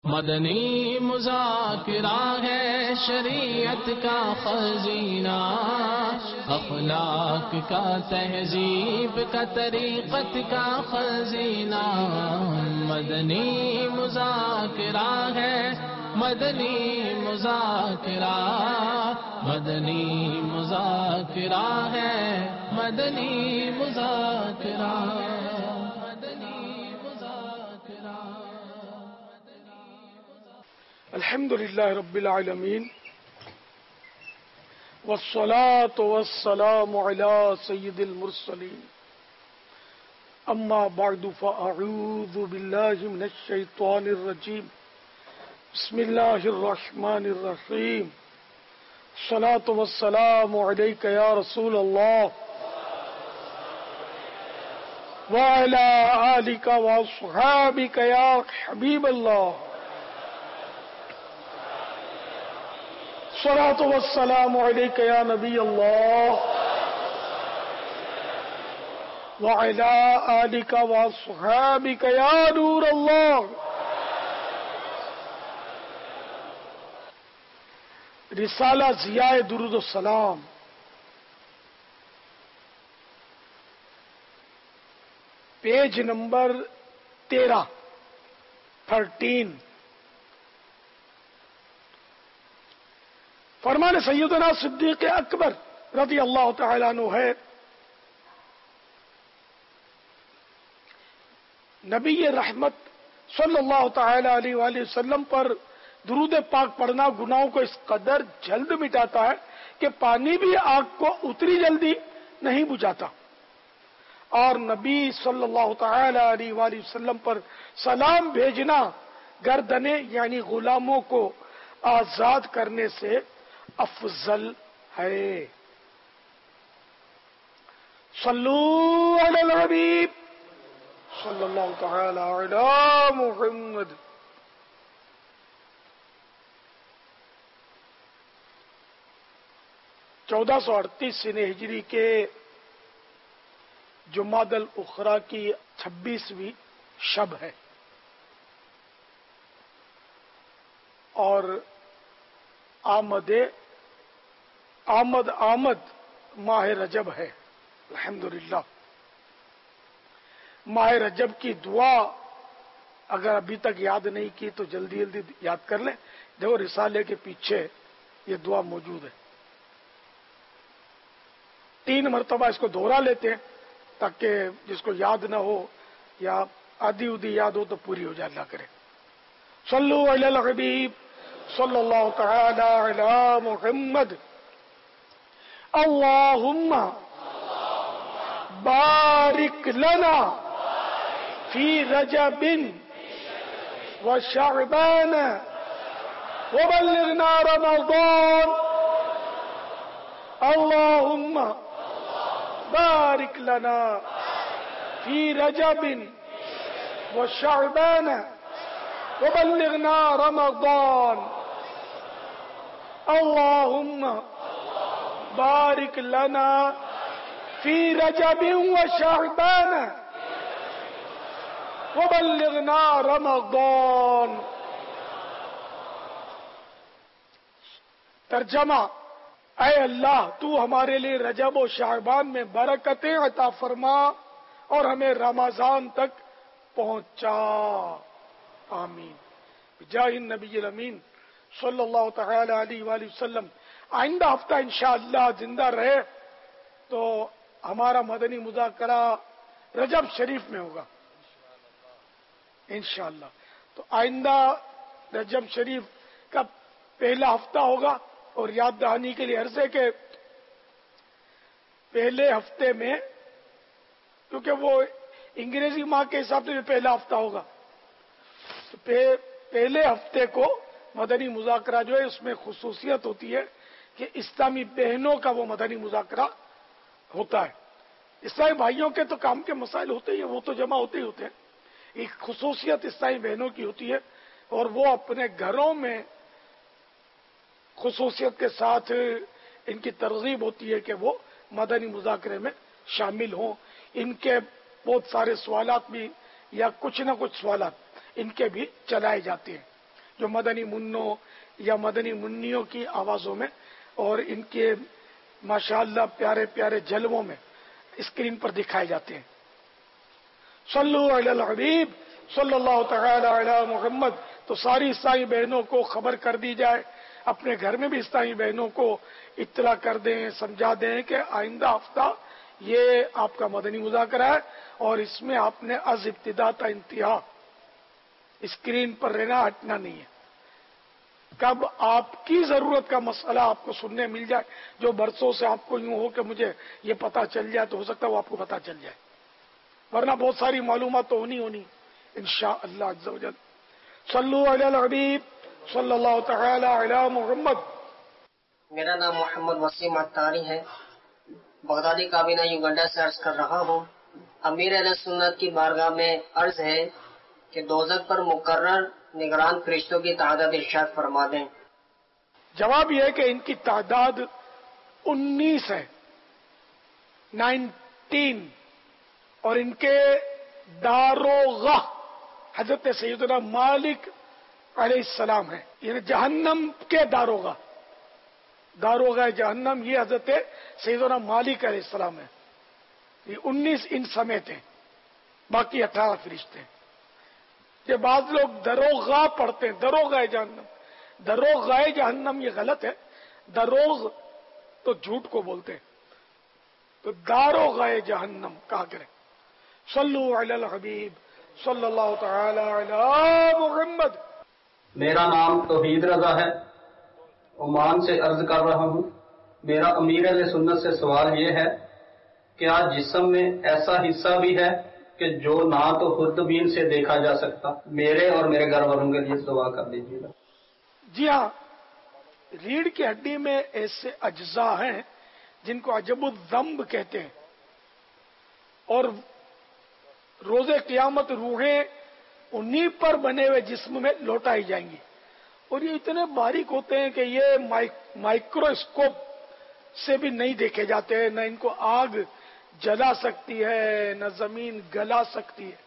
مدنی مذاکرہ ہے شریعت کا خزینہ، اخلاق کا تہذیب کا طریقت کا خزینہ، مدنی مذاکرہ ہے، مدنی مذاکرہ، مدنی مذاکرہ ہے، مدنی مذاکرہ، مدنی مذاکرہ۔ الحمدللہ رب العالمین والصلاة والسلام علی سید المرسلین، اما بعد فاعوذ باللہ من الشیطان الرجیم، بسم اللہ الرحمن الرحیم، الصلاة والسلام علیک یا رسول اللہ وعلی آلک واصحابک یا حبیب اللہ، الصلاة والسلام علیک یا نبی اللہ وعلی آلک واصحابک یا نور اللہ۔ رسالہ ضیاء درود السلام، پیج نمبر 13 فرمان سیدنا صدیق اکبر رضی اللہ تعالیٰ عنہ ہے، نبی رحمت صلی اللہ تعالی علیہ وآلہ وسلم پر درود پاک پڑھنا گناہوں کو اس قدر جلد مٹاتا ہے کہ پانی بھی آگ کو اتری جلدی نہیں بجھاتا، اور نبی صلی اللہ تعالی علیہ وآلہ وسلم پر سلام بھیجنا گردنے یعنی غلاموں کو آزاد کرنے سے افضل ہے۔ صلو علی الحبیب صلی اللہ تعالی علی محمد۔ چودہ سو 38 سنہ ہجری کے جمادی الاخری کی 26ویں شب ہے، اور آمد ماہ رجب ہے۔ الحمدللہ ماہ رجب کی دعا اگر ابھی تک یاد نہیں کی تو جلدی جلدی یاد کر لیں، دیکھو رسالے کے پیچھے یہ دعا موجود ہے، 3 مرتبہ اس کو دوہرا لیتے ہیں تاکہ جس کو یاد نہ ہو یا آدھی ادھی یاد ہو تو پوری ہو جائے، اللہ کرے۔ صلو علی الحبیب صلی اللہ تعالی علی محمد۔ اللہم بارک لنا فی رجب و شعبان وبلغنا رمضان۔ اللہم بارک لنا فی رجب و شعبان وبلغنا رمضان۔ اللہم بارک لنا فی رجب و شعبان وبلغنا رمضان۔ ترجمہ: اے اللہ، تو ہمارے لیے رجب و شعبان میں برکتیں عطا فرما اور ہمیں رمضان تک پہنچا، آمین بجاہ النبی الامین صلی اللہ تعالی علیہ وآلہ وسلم۔ آئندہ ہفتہ انشاءاللہ زندہ رہے تو ہمارا مدنی مذاکرہ رجب شریف میں ہوگا انشاءاللہ۔ تو آئندہ رجب شریف کا پہلا ہفتہ ہوگا، اور یاد دہانی کے لیے عرض ہے کہ پہلے ہفتے میں، کیونکہ وہ انگریزی ماہ کے حساب سے پہلا ہفتہ ہوگا، تو پہلے ہفتے کو مدنی مذاکرہ جو ہے اس میں خصوصیت ہوتی ہے کہ اسلامی بہنوں کا وہ مدنی مذاکرہ ہوتا ہے۔ اسلامی بھائیوں کے تو کام کے مسائل ہوتے ہی ہیں، وہ تو جمع ہوتے ہی ہوتے ہیں، ایک خصوصیت اسلامی بہنوں کی ہوتی ہے، اور وہ اپنے گھروں میں خصوصیت کے ساتھ ان کی ترغیب ہوتی ہے کہ وہ مدنی مذاکرے میں شامل ہوں، ان کے بہت سارے سوالات بھی یا کچھ نہ کچھ سوالات ان کے بھی چلائے جاتے ہیں۔ जो मदनी मुन्नों या मदनी मुन्नियों की आवाजों में और इनके माशाअल्लाह प्यारे प्यारे जलवों में स्क्रीन पर दिखाए जाते हैं। सल्लु अलल हबीब सल्लल्लाहु तआला अला मुहम्मद। तो सारी ईसाई बहनों को खबर कर दी जाए, अपने घर में भी ईसाई बहनों को इत्तला कर दें, समझा दें कि आइंदा हफ्ता ये आपका मदनी मुज़ाकरा है और इसमें आपने अज इब्तिदा ता इंतहा स्क्रीन पर रहना, हटना नहीं है। कब आपकी जरूरत का मसला आपको सुनने मिल जाए, जो बरसों से आपको यूं हो कि मुझे ये पता चल जाए, तो हो सकता है वो आपको पता चल जाए, वरना बहुत सारी मालूमात तो होनी इंशाअल्लाह अज़्ज़ा वजल। सल्लु अलल हबीब सल्लल्लाहु तआला अला मुहम्मद। मेरा नाम मोहम्मद वसीम अत्तारी है, बगदादी काबीना युगांडा से अर्ज कर रहा हूँ। अमीर अहले सुन्नत की बारगाह में अर्ज है कि दोज़ख पर मुकर्रर निगरान फरिश्तों की तादाद इरशाद फरमा दें। जवाब यह है कि इनकी तादाद 19 है, 19, और इनके दारोगा हजरत सैयदना मालिक अलैहिस्सलाम है, यानी जहन्नम के दारोगा, दारोगा जहन्नम ये हजरत सैयदना मालिक अलैहिस्सलाम है। ये 19 इन समेत हैं, बाकी 18 फरिश्ते हैं। ये बाद लोग दरोगा पढ़ते हैं, दरोगा जहन्नम, दरोगा जहन्नम ये गलत है, दरोग तो झूठ को बोलते हैं, तो दारोगा जहन्नम कहा करें। सल्लु अलल हबीब सल्लल्लाहु तआला अला मुहम्मद। मेरा नाम तौहीद रजा है, ओमान से अर्ज कर रहा हूँ। मेरा अमीर अहले सुन्नत से सवाल ये है, क्या जिस्म में ऐसा हिस्सा भी है कि जो ना तो खुर्दबीन से देखा जा सकता? मेरे और मेरे घर वालों के लिए दुआ कर दीजिएगा। जी हाँ, रीढ़ की हड्डी में ऐसे अज्जा हैं जिनको अजबुद्दम्ब कहते हैं, और रोजे क़यामत रूहें उन्हीं पर बने हुए जिस्म में लौटाई जाएंगी, और ये इतने बारीक होते हैं कि ये माइक्रोस्कोप से भी नहीं देखे जाते हैं। न इनको आग जला सकती है, न जमीन गला सकती है।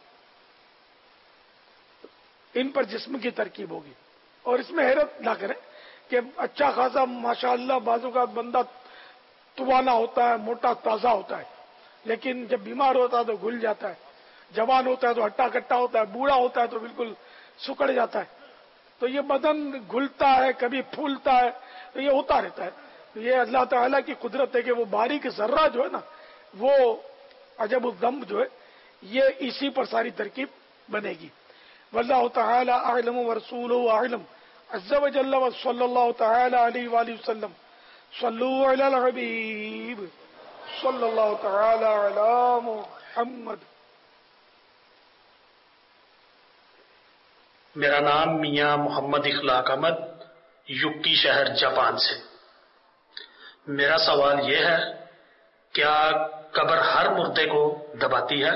इन पर जिस्म की तरकीब होगी, और इसमें हैरत ना करें कि अच्छा खासा माशाअल्लाह बाजू का बंदा तुवाना होता है, मोटा ताजा होता है, लेकिन जब बीमार होता है तो घुल जाता है, जवान होता है तो हट्टा कट्टा होता है, बूढ़ा होता है तो बिल्कुल सुकड़ जाता है। तो ये बदन घुलता है, कभी फूलता है, तो ये होता रहता है। तो ये अल्लाह ताला की कुदरत है कि वो बारीक जर्रा जो है ना, वो अजबुद्दम्ब जो है, ये इसी पर सारी तरकीब बनेगी। वल्लाहु ताला अअलम व रसूलुहु अअलम अज़्ज़ा व जल्ल व सल्लल्लाहु ताला अलैहि व आलिहि वसल्लम। सल्लु अलल हबीब सल्लल्लाहु ताला अला मुहम्मद। मेरा नाम मियां मोहम्मद इखलाक अहमद, युक्की शहर जापान से। मेरा सवाल यह है, क्या कब्र हर मुर्दे को दबाती है?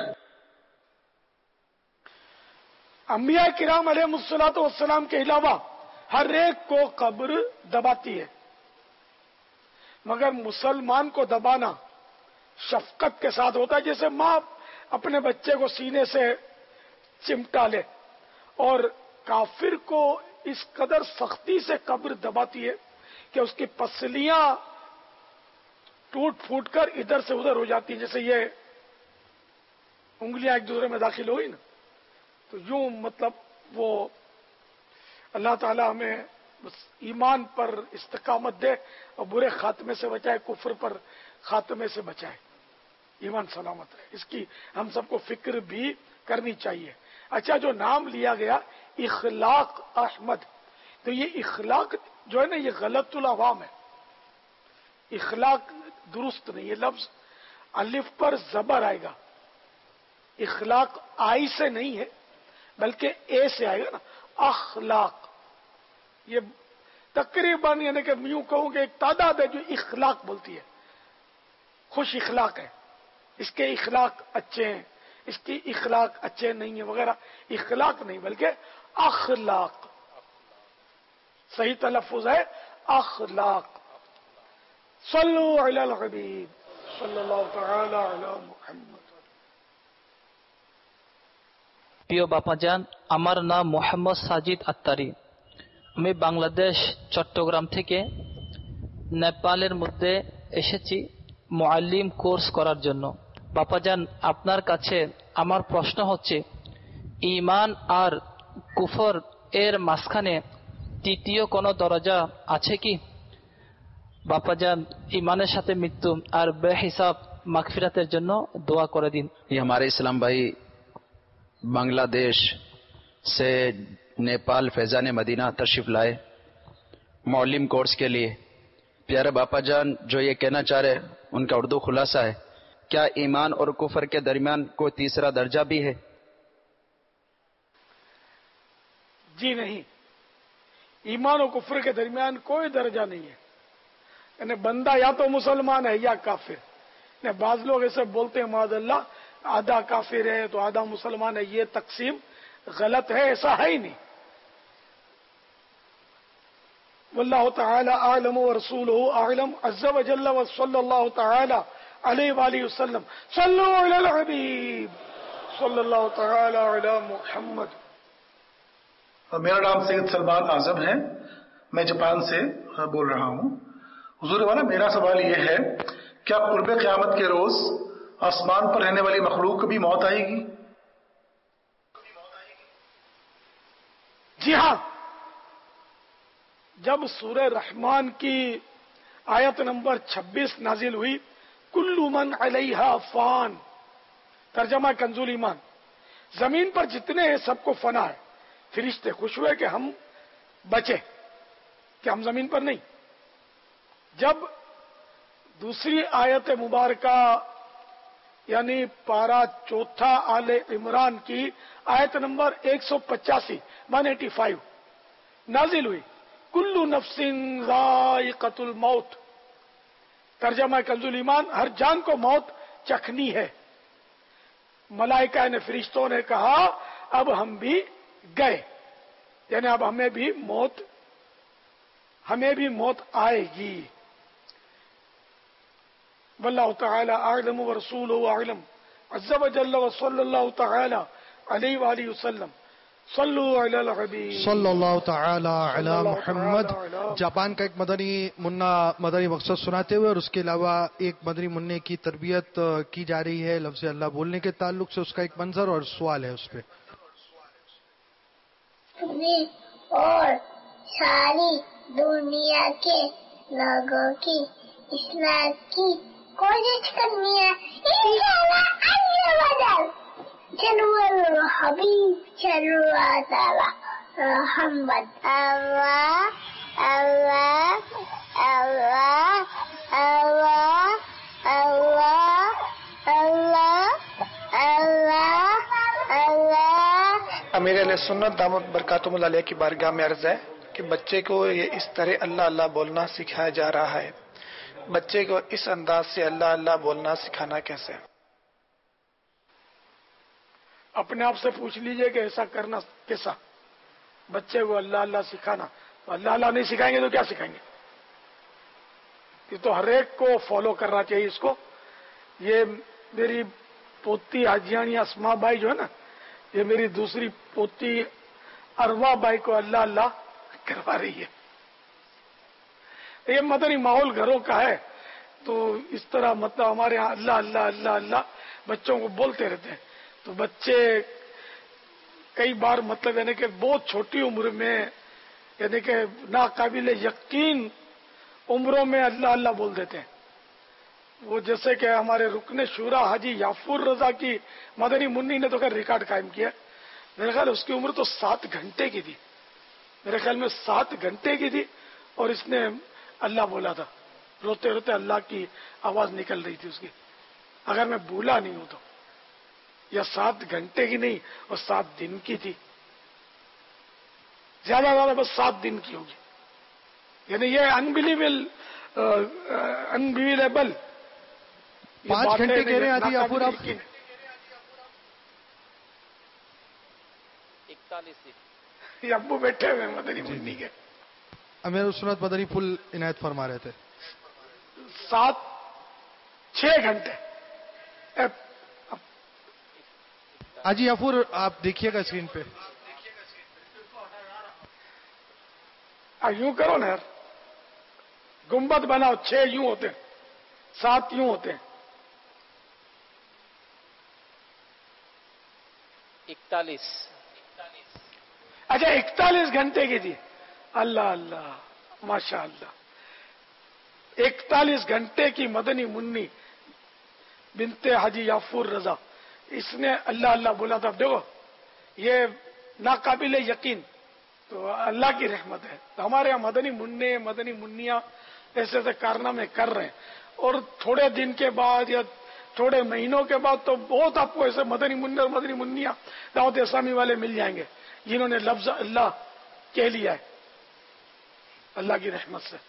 अंबिया किराम अलैहिस्सलातु वस्सलाम के अलावा हर एक को कब्र दबाती है, मगर मुसलमान को दबाना शफकत के साथ होता है, जैसे माँ अपने बच्चे को सीने से चिमटा ले, और काफिर को इस कदर सख्ती से कब्र दबाती है कि उसकी पसलियां टूट फूट कर इधर से उधर हो जाती है। जैसे ये उंगलियां एक दूसरे में दाखिल हुई ना, तो यूं मतलब वो अल्लाह ताला हमें ईमान पर इस्तिकामत दे और बुरे खात्मे से बचाए, कुफ्र पर खात्मे से बचाए, ईमान सलामत रहे, इसकी हम सबको फिक्र भी करनी चाहिए। अच्छा, जो नाम लिया गया इखलाक अहमद, तो ये इखलाक जो है ना, ये गलतुल अवाम है। इखलाक दुरुस्त नहीं, ये लफ्ज अलिफ पर जबर आएगा। इखलाक आई से नहीं है, बल्कि ए से आएगा ना, अखलाक। ये तकरीबन यानी कि यूं कहूं कि एक तादाद है जो इखलाक बोलती है, खुश इखलाक है, इसके इखलाक अच्छे हैं, इसकी इखलाक अच्छे नहीं है वगैरह। इखलाक नहीं बल्कि अखलाक, सही तलफ्फुज है अखलाक। सल्लु अलल हबीब सल्लल्लाहु तआला अला मुहम्मद। প্রিয় বাপাজান, আমার নাম মোহাম্মদ সাজিদ আত্তারি। আমি বাংলাদেশ চট্টগ্রাম থেকে নেপালের মধ্যে এসেছি মুআল্লিম কোর্স করার জন্য। বাপাজান, আপনার কাছে আমার প্রশ্ন হচ্ছে, ঈমান আর কুফর এর মাঝখানে তৃতীয় কোনো দরজা আছে কি? বাপাজান, ঈমানের সাথে মৃত্যু আর বেহিসাব মাগফিরাতের জন্য দোয়া করে দিন। یہ ہمارے اسلام بھائی بنگلہ دیش سے نیپال فیضان مدینہ تشریف لائے معلم کورس کے لیے۔ پیارے باپا جان جو یہ کہنا چاہ رہے ان کا اردو خلاصہ ہے، کیا ایمان اور کفر کے درمیان کوئی تیسرا درجہ بھی ہے؟ جی نہیں، ایمان و کفر کے درمیان کوئی درجہ نہیں ہے، یعنی بندہ یا تو مسلمان ہے یا کافر۔ بعض لوگ ایسے بولتے ہیں معاذ اللہ آدھا کافر ہے تو آدھا مسلمان ہے، یہ تقسیم غلط ہے، ایسا ہے ہی نہیں۔ واللہ تعالی اعلم ورسولہ اعلم عز وجل وصلی اللہ تعالی علیہ وآلہ وسلم صلوا علی الحبیب صلی اللہ تعالی علی محمد۔ میرا نام سید سلمان اعظم ہے، میں جاپان سے بول رہا ہوں۔ حضور والا، میرا سوال یہ ہے، کیا قرب قیامت کے روز آسمان پر رہنے والی مخلوق کو بھی موت آئے گی؟ جی ہاں، جب سورہ رحمان کی آیت نمبر 26 نازل ہوئی، کل من علیہا فان، ترجمہ کنزول ایمان، زمین پر جتنے ہیں سب کو فنا ہے۔ فرشتے خوش ہوئے کہ ہم بچے، کہ ہم زمین پر نہیں۔ جب دوسری آیت مبارکہ یعنی پارہ چوتھا آل عمران کی آیت نمبر 185 185 نازل ہوئی، کل نفس ذائقۃ الموت، ترجمہ کنزول ایمان، ہر جان کو موت چکھنی ہے۔ ملائکہ نے، فرشتوں نے کہا اب ہم بھی گئے، یعنی اب ہمیں بھی موت آئے گی۔ واللہ تعالی اعلم ورسولہ اعلم عز وجل وصلی اللہ تعالی علیہ وآلہ وسلم صلوا علی الحبیب صلی اللہ تعالی علی محمد۔ جاپان کا ایک مدنی منا مدنی مقصد سناتے ہوئے اور اس کے علاوہ ایک مدنی منع کی تربیت کی جا رہی ہے لفظ اللہ بولنے کے تعلق سے، اس کا ایک منظر اور سوال ہے اس پہ۔ اور ساری دنیا کے لوگوں کی اصلاح کی کوشش کرنی ہے، انشاءاللہ آگے بدل چلو حبیب چلو تعالی محمد اللہ اللہ اللہ اللہ اللہ اللہ اللہ اللہ۔ امیر علیہ سنت دامت برکاتہم اللہ علیہ کی بارگاہ میں عرض ہے کہ بچے کو یہ اس طرح اللہ اللہ بولنا سکھایا جا رہا ہے، بچے کو اس انداز سے اللہ اللہ بولنا سکھانا کیسے؟ اپنے آپ سے پوچھ لیجئے کہ ایسا کرنا کیسا؟ بچے کو اللہ اللہ سکھانا، اللہ اللہ نہیں سکھائیں گے تو کیا سکھائیں گے؟ یہ تو ہر ایک کو فالو کرنا چاہیے اس کو۔ یہ میری پوتی حاجیانی اسما بائی جو ہے نا، یہ میری دوسری پوتی اروا بائی کو اللہ اللہ کروا رہی ہے۔ یہ مدنی ماحول گھروں کا ہے، تو اس طرح مطلب ہمارے یہاں اللہ اللہ اللہ اللہ بچوں کو بولتے رہتے ہیں، تو بچے کئی بار مطلب یعنی کہ بہت چھوٹی عمر میں یعنی کہ ناقابل یقین عمروں میں اللہ اللہ بول دیتے ہیں۔ وہ جیسے کہ ہمارے رکن شورا حاجی یافور رضا کی مدنی منی نے تو خیر ریکارڈ قائم کیا، میرے خیال اس کی عمر تو 7 گھنٹے کی تھی، میرے خیال میں 7 گھنٹے کی تھی، اور اس نے اللہ بولا تھا، روتے روتے اللہ کی آواز نکل رہی تھی اس کی، اگر میں بھولا نہیں ہوں تو، یا 7 گھنٹے کی نہیں اور 7 دن کی تھی، زیادہ زیادہ بس 7 دن کی ہوگی۔ یعنی یہ انبیلیبل 5 گھنٹے کہہ رہے ہیں آدھی آپ پورا 41 یہ ابو بیٹھے ہوئے مدنی منی کے امیر سنت مدنی پل عنایت فرما رہے تھے 6 گھنٹے۔ حاجی یافور آپ دیکھیے گا اسکرین پہ، यूं करो ना यार, गुंबद बनाओ, 6 यूं होते हैं, 7 यूं होते हैं। 41। अच्छा 41 घंटे कीजिए। अल्लाह अल्लाह, माशा अल्लाह। 41 घंटे की मदनी मुन्नी बिनते हाजी याफूर रजा, इसने अल्लाह अल्लाह बोला था। देखो ये नाकाबिल यकीन, तो अल्लाह की रहमत है। तो हमारे यहाँ मदनी मुन्ने, मदनी मुन्नियां ऐसे ऐसे कारनामे कर रहे हैं, और थोड़े दिन के बाद या थोड़े महीनों के बाद तो बहुत आपको ऐसे मदनी मुन्ने और मदनी मुन्नियां दावत इस्लामी वाले मिल जाएंगे जिन्होंने लफ्ज अल्लाह कह लिया है अल्लाह की रहमत से।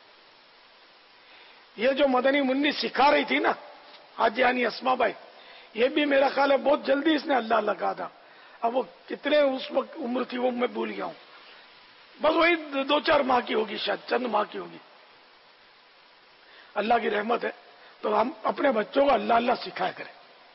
ये जो मदनी मुन्नी सिखा रही थी ना हाजी यानी अस्मा भाई, ये भी मेरा ख्याल है बहुत जल्दी इसने अल्लाह अल्लाह कहा था। अब वो कितने उस वक्त उम्र थी वो मैं भूल गया हूं, बस वही 2-4 माह की होगी, शायद चंद माह की होगी। अल्लाह की रहमत है, तो हम अपने बच्चों को अल्लाह अल्लाह सिखाया करें।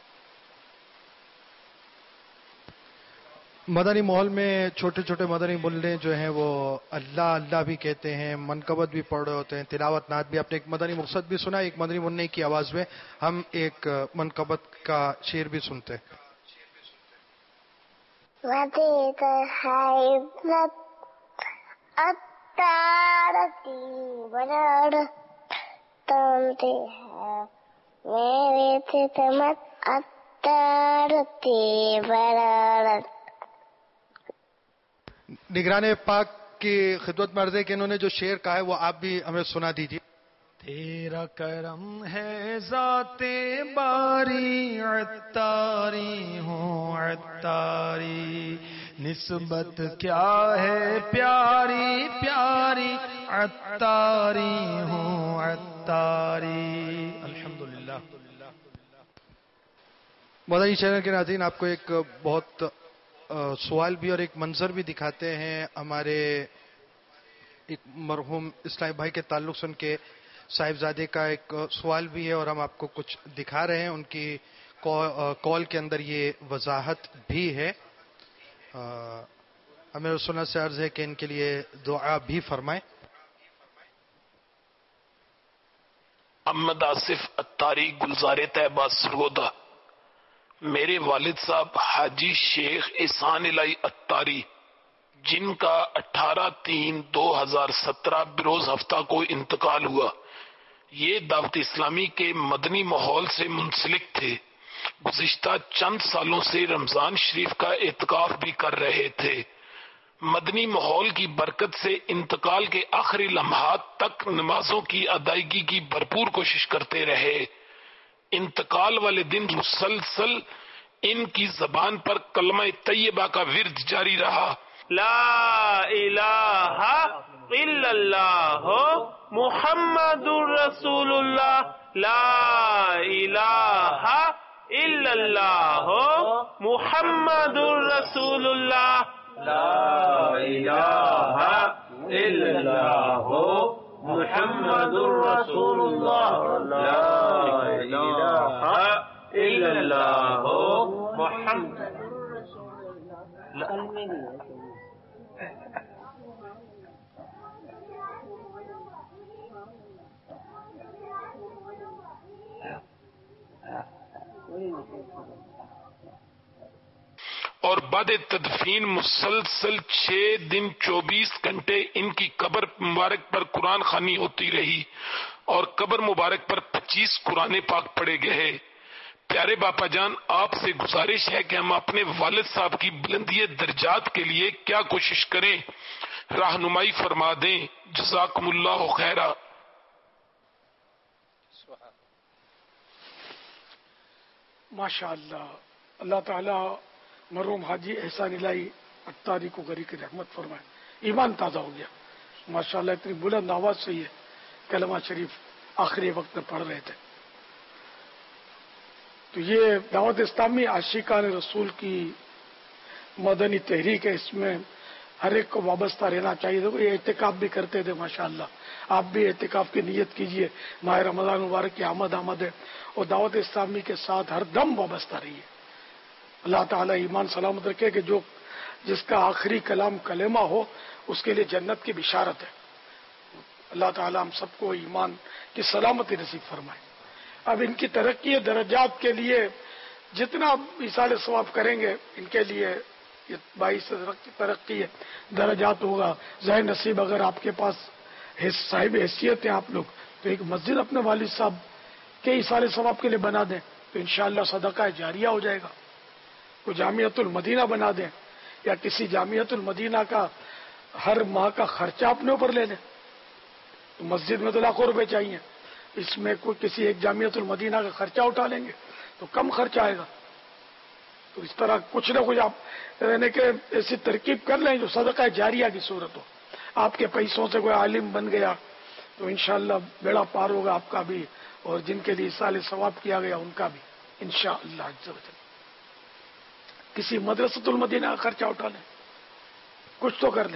मदनी माहौल में छोटे छोटे मदनी मुल्ले जो हैं वो अल्लाह अल्लाह भी कहते हैं, मनकबत भी पढ़ रहे होते हैं, तिलावत नात भी। आपने एक मदनी मकसद भी सुना, एक मदनी मुन्ने की आवाज में हम एक मनकबत का शेर भी सुनते हैं। निगराने पाक की खिदमत में अर्ज़ है कि इन्होंने जो शेर कहा है वो आप भी हमें सुना दीजिए। तेरा करम है ज़ाते बारी अत्तारी हूँ अत्तारी, निस्बत क्या है प्यारी प्यारी अत्तारी हूँ अत्तारी। अल्हम्दुलिल्लाह। मदनी चैनल के नाज़रीन, आपको एक बहुत सवाल भी और एक मंजर भी दिखाते हैं। हमारे एक मरहूम इस्लामी भाई के ताल्लुक से उनके साहिबजादे का एक सवाल भी है और हम आपको कुछ दिखा रहे हैं। उनकी कॉल के अंदर ये वजाहत भी है। हमें रसूलुल्लाह से अर्ज है कि इनके लिए दुआ भी फरमाएं। अहमद आसिफ अत्तारी, गुलजारे तैयबा सरगोदा। मेरे वालिद साहब हाजी शेख एहसान इलाही अत्तारी, जिनका 18/3/2017 बरोज हफ्ता को इंतकाल हुआ, ये दावत इस्लामी के मदनी माहौल से मुंसलिक थे। गुज़िश्ता चंद सालों से रमजान शरीफ का एतकाफ भी कर रहे थे। मदनी माहौल की बरकत से इंतकाल के आखिरी लम्हात तक नमाजों की अदायगी की भरपूर कोशिश करते रहे। इंतकाल वाले दिन मुसलसल इनकी जबान पर कलमा तैयबा का विर्द जारी रहा। ला इलाहा इल्लल्लाह मुहम्मदुर रसूलुल्लाह, ला इलाहा इल्लल्लाह मुहम्मदुर रसूलुल्लाह, ला इलाहा इल्लल्लाह मुहम्मदुर रसूलुल्लाह, ला इलाहा इल्लल्लाह मुहम्मदुर रसूलुल्लाह। और बाद तदफीन मुसलसल 6 दिन 24 घंटे इनकी कब्र मुबारक पर कुरान खानी होती रही और कब्र मुबारक पर 25 कुरान पाक पढ़े गए। प्यारे बापा जान, आपसे गुजारिश है कि हम अपने वालिद साहब की बुलंदी दर्जात के लिए क्या कोशिश करें, रहनुमाई फरमा दें। जज़ाकुमुल्लाह खैरा। माशाअल्लाह, अल्लाह ताला मरहूम हाजी एहसान इलाही अत्तारी को गरी की रहमत फरमाए। ईमान ताज़ा हो गया माशाअल्लाह। इतनी बुलंद आवाज से ये कलमा शरीफ आखिरी वक्त में पढ़ रहे थे। तो ये दावत इस्लामी आशिकान रसूल की मदनी तहरीक है, इसमें हर एक को वाबस्ता रहना चाहिए। देखो ये एहतिकाफ भी करते थे माशाअल्लाह। आप भी एहतिकाफ की नियत कीजिए, माह रमज़ान मुबारक की आमद है और दावत इस्लामी के साथ हर दम वाबस्ता रहिए। अल्लाह ताला ईमान सलामत रखे कि जो जिसका आखिरी कलाम कलेमा हो उसके लिए जन्नत की बिशारत है। اللہ تعالی ہم سب کو ایمان کی سلامتی نصیب فرمائے. اب ان کی ترقی درجات کے لیے جتنا ایصال ثواب کریں گے ان کے لیے یہ باعث ترقی درجات ہوگا. ظاہر نصیب اگر آپ کے پاس صاحب حیثیت ہیں آپ لوگ تو ایک مسجد اپنے والد صاحب کے ایصال ثواب کے لیے بنا دیں تو انشاءاللہ صدقہ جاریہ ہو جائے گا. کوئی جامعۃ المدینہ بنا دیں یا کسی جامعۃ المدینہ کا ہر ماہ کا خرچہ اپنے اوپر لے لیں. تو مسجد میں تو لاکھوں روپے چاہیے, اس میں کوئی کسی ایک جامعۃ المدینہ کا خرچہ اٹھا لیں گے تو کم خرچہ آئے گا. تو اس طرح کچھ نہ کچھ آپ رہنے کے ایسی ترکیب کر لیں جو صدقہ جاریہ کی صورت ہو. آپ کے پیسوں سے کوئی عالم بن گیا تو انشاءاللہ بیڑا پار ہوگا آپ کا بھی, اور جن کے لیے ایصال ثواب کیا گیا ان کا بھی انشاءاللہ عز و جل. کسی مدرسۃ المدینہ کا خرچہ اٹھا لیں, کچھ تو کر لیں.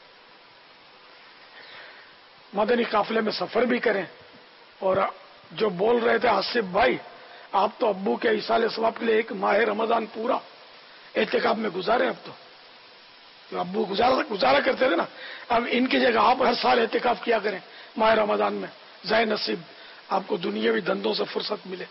مدنی قافلے میں سفر بھی کریں. اور جو بول رہے تھے آصف بھائی, آپ تو ابو کے ایصال ثواب کے لیے ایک ماہ رمضان پورا اعتکاف میں گزارے. اب تو ابو گزارا کرتے تھے نا, اب ان کی جگہ آپ ہر سال اعتکاف کیا کریں ماہ رمضان میں. ظاہر نصیب آپ کو دنیاوی دندوں سے فرصت ملے.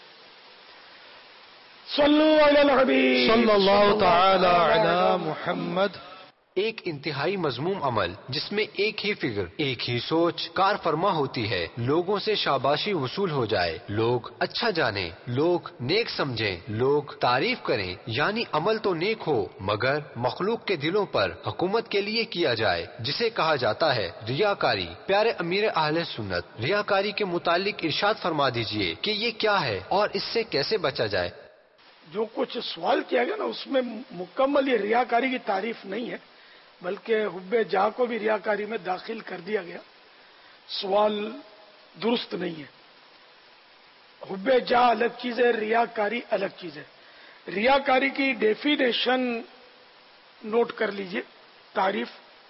صلو علی الحبیب صلی اللہ تعالی علی محمد. ایک انتہائی مذموم عمل جس میں ایک ہی فکر, ایک ہی سوچ کار فرما ہوتی ہے, لوگوں سے شاباشی وصول ہو جائے, لوگ اچھا جانیں, لوگ نیک سمجھیں, لوگ تعریف کریں, یعنی عمل تو نیک ہو مگر مخلوق کے دلوں پر حکومت کے لیے کیا جائے, جسے کہا جاتا ہے ریاکاری. پیارے امیر اہل سنت, ریاکاری کے متعلق ارشاد فرما دیجئے کہ یہ کیا ہے اور اس سے کیسے بچا جائے. جو کچھ سوال کیا گیا نا اس میں مکمل یہ ریاکاری کی تعریف نہیں ہے, بلکہ حب جاہ کو بھی ریاکاری میں داخل کر دیا گیا. سوال درست نہیں ہے. حب جاہ الگ چیز ہے, ریاکاری الگ چیز ہے. ریاکاری کی ڈیفینیشن نوٹ کر لیجئے, تعریف.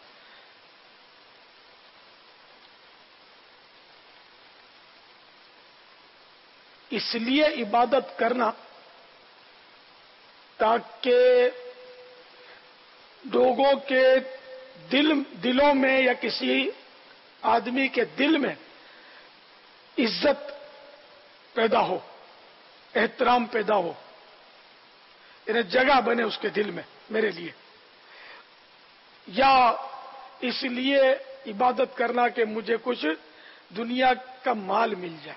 اس لیے عبادت کرنا تاکہ لوگوں کے دلوں میں یا کسی آدمی کے دل میں عزت پیدا ہو, احترام پیدا ہو, یعنی جگہ بنے اس کے دل میں میرے لیے. یا اس لیے عبادت کرنا کہ مجھے کچھ دنیا کا مال مل جائے.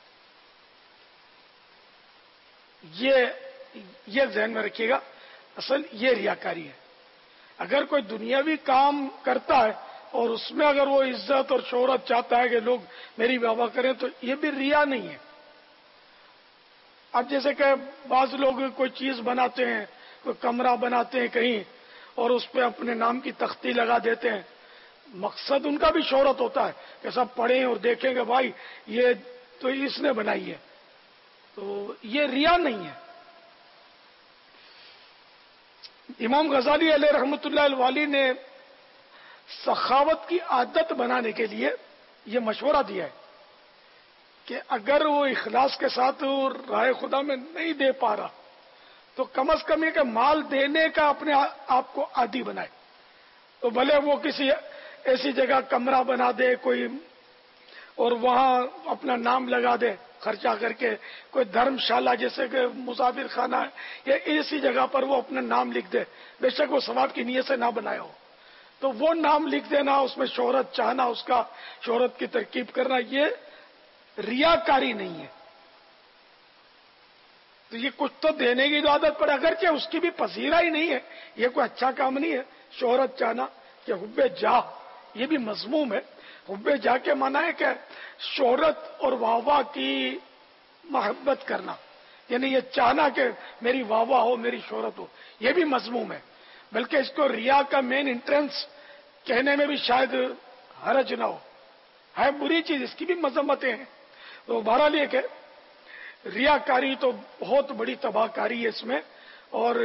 یہ ذہن میں رکھیے گا, اصل یہ ریاکاری ہے. اگر کوئی دنیاوی کام کرتا ہے اور اس میں اگر وہ عزت اور شہرت چاہتا ہے کہ لوگ میری واہ واہ کریں تو یہ بھی ریا نہیں ہے. اب جیسے کہ بعض لوگ کوئی چیز بناتے ہیں, کوئی کمرہ بناتے ہیں کہیں اور اس پہ اپنے نام کی تختی لگا دیتے ہیں, مقصد ان کا بھی شہرت ہوتا ہے کہ سب پڑھیں اور دیکھیں کہ بھائی یہ تو اس نے بنائی ہے. تو یہ ریا نہیں ہے. امام غزالی علیہ رحمۃ اللہ الوالی نے سخاوت کی عادت بنانے کے لیے یہ مشورہ دیا ہے کہ اگر وہ اخلاص کے ساتھ راہ خدا میں نہیں دے پا رہا تو کم از کم یہ کہ مال دینے کا اپنے آپ کو عادی بنائے. تو بھلے وہ کسی ایسی جگہ کمرہ بنا دے کوئی اور وہاں اپنا نام لگا دے خرچہ کر کے, کوئی دھرم شالہ جیسے کہ مسافر خانہ ہے یا ایسی جگہ پر وہ اپنا نام لکھ دے, بے شک وہ ثواب کی نیت سے نہ بنایا ہو, تو وہ نام لکھ دینا, اس میں شہرت چاہنا, اس کا شہرت کی ترکیب کرنا, یہ ریاکاری نہیں ہے. تو یہ کچھ تو دینے کی عادت پڑے, اگرچہ اس کی بھی پذیرہ ہی نہیں ہے, یہ کوئی اچھا کام نہیں ہے. شہرت چاہنا کہ حب جاہ یہ بھی مذموم ہے. حب جاہ کے معنی ہے کہ شہرت اور واہ واہ کی محبت کرنا, یعنی یہ چاہنا کہ میری واہ واہ ہو, میری شہرت ہو, یہ بھی مذموم ہے. بلکہ اس کو ریا کا مین انٹرنس کہنے میں بھی شاید حرج نہ ہو, ہے بری چیز, اس کی بھی مذمتیں ہیں. تو بہرحال یہ کہ ریاکاری تو بہت بڑی تباہ کاری ہے اس میں. اور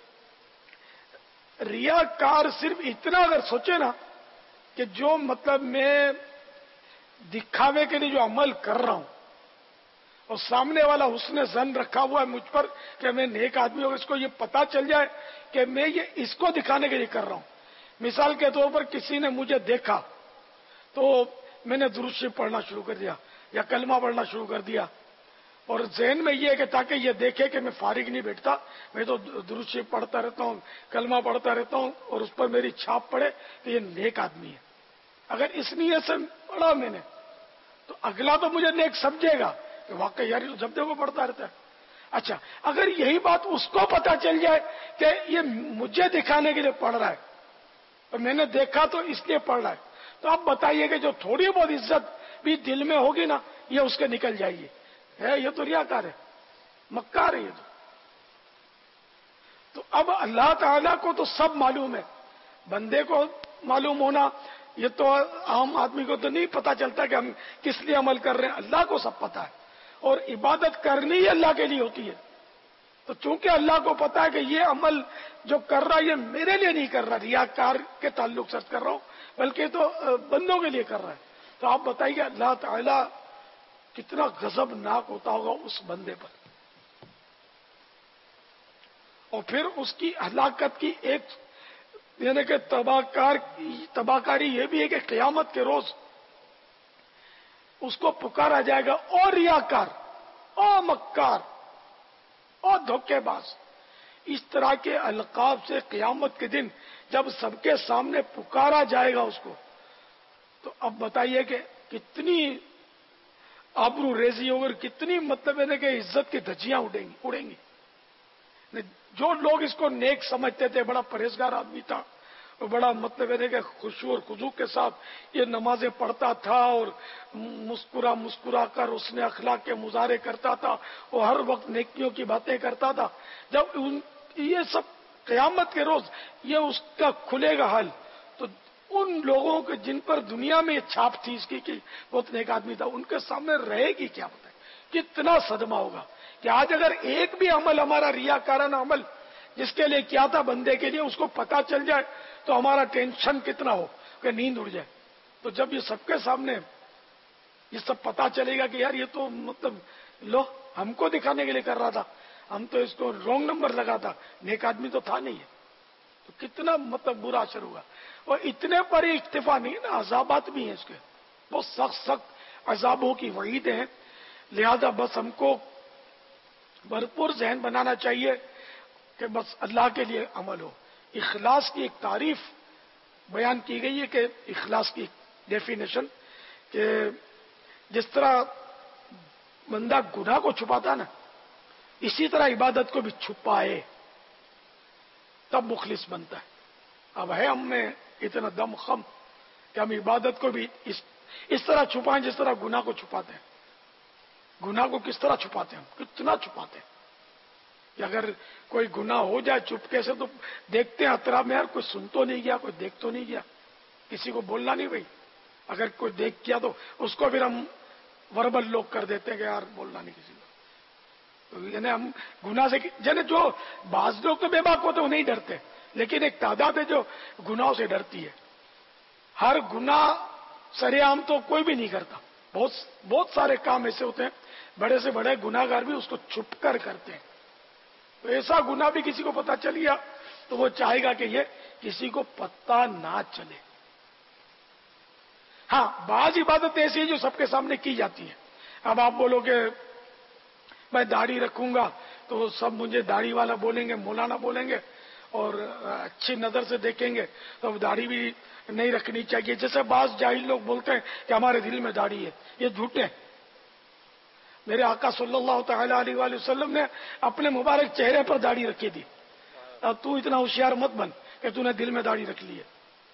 ریاکار صرف اتنا اگر سوچے نا کہ جو مطلب میں دکھاوے کے لیے جو عمل کر رہا ہوں اور سامنے والا حسن ظن رکھا ہوا ہے مجھ پر کہ میں نیک آدمی ہوں, اس کو یہ پتا چل جائے کہ میں یہ اس کو دکھانے کے لیے کر رہا ہوں. مثال کے طور پر کسی نے مجھے دیکھا تو میں نے درود شریف پڑھنا شروع کر دیا یا کلمہ پڑھنا شروع کر دیا، اور ذہن میں یہ ہے کہ تاکہ یہ دیکھے کہ میں فارغ نہیں بیٹھتا، میں تو درود شریف پڑھتا رہتا ہوں، کلمہ پڑھتا رہتا ہوں، اور اس پر میری چھاپ پڑے کہ یہ نیک آدمی ہے۔ اگر اس نیت سے پڑھا میں نے تو اگلا تو مجھے نیک سمجھے گا کہ واقعی یار جب دیکھو پڑھتا رہتا ہے۔ اچھا، اگر یہی بات اس کو پتا چل جائے کہ یہ مجھے دکھانے کے لیے پڑھ رہا ہے اور میں نے دیکھا تو اس لیے پڑھ رہا ہے، تو آپ بتائیے کہ جو تھوڑی بہت عزت بھی دل میں ہوگی نا، یہ اس کے نکل جائے گی۔ یہ تو ریاکار ہے، مکار ہے یہ تو اب اللہ تعالیٰ کو تو سب معلوم ہے، بندے کو معلوم ہونا یہ تو عام آدمی کو تو نہیں پتا چلتا کہ ہم کس لیے عمل کر رہے ہیں، اللہ کو سب پتا ہے، اور عبادت کرنی ہی اللہ کے لیے ہوتی ہے۔ تو چونکہ اللہ کو پتا ہے کہ یہ عمل جو کر رہا ہے یہ میرے لیے نہیں کر رہا، ریاکار کے تعلق سے کر رہا ہوں، بلکہ تو بندوں کے لیے کر رہا ہے، تو آپ بتائیے اللہ تعالیٰ کتنا غضبناک ہوتا ہوگا اس بندے پر۔ اور پھر اس کی ہلاکت کی ایک یعنی کہ تباہکاری یہ بھی ہے کہ قیامت کے روز اس کو پکارا جائے گا اور ریاکار اور مکار اور دھوکے باز، اس طرح کے القاب سے قیامت کے دن جب سب کے سامنے پکارا جائے گا اس کو، تو اب بتائیے کہ کتنی آبرو ریزی ہوگی، کتنی مطلب ہے کہ عزت کی دھجیاں اڑیں گی۔ جو لوگ اس کو نیک سمجھتے تھے، بڑا پرہیزگار آدمی تھا، اور بڑا مطلب ہے کہ خشوع اور خضوع کے ساتھ یہ نمازیں پڑھتا تھا، اور مسکرا کر اس نے اخلاق کے مظاہرے کرتا تھا، اور ہر وقت نیکیوں کی باتیں کرتا تھا، جب یہ سب قیامت کے روز یہ اس کا کھلے گا حل، تو ان لوگوں کے جن پر دنیا میں یہ چھاپ تھی اس کی کہ بہت نیک آدمی تھا، ان کے سامنے رہے گی کیا بتائیں، کتنا صدمہ ہوگا کہ آج اگر ایک بھی عمل ہمارا ریاکارانہ عمل جس کے لیے کیا تھا بندے کے لیے اس کو پتا چل جائے تو ہمارا ٹینشن کتنا ہو کہ نیند اڑ جائے۔ تو جب یہ سب کے سامنے یہ سب پتا چلے گا کہ یار یہ تو مطلب لو ہم کو دکھانے کے لیے کر رہا تھا، ہم تو اس کو رانگ نمبر لگا تھا، نیک آدمی تو تھا نہیں ہے، تو کتنا مطلب برا اثر ہوگا۔ اور اتنے پر ہی اکتفا نہیں نا، عذابات بھی ہیں اس کے، بہت سخت سخت عذابوں کی وعیدیں ہیں، لہذا بس ہم کو بھرپور ذہن بنانا چاہیے کہ بس اللہ کے لیے عمل ہو۔ اخلاص کی ایک تعریف بیان کی گئی ہے کہ اخلاص کی ڈیفینیشن کہ جس طرح بندہ گناہ کو چھپاتا نا، اسی طرح عبادت کو بھی چھپائے تب مخلص بنتا ہے۔ اب ہے ہم میں اتنا دم خم کہ ہم عبادت کو بھی اس طرح چھپائیں جس طرح گناہ کو چھپاتے ہیں۔ گناہ کو کس طرح چھپاتے ہیں، کتنا چھپاتے ہیں کہ اگر کوئی گناہ ہو جائے چپکے سے تو دیکھتے ہیں اطراف میں، یار کوئی سن تو نہیں گیا، کوئی دیکھ تو نہیں گیا، کسی کو بولنا نہیں بھائی، اگر کوئی دیکھ کیا تو اس کو پھر ہم وربل لوگ کر دیتے ہیں کہ یار بولنا نہیں کسی کو۔ تو یعنی ہم گناہ سے یعنی جو بعض لوگ تو بے باک ہوتے وہ نہیں ڈرتے، لیکن ایک تعداد ہے جو گناہوں سے ڈرتی ہے۔ ہر گناہ سرے عام تو کوئی بھی نہیں کرتا، بہت سارے کام ایسے ہوتے ہیں بڑے سے بڑے گناہگار بھی اس کو چھپ کر کرتے ہیں۔ تو ایسا گناہ بھی کسی کو پتا چل گیا تو وہ چاہے گا کہ یہ کسی کو پتا نہ چلے۔ ہاں بعض عبادت ایسی ہے جو سب کے سامنے کی جاتی ہے۔ اب آپ بولو کہ میں داڑھی رکھوں گا تو سب مجھے داڑھی والا بولیں گے، مولانا بولیں گے، اور اچھی نظر سے دیکھیں گے، تو داڑھی بھی نہیں رکھنی چاہیے۔ جیسے بعض جاہل لوگ بولتے ہیں کہ ہمارے دل میں داڑھی ہے، یہ جھوٹے ہیں۔ میرے آقا صلی اللہ تعالی علیہ وآلہ وسلم نے اپنے مبارک چہرے پر داڑھی رکھی تھی۔ اب تو اتنا ہوشیار مت بن کہ تو نے دل میں داڑھی رکھ لی ہے۔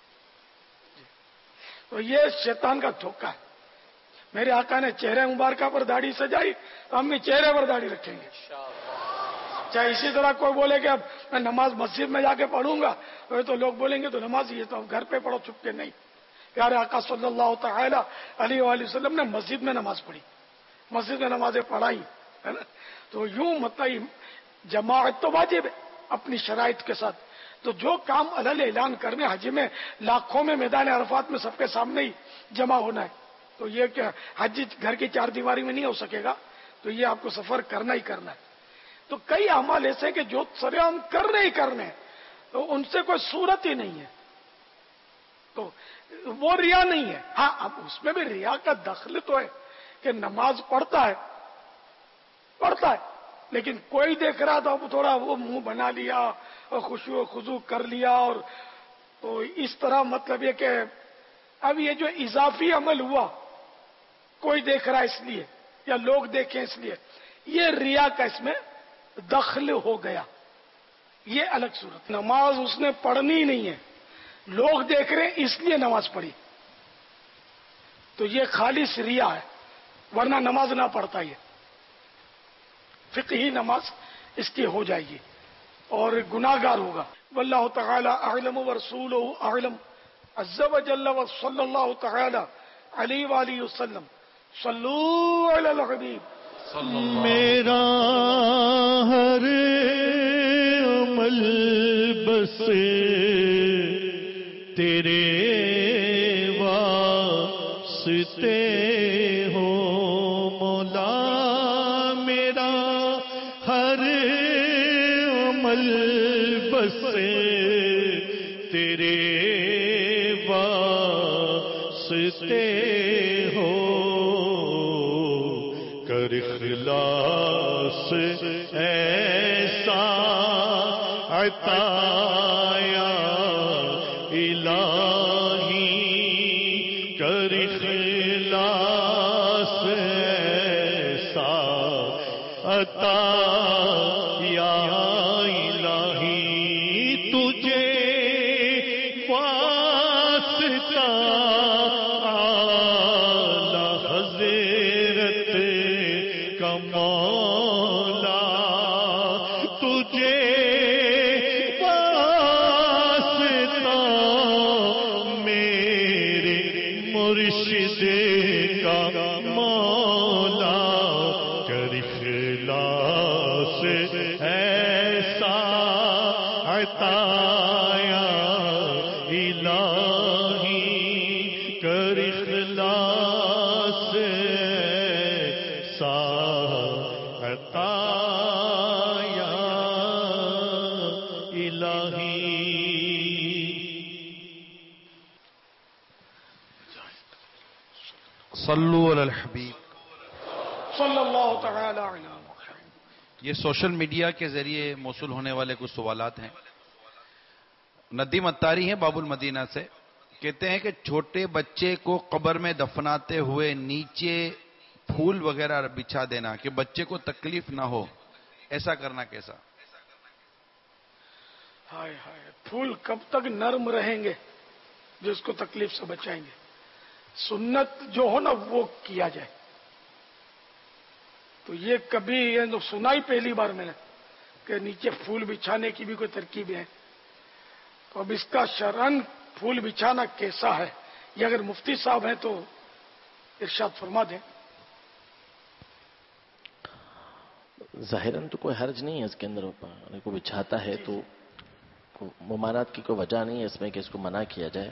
تو یہ شیطان کا دھوکہ ہے۔ میرے آقا نے چہرے مبارکہ پر داڑھی سجائی تو ہم بھی چہرے پر داڑھی رکھیں گے۔ چاہے اسی طرح کوئی بولے کہ اب میں نماز مسجد میں جا کے پڑھوں گا تو لوگ بولیں گے تو نماز ہی ہے تو گھر پہ پڑھو چھپ کے، نہیں۔ پیارے آقا صلی اللہ تعالی علیہ وآلہ وسلم نے مسجد میں نماز پڑھی، مسجد میں نمازیں پڑھائی، ہے نا۔ تو یوں مطلب جماعت تو واجب ہے اپنی شرائط کے ساتھ۔ تو جو کام علل اعلان کرنے حج میں لاکھوں میں میدان عرفات میں سب کے سامنے ہی جمع ہونا ہے، تو یہ کہ حج گھر کی چار دیواری میں نہیں ہو سکے گا، تو یہ آپ کو سفر کرنا ہی کرنا ہے۔ تو کئی اعمال ایسے کہ جو سرعام کرنے ہی کرنے ہیں، تو ان سے کوئی صورت ہی نہیں ہے۔ تو وہ ریا نہیں ہے. ہاں اب اس میں بھی ریا کا دخل تو ہے کہ نماز پڑھتا ہے لیکن کوئی دیکھ رہا تو اب تھوڑا وہ منہ بنا لیا اور خشوع و خضوع کر لیا، اور تو اس طرح مطلب یہ کہ اب یہ جو اضافی عمل ہوا کوئی دیکھ رہا اس لیے یا لوگ دیکھیں اس لیے، یہ ریا کا اس میں دخل ہو گیا، یہ الگ صورت. نماز اس نے پڑھنی نہیں ہے، لوگ دیکھ رہے ہیں اس لیے نماز پڑھی، تو یہ خالص ریا ہے، ورنہ نماز نہ پڑھتا. یہ فقہی نماز اس کی ہو جائے گی اور گناہگار ہوگا. واللہ تعالی اعلم ورسولہ اعلم عز وجل وصلی اللہ تعالی علیہ وآلہ وسلم. صلو علی الحبیب. میرا ہر عمل بس تیرے واسطے ہو مولا، میرا ہر عمل بس تیرے واسطے ہو، کر اخلاص ایسا عطا یا الہی، کر اخلاص ایسا عطا یا الہی، تجھے واسطہ اعلی حضرت کا مولا، تجھے واسطہ میرے مرشد کا مولا، کر اخلاص ایسا عطا یا الہی، کر اخلاص ایسا عطا یا الہی. صلو علی الحبیب. صلی اللہ تعالی علی محمد. یہ سوشل میڈیا کے ذریعے موصول ہونے والے کچھ سوالات ہیں. ندیم اتاری ہیں باب المدینہ سے، کہتے ہیں کہ چھوٹے بچے کو قبر میں دفناتے ہوئے نیچے پھول وغیرہ بچھا دینا کہ بچے کو تکلیف نہ ہو، ایسا کرنا کیسا؟ ہائے ہائے، پھول کب تک نرم رہیں گے جو اس کو تکلیف سے بچائیں گے؟ سنت جو ہو نا وہ کیا جائے. تو یہ کبھی یہ سنا ہی پہلی بار میں نے کہ نیچے پھول بچھانے کی بھی کوئی ترکیبیں ہیں. تو اب اس کا شرعن پھول بچھانا کیسا ہے، یہ اگر مفتی صاحب ہیں تو ارشاد فرما دیں. ظاہراً تو کوئی حرج نہیں ہے اس کے اندر، اگر کوئی بچھاتا ہے تو ممانعت کی کوئی وجہ نہیں ہے اس میں کہ اس کو منع کیا جائے.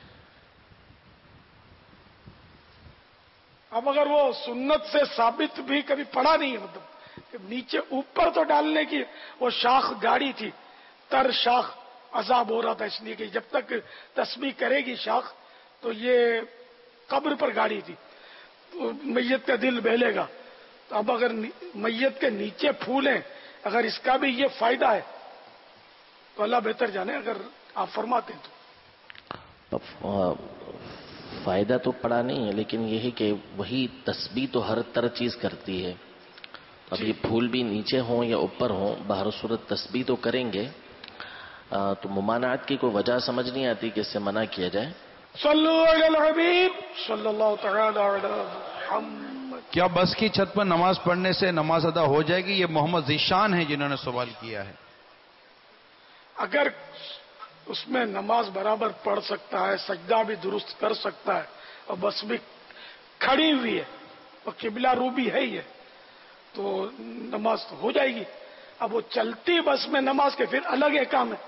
اب اگر وہ سنت سے ثابت بھی کبھی پڑا نہیں ہے، مطلب کہ نیچے اوپر تو ڈالنے کی وہ شاخ گاڑی تھی، تر شاخ عذاب ہو رہا تھا اس لیے کہ جب تک تسبیح کرے گی شاخ تو یہ قبر پر گاڑی تھی تو میت کا دل بہلے گا. تو اب اگر میت کے نیچے پھول ہیں، اگر اس کا بھی یہ فائدہ ہے تو اللہ بہتر جانے، اگر آپ فرماتے ہیں تو. فائدہ تو پڑا نہیں ہے، لیکن یہی کہ وہی تسبیح تو ہر طرح چیز کرتی ہے. اب یہ پھول بھی نیچے ہوں یا اوپر ہوں، بہر صورت تسبیح تو کریں گے. تو ممانعت کی کوئی وجہ سمجھ نہیں آتی کہ اس سے منع کیا جائے. صلو علی الحبیب صلی اللہ تعالی علی محمد. کیا بس کی چھت پر نماز پڑھنے سے نماز ادا ہو جائے گی؟ یہ محمد ذیشان ہیں جنہوں نے سوال کیا ہے. اگر اس میں نماز برابر پڑھ سکتا ہے، سجدہ بھی درست کر سکتا ہے اور بس بھی کھڑی ہوئی ہے اور قبلہ رو بھی ہے ہی ہے تو نماز تو ہو جائے گی. اب وہ چلتی بس میں نماز کے پھر الگ احکام ہے.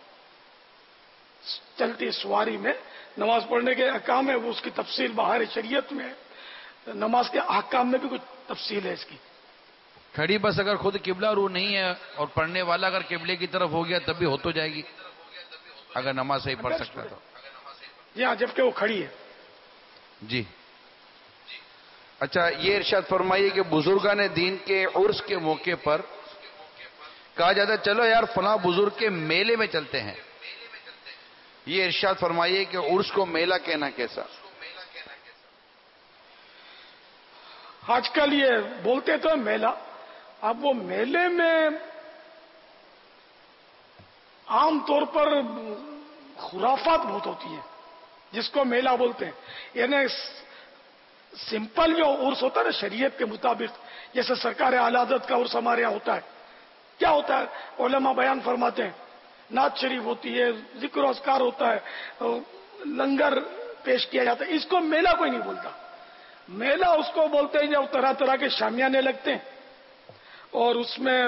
چلتی سواری میں نماز پڑھنے کے احکام ہے، وہ اس کی تفصیل باہر شریعت میں ہے. نماز کے احکام میں بھی کچھ تفصیل ہے اس کی. کھڑی بس اگر خود قبلہ رو نہیں ہے اور پڑھنے والا اگر قبلے کی طرف ہو گیا تب بھی ہو تو جائے گی اگر نماز صحیح پڑھ سکتا تو. یہاں جبکہ وہ کھڑی ہے. جی اچھا، یہ ارشاد فرمائیے کہ بزرگان دین کے عرس کے موقع پر کہا جاتا ہے چلو یار فلاں بزرگ کے میلے میں چلتے ہیں. یہ ارشاد فرمائیے کہ عرس کو میلہ کہنا کیسا؟ آج کل یہ بولتے تو میلہ، اب وہ میلے میں عام طور پر خرافات بہت ہوتی ہیں جس کو میلہ بولتے ہیں. یعنی سمپل جو عرس ہوتا ہے نا شریعت کے مطابق، جیسے سرکار اعلی حضرت کا عرس ہمارے یہاں ہوتا ہے، کیا ہوتا ہے؟ علماء بیان فرماتے ہیں، نعت شریف ہوتی ہے، ذکر و اذکار ہوتا ہے، لنگر پیش کیا جاتا ہے. اس کو میلہ کوئی نہیں بولتا. میلہ اس کو بولتے ہیں جب طرح طرح کے شامیانے لگتے ہیں اور اس میں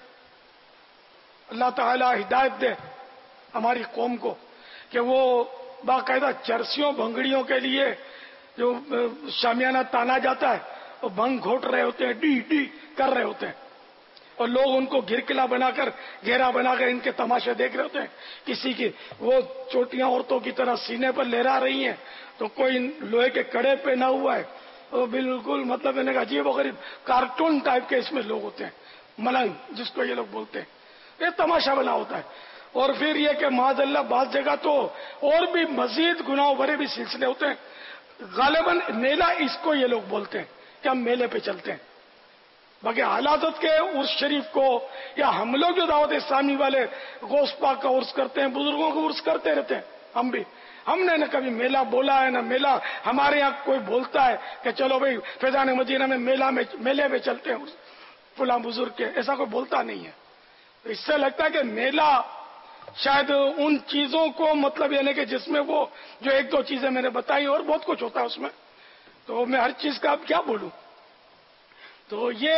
اللہ تعالی ہدایت دے ہماری قوم کو کہ وہ باقاعدہ چرسیوں بھنگڑیوں کے لیے جو شامیانہ تانا جاتا ہے وہ بھنگ گھوٹ رہے ہوتے ہیں، ڈی ڈی کر رہے ہوتے ہیں، اور لوگ ان کو گھرکلا بنا کر گھیرا بنا کر ان کے تماشے دیکھ رہے ہوتے ہیں. کسی کی وہ چوٹیاں عورتوں کی طرح سینے پر لہرا رہی ہیں تو کوئی لوہے کے کڑے پہ نہ ہوا ہے، وہ بالکل مطلب انہیں عجیب و غریب کارٹون ٹائپ کے اس میں لوگ ہوتے ہیں، ملنگ جس کو یہ لوگ بولتے ہیں. یہ تماشا بنا ہوتا ہے. اور پھر یہ کہ معاذ اللہ بعض جگہ تو اور بھی مزید گناہوں بھرے بھی سلسلے ہوتے ہیں. غالباً میلہ اس کو یہ لوگ بولتے ہیں کہ ہم میلے پہ چلتے ہیں. باقی حالات کے عرس شریف کو یا ہم لوگ جو دعوت اسلامی والے غوث پاک کا عرس کرتے ہیں، بزرگوں کا عرس کرتے رہتے ہیں. ہم نے نہ کبھی میلہ بولا ہے نہ میلہ ہمارے یہاں کوئی بولتا ہے کہ چلو بھائی فیضان مدینہ میں میلے میں چلتے ہیں فلاں بزرگ کے، ایسا کوئی بولتا نہیں ہے. اس سے لگتا ہے کہ میلہ شاید ان چیزوں کو مطلب یعنی کہ جس میں وہ جو ایک دو چیزیں میں نے بتائی اور بہت کچھ ہوتا ہے اس میں، تو میں ہر چیز کا اب کیا بولوں. تو یہ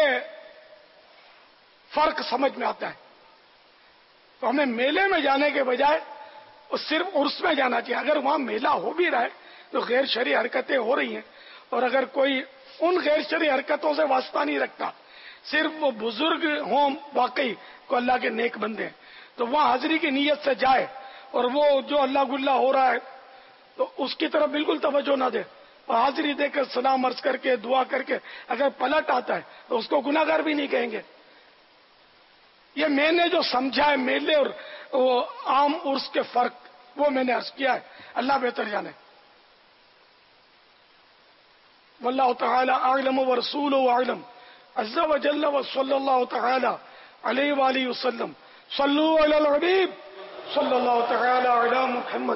فرق سمجھ میں آتا ہے. تو ہمیں میلے میں جانے کے بجائے صرف عرس میں جانا چاہیے. اگر وہاں میلہ ہو بھی رہا ہے تو غیر شرعی حرکتیں ہو رہی ہیں، اور اگر کوئی ان غیر شرعی حرکتوں سے واسطہ نہیں رکھتا، صرف وہ بزرگ ہوں واقعی کو اللہ کے نیک بندے ہیں، تو وہاں حاضری کی نیت سے جائے، اور وہ جو اللہ گلا ہو رہا ہے تو اس کی طرف بالکل توجہ نہ دے، اور حاضری دے کر سلام عرض کر کے دعا کر کے اگر پلٹ آتا ہے تو اس کو گناہ گار بھی نہیں کہیں گے. یہ میں نے جو سمجھا ہے میلے اور وہ عام عرس کے فرق، وہ میں نے عرض کیا ہے. اللہ بہتر جانے. واللہ تعالی اعلم ورسولہ اعلم عز وجل وصلی اللہ تعالی علیہ وآلہ وسلم. صلو علی الحبیب صلی اللہ تعالی علی محمد.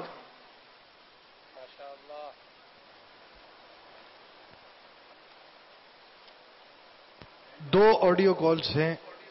دو آڈیو کالز ہیں.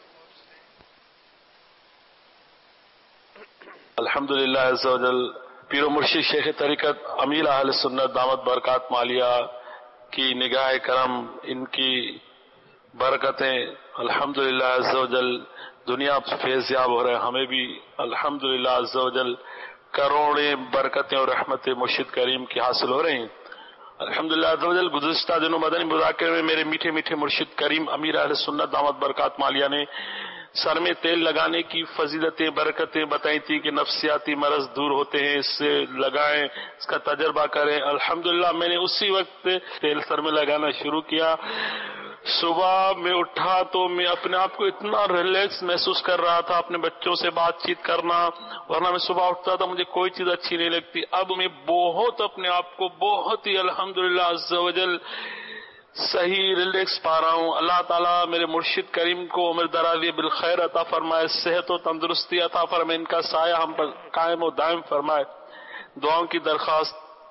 الحمدللہ عز و جل پیر و مرشد شیخ طریقت امیر اہل سنت دامت برکات مالیہ کی نگاہ کرم، ان کی برکتیں الحمدللہ عز و جل دنیا فیض یاب ہو رہے ہیں. ہمیں بھی الحمدللہ عز و جل کروڑیں برکتیں اور رحمت مرشد کریم کی حاصل ہو رہی ہیں. الحمدللہ عز و جل گزشتہ دنوں مدنی مذاکرے میں میرے میٹھے میٹھے مرشد کریم امیر اہل سنت دامت برکات مالیہ نے سر میں تیل لگانے کی فضیلتیں برکتیں بتائی تھی کہ نفسیاتی مرض دور ہوتے ہیں، اس سے لگائیں، اس کا تجربہ کریں. الحمدللہ میں نے اسی وقت تیل سر میں لگانا شروع کیا. صبح میں اٹھا تو میں اپنے آپ کو اتنا ریلیکس محسوس کر رہا تھا، اپنے بچوں سے بات چیت کرنا، ورنہ میں صبح اٹھتا تھا مجھے کوئی چیز اچھی نہیں لگتی. اب میں بہت اپنے آپ کو بہت ہی الحمدللہ عز و جل صحیح ریلیکس پا رہا ہوں. اللہ تعالیٰ میرے مرشد کریم کو عمر دراز بالخیر عطا فرمائے، صحت و تندرستی عطا فرمائے، ان کا سایہ ہم پر قائم و دائم فرمائے. دعاؤں کی درخواست.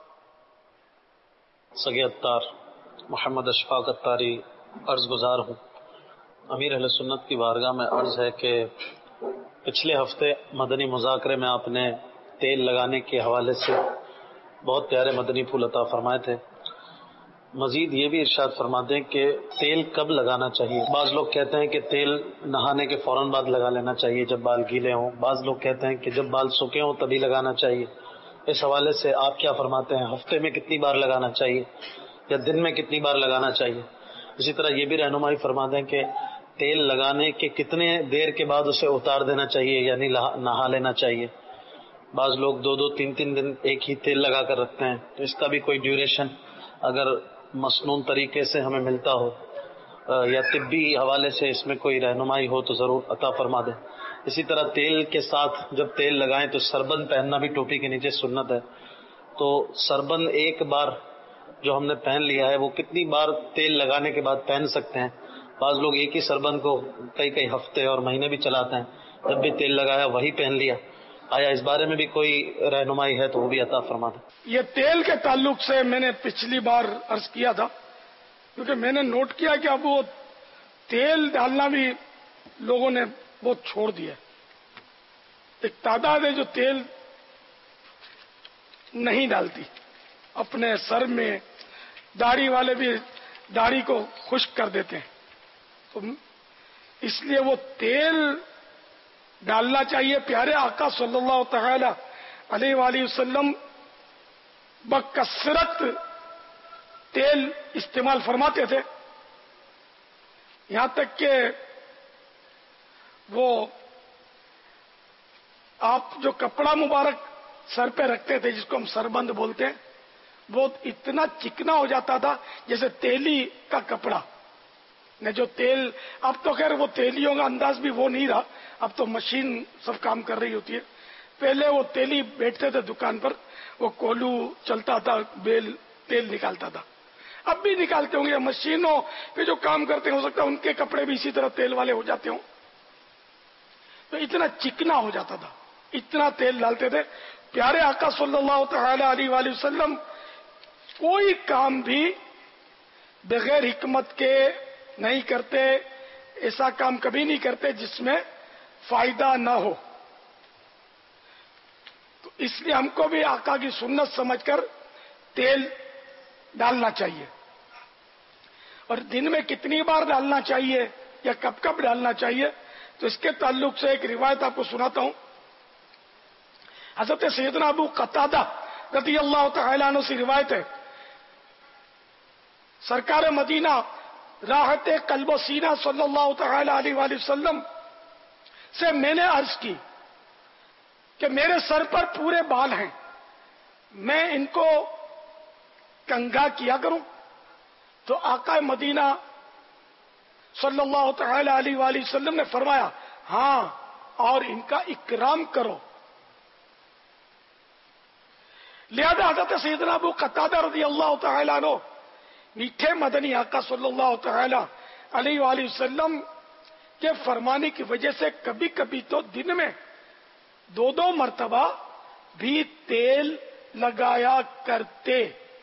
سگے اتار محمد اشفاق اتاری عرض گزار ہوں. امیر اہل سنت کی بارگاہ میں عرض ہے کہ پچھلے ہفتے مدنی مذاکرے میں آپ نے تیل لگانے کے حوالے سے بہت پیارے مدنی پھول عطا فرمائے تھے. مزید یہ بھی ارشاد فرما دیں کہ تیل کب لگانا چاہیے. بعض لوگ کہتے ہیں کہ تیل نہانے کے فوراً بعد لگا لینا چاہیے جب بال گیلے ہوں، بعض لوگ کہتے ہیں کہ جب بال سوکھے ہوں تبھی لگانا چاہیے. اس حوالے سے آپ کیا فرماتے ہیں؟ ہفتے میں کتنی بار لگانا چاہیے یا دن میں کتنی بار لگانا چاہیے؟ اسی طرح یہ بھی رہنمائی فرما دیں کہ تیل لگانے کے کتنے دیر کے بعد اسے اتار دینا چاہیے یعنی نہا لینا چاہیے. بعض لوگ 2-3 دن ایک ہی تیل لگا کر رکھتے ہیں، تو اس کا بھی کوئی ڈیوریشن اگر مسنون طریقے سے ہمیں ملتا ہو یا طبی حوالے سے اس میں کوئی رہنمائی ہو تو ضرور عطا فرما دیں۔ اسی طرح تیل کے ساتھ جب تیل لگائیں تو سربند پہننا بھی ٹوپی کے نیچے سنت ہے، تو سربند ایک بار جو ہم نے پہن لیا ہے وہ کتنی بار تیل لگانے کے بعد پہن سکتے ہیں؟ بعض لوگ ایک ہی سربند کو کئی ہفتے اور مہینے بھی چلاتے ہیں، جب بھی تیل لگایا وہی پہن لیا، آیا اس بارے میں بھی کوئی رہنمائی ہے تو وہ بھی عطا فرما دیں۔ یہ تیل کے تعلق سے میں نے پچھلی بار عرض کیا تھا، کیونکہ میں نے نوٹ کیا کہ اب وہ تیل ڈالنا بھی لوگوں نے بہت چھوڑ دیا۔ ایک تعداد ہے جو تیل نہیں ڈالتی، اپنے سر میں داڑھی والے بھی داڑھی کو خشک کر دیتے ہیں، تو اس لیے وہ تیل ڈالنا چاہیے۔ پیارے آقا صلی اللہ تعالی علیہ وآلہ وسلم بکثرت تیل استعمال فرماتے تھے، یہاں تک کہ وہ آپ جو کپڑا مبارک سر پہ رکھتے تھے جس کو ہم سربند بولتے ہیں، وہ اتنا چکنا ہو جاتا تھا جیسے تیلی کا کپڑا نے جو تیل، اب تو خیر وہ تیلیوں کا انداز بھی وہ نہیں رہا، اب تو مشین سب کام کر رہی ہوتی ہے۔ پہلے وہ تیلی بیٹھتے تھے دکان پر، وہ کولو چلتا تھا، بیل تیل نکالتا تھا، اب بھی نکالتے ہوں گے، مشینوں پہ جو کام کرتے ہیں ہو سکتا ہے ان کے کپڑے بھی اسی طرح تیل والے ہو جاتے ہوں، تو اتنا چکنا ہو جاتا تھا، اتنا تیل ڈالتے تھے۔ پیارے آقا صلی اللہ تعالی علیہ وآلہ وسلم کوئی کام بھی بغیر حکمت کے نہیں کرتے، ایسا کام کبھی نہیں کرتے جس میں فائدہ نہ ہو، تو اس لیے ہم کو بھی آقا کی سنت سمجھ کر تیل ڈالنا چاہیے، اور دن میں کتنی بار ڈالنا چاہیے یا کب کب ڈالنا چاہیے، تو اس کے تعلق سے ایک روایت آپ کو سناتا ہوں۔ حضرت سیدنا ابو قتادہ رضی اللہ تعالی عنہ سے روایت ہے، سرکار مدینہ راحت قلب و سینہ صلی اللہ تعالی علیہ وآلہ وسلم سے میں نے عرض کی کہ میرے سر پر پورے بال ہیں، میں ان کو کنگھا کیا کروں؟ تو آقا مدینہ صلی اللہ تعالی علیہ وآلہ وسلم نے فرمایا ہاں، اور ان کا اکرام کرو۔ لہذا حضرت سیدنا ابو قتادہ رضی اللہ تعالی عنہ میٹھے مدنی آقا صلی اللہ تعالی علیہ وآلہ وسلم کے فرمانے کی وجہ سے کبھی کبھی تو دن میں 2 مرتبہ بھی تیل لگایا کرتے،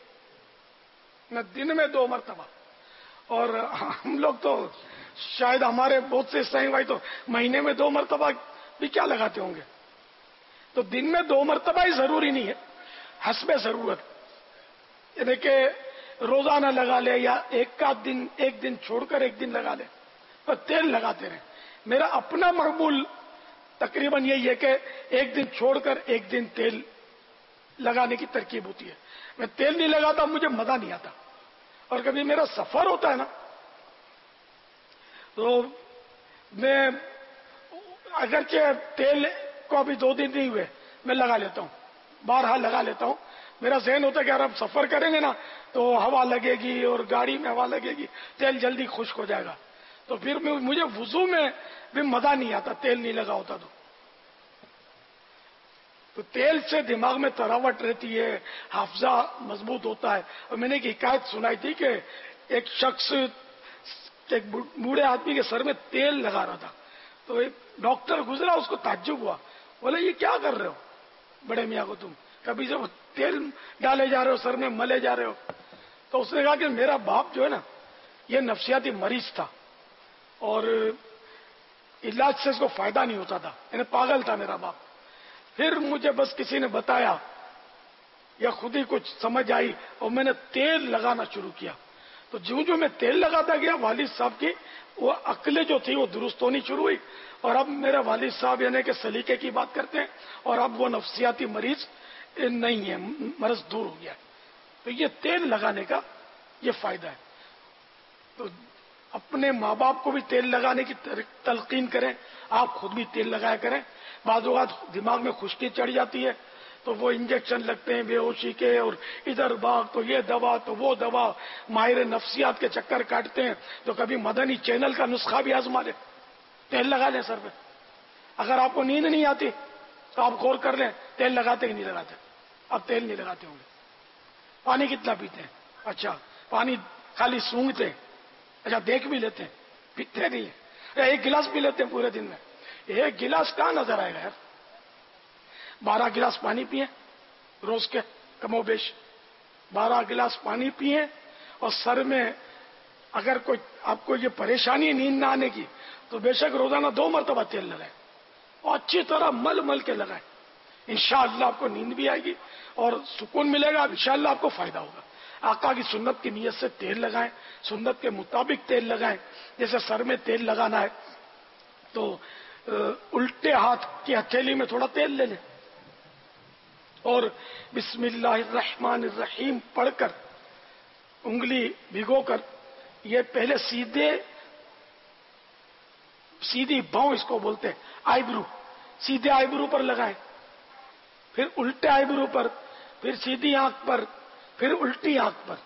دن میں 2 مرتبہ، اور ہم لوگ تو شاید ہمارے بہت سے عیسائی بھائی تو مہینے میں 2 مرتبہ بھی کیا لگاتے ہوں گے، تو دن میں 2 مرتبہ ہی ضروری نہیں ہے، حسب ضرورت، یعنی کہ روزانہ لگا لے یا ایک دن چھوڑ کر ایک دن لگا لے، پر تیل لگاتے رہے۔ میرا اپنا مقبول تقریباً یہی ہے کہ ایک دن چھوڑ کر ایک دن تیل لگانے کی ترکیب ہوتی ہے۔ میں تیل نہیں لگاتا، مجھے مزہ نہیں آتا، اور کبھی میرا سفر ہوتا ہے نا تو میں اگرچہ تیل کو ابھی 2 دن نہیں ہوئے میں لگا لیتا ہوں، بارہا لگا لیتا ہوں، میرا ذہن ہوتا ہے کہ یار اب سفر کریں گے نا تو ہوا لگے گی اور گاڑی میں ہوا لگے گی، تیل جلدی خشک ہو جائے گا، تو پھر مجھے وضو میں بھی مزہ نہیں آتا تیل نہیں لگا ہوتا تو تیل سے دماغ میں تراوٹ رہتی ہے، حافظہ مضبوط ہوتا ہے۔ اور میں نے ایک حکایت سنائی تھی کہ ایک شخص ایک بوڑھے آدمی کے سر میں تیل لگا رہا تھا، تو ایک ڈاکٹر گزرا، اس کو تعجب ہوا، بولے یہ کیا کر رہے ہو بڑے میاں کو، تم کبھی جب تیل ڈالے جا رہے ہو سر میں ملے جا رہے ہو؟ تو اس نے کہا کہ میرا باپ جو ہے نا یہ نفسیاتی مریض تھا اور علاج سے اس کو فائدہ نہیں ہوتا تھا، یعنی پاگل تھا میرا باپ، پھر مجھے بس کسی نے بتایا یا خود ہی کچھ سمجھ آئی اور میں نے تیل لگانا شروع کیا، تو جو میں تیل لگاتا گیا والد صاحب کی وہ عقل جو تھی وہ درست ہونی شروع ہوئی، اور اب میرے والد صاحب یعنی کہ سلیقے کی بات کرتے ہیں، اور اب وہ نفسیاتی مریض نہیں ہے، مرض دور ہو گیا۔ تو یہ تیل لگانے کا یہ فائدہ ہے۔ تو اپنے ماں باپ کو بھی تیل لگانے کی تلقین کریں، آپ خود بھی تیل لگایا کریں. بعض اوقات دماغ میں خشکی چڑھ جاتی ہے تو وہ انجیکشن لگتے ہیں بے ہوشی کے، اور ادھر بھاگ تو یہ دوا تو وہ دوا، ماہر نفسیات کے چکر کاٹتے ہیں. تو کبھی مدنی چینل کا نسخہ بھی آزما لیں، تیل لگا لیں سر پہ. اگر آپ کو نیند نہیں آتی تو آپ غور کر لیں تیل لگاتے کہ نہیں لگاتے. اب تیل نہیں لگاتے ہوں گے. پانی کتنا پیتے ہیں؟ اچھا پانی خالی سونگتے ہیں. اچھا دیکھ بھی لیتے ہیں، پیتے نہیں ہیں. ایک گلاس پی لیتے ہیں پورے دن میں. ایک گلاس کہاں نظر آئے گا یار؟ 12 گلاس پانی پیئے روز کے، کم و بیش 12 گلاس پانی پیئے. اور سر میں اگر کوئی آپ کو یہ پریشانی ہے نیند نہ آنے کی تو بے شک روزانہ 2 مرتبہ تیل لگائیں اور اچھی طرح مل مل کے لگائیں. انشاءاللہ آپ کو نیند بھی آئے گی اور سکون ملے گا. انشاءاللہ آپ کو فائدہ ہوگا. آقا کی سنت کی نیت سے تیل لگائیں، سنت کے مطابق تیل لگائیں. جیسے سر میں تیل لگانا ہے تو الٹے ہاتھ کی ہتھیلی میں تھوڑا تیل لے لیں اور بسم اللہ الرحمن الرحیم پڑھ کر انگلی بھگو کر یہ پہلے سیدھی بھاؤں اس کو بولتے ہیں، آئی برو، سیدھے آئی برو پر لگائیں، پھر الٹے آئی برو پر، پھر سیدھی آنکھ پر، پھر الٹی آنکھ پر.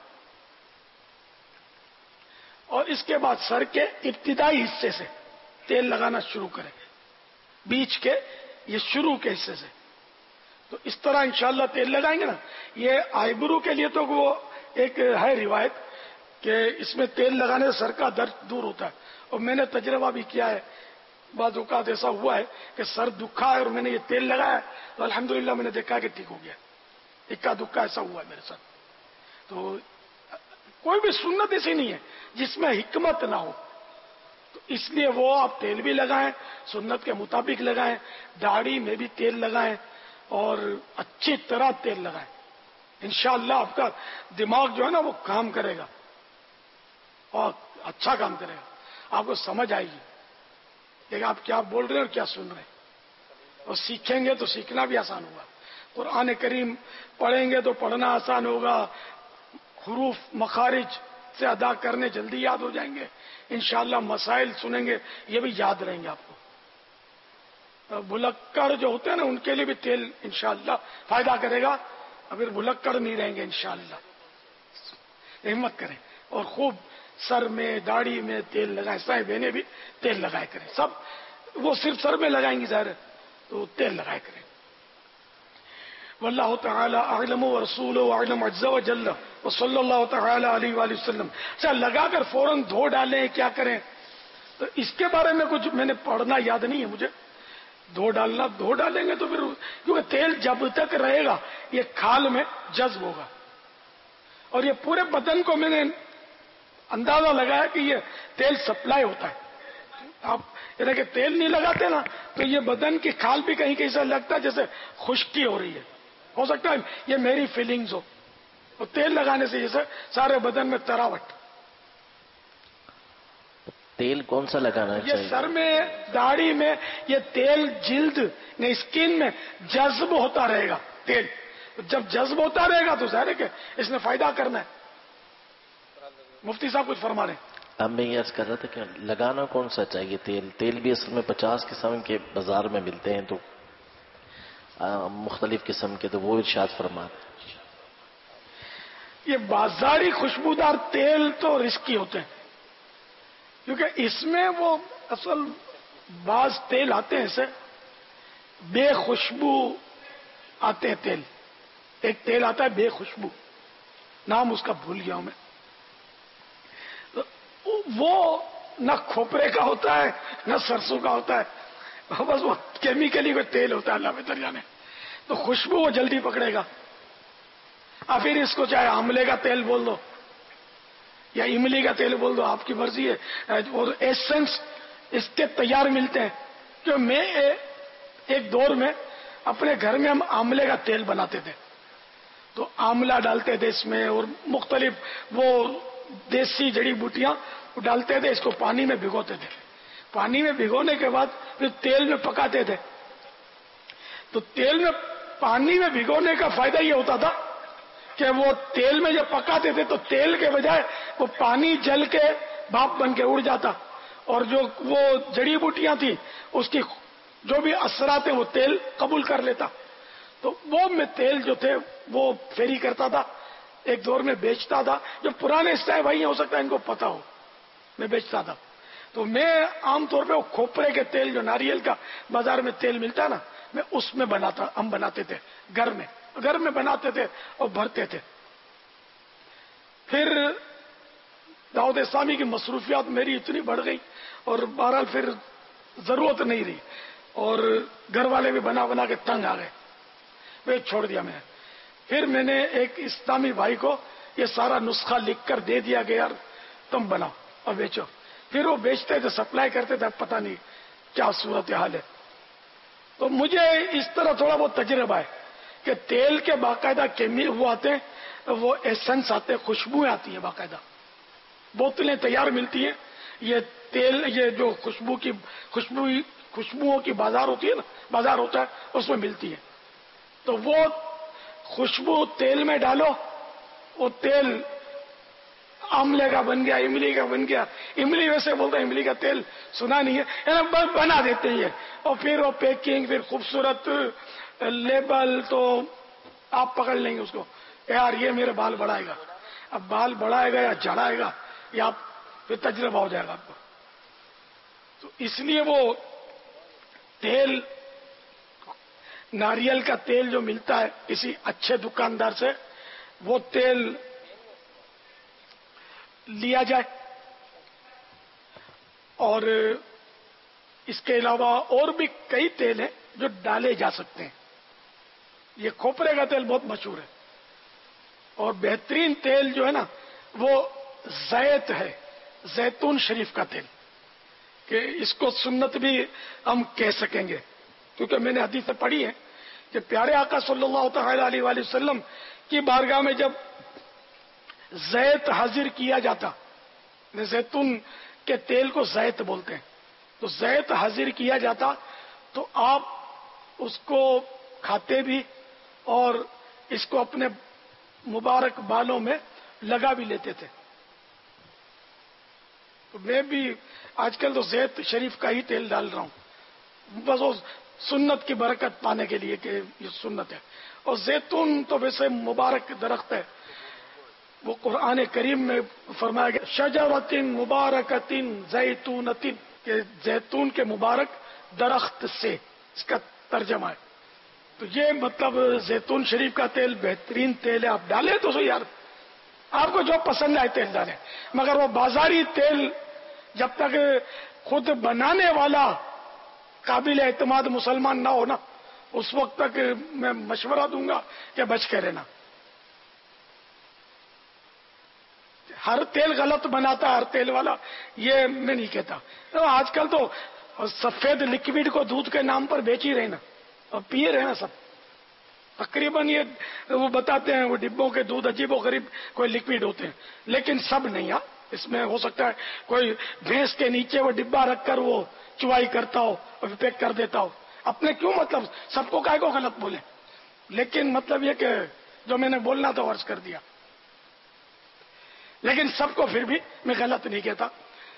اور اس کے بعد سر کے ابتدائی حصے سے تیل لگانا شروع کریں، بیچ کے یہ شروع کے حصے سے. تو اس طرح انشاءاللہ تیل لگائیں گے نا. یہ آئی برو کے لیے تو وہ ایک ہے روایت کہ اس میں تیل لگانے سے سر کا درد دور ہوتا ہے. اور میں نے تجربہ بھی کیا ہے، بعض اوقات ایسا ہوا ہے کہ سر دکھا ہے اور میں نے یہ تیل لگایا تو الحمدللہ میں نے دیکھا کہ ٹھیک ہو گیا. اکا دکا ایسا ہوا ہے میرے ساتھ. تو کوئی بھی سنت ایسی نہیں ہے جس میں حکمت نہ ہو. تو اس لیے وہ آپ تیل بھی لگائیں، سنت کے مطابق لگائیں، داڑھی میں بھی تیل لگائیں اور اچھی طرح تیل لگائیں. انشاءاللہ آپ کا دماغ جو ہے نا وہ کام کرے گا اور اچھا کام کرے گا. آپ کو سمجھ آئے گی کہ آپ کیا بول رہے ہیں اور کیا سن رہے ہیں. اور سیکھیں گے تو سیکھنا بھی آسان ہوگا. قرآن کریم پڑھیں گے تو پڑھنا آسان ہوگا. حروف مخارج سے ادا کرنے جلدی یاد ہو جائیں گے. انشاءاللہ مسائل سنیں گے یہ بھی یاد رہیں گے آپ کو. بھلکڑ جو ہوتے ہیں نا ان کے لیے بھی تیل انشاءاللہ فائدہ کرے گا. اگر بھلکڑ نہیں رہیں گے انشاءاللہ. ہمت کریں اور خوب سر میں داڑھی میں تیل لگائیں. سائیں بہنیں بھی تیل لگائے کریں. سب وہ صرف سر میں لگائیں گی ظاہر تو تیل لگائے کریں. واللہ تعالی اعلم ورسولہ اعلم عز وجل وصلی اللہ تعالی علیہ وآلہ وسلم. اچھا لگا کر فوراً دھو ڈالیں کیا کریں؟ تو اس کے بارے میں کچھ میں نے پڑھنا یاد نہیں ہے مجھے. دھو ڈالیں گے تو پھر کیونکہ تیل جب تک رہے گا یہ کھال میں جذب ہوگا اور یہ پورے بدن کو میں نے اندازہ لگایا کہ یہ تیل سپلائی ہوتا ہے. آپ یعنی کہ تیل نہیں لگاتے نا تو یہ بدن کی کھال بھی کہیں کہیں سے لگتا ہے جیسے خشکی ہو رہی ہے. ہو سکتا ہے یہ میری فیلنگز ہو. اور تیل لگانے سے جیسے سارے بدن میں تراوٹ. تیل کون سا لگانا چاہیے؟ یہ سر میں داڑھی میں یہ تیل جلد میں اسکن میں جذب ہوتا رہے گا. تیل جب جذب ہوتا رہے گا تو ظاہر ہے کہ اس نے فائدہ کرنا ہے. مفتی صاحب کچھ فرما رہے ہیں. اب میں یہ عرض کر رہا تھا کہ لگانا کون سا چاہیے تیل؟ تیل بھی اصل میں 50 قسم کے بازار میں ملتے ہیں تو مختلف قسم کے، تو وہ ارشاد فرماتے ہیں. یہ بازاری خوشبودار تیل تو رسکی ہوتے ہیں کیونکہ اس میں وہ اصل بعض تیل آتے ہیں ایسے بے خوشبو آتے ہیں تیل. ایک تیل آتا ہے بے خوشبو، نام اس کا بھول گیا ہوں میں. وہ نہ کھوپرے کا ہوتا ہے نہ سرسوں کا ہوتا ہے، بس وہ کیمیکلی کوئی تیل ہوتا ہے اللہ بہتر جانے. تو خوشبو وہ جلدی پکڑے گا. اور پھر اس کو چاہے آملے کا تیل بول دو یا املی کا تیل بول دو، آپ کی مرضی ہے. اور ایسنس اس کے تیار ملتے ہیں. کہ میں ایک دور میں اپنے گھر میں ہم آملے کا تیل بناتے تھے تو آملہ ڈالتے تھے اس میں اور مختلف وہ دیسی جڑی بوٹیاں ڈالتے تھے. اس کو پانی میں بھگوتے تھے. پانی میں بھگونے کے بعد پھر تیل میں پکاتے تھے. تو تیل میں پانی میں بھگونے کا فائدہ یہ ہوتا تھا کہ وہ تیل میں جب پکاتے تھے تو تیل کے بجائے وہ پانی جل کے भाप बन के उड़ जाता, और जो वो जड़ी बूटियां थी उसकी जो भी असरात है वो तेल कबूल कर लेता। तो वो मैं तेल जो थे वो फेरी करता था, एक दौर में बेचता था। जो पुराने स्टाइल भाई हो सकता है इनको पता हो, मैं बेचता था। तो मैं आमतौर पे वो खोपरे के तेल, जो नारियल का बाजार में तेल मिलता है ना, मैं उसमें बनाता, हम बनाते थे घर में बनाते थे और भरते थे। फिर दाऊद इस्लामी की मसरूफियात मेरी इतनी बढ़ गई और बहरहाल फिर जरूरत नहीं रही, और घर वाले भी बना बना के तंग आ गए, वे छोड़ दिया मैंने। फिर मैंने एक इस्लामी भाई को ये सारा नुस्खा लिख कर दे दिया कि यार तुम बनाओ और बेचो। फिर वो बेचते थे, सप्लाई करते थे, पता नहीं क्या सूरत हाल है। तो मुझे इस तरह थोड़ा बहुत तजुर्बा है कि तेल के बाकायदा वो आते हैं, वो एसेंस आते हैं, खुशबुएं आती हैं बाकायदा, बोतलें तैयार मिलती हैं। ये तेल, ये जो खुशबुओं की बाजार होती है ना, बाजार होता है, उसमें मिलती है। तो वो खुशबू तेल में डालो, वो तेल आमले का बन गया, इमली का बन गया। इमली वैसे बोलते हैं, इमली का तेल सुना नहीं है, बना देते हैं। और फिर वो पैकिंग, फिर खूबसूरत लेबल, तो आप पकड़ लेंगे उसको, यार ये मेरे बाल बढ़ाएगा। अब बाल बढ़ाएगा या झड़ाएगा, या फिर तजुर्बा हो जाएगा आपको। तो इसलिए वो तेल, नारियल का तेल जो मिलता है किसी अच्छे दुकानदार से, वो तेल लिया जाए। और इसके अलावा और भी कई तेल हैं जो डाले जा सकते हैं। ये खोपरे का तेल बहुत मशहूर है, और बेहतरीन तेल जो है ना वो जैत है, जैतून शरीफ का तेल, कि इसको सुन्नत भी हम कह सकेंगे, क्योंकि मैंने हदीस पढ़ी है कि प्यारे आका सल्लल्लाहु अलैहि वसल्लम की बारगाह में जब जैत हाजिर किया जाता, जैतून के तेल को जैत बोलते हैं, तो जैत हाजिर किया जाता तो आप उसको खाते भी और इसको अपने मुबारक बालों में लगा भी लेते थे। तो मैं भी आजकल तो जैत शरीफ का ही तेल डाल रहा हूं, बस वो सुन्नत की बरकत पाने के लिए कि ये सुन्नत है। और जैतून तो वैसे मुबारक दरख्त है, वो कुरान करीम में फरमाया गया शजरतिन मुबारकतिन जैतूनतिन, के जैतून के मुबारक दरख्त से, इसका तर्जमा है। तो ये मतलब जैतून शरीफ का तेल बेहतरीन तेल है, आप डालें तो सही यार, आपको जो पसंद आए तेल डालें, मगर वो बाजारी तेल जब तक खुद बनाने वाला काबिल एतमाद मुसलमान ना हो ना, उस वक्त तक मैं मशवरा दूंगा कि बच के रहना। हर तेल गलत बनाता है हर तेल वाला, ये मैं नहीं कहता। तो आजकल तो सफेद लिक्विड को दूध के नाम पर बेच ही रहे ना, और पिए रहे ना सब तकरीबन। ये वो बताते हैं वो डिब्बों के दूध अजीबो गरीब कोई लिक्विड होते हैं, लेकिन सब नहीं। इसमें हो सकता है कोई भैंस के नीचे वो डिब्बा रखकर वो चुवाई करता हो और पैक कर देता हो। अपने क्यों मतलब सबको काहे को गलत बोले, लेकिन मतलब ये कि जो मैंने बोलना था अर्ज कर दिया, लेकिन सबको फिर भी मैं गलत नहीं कहता।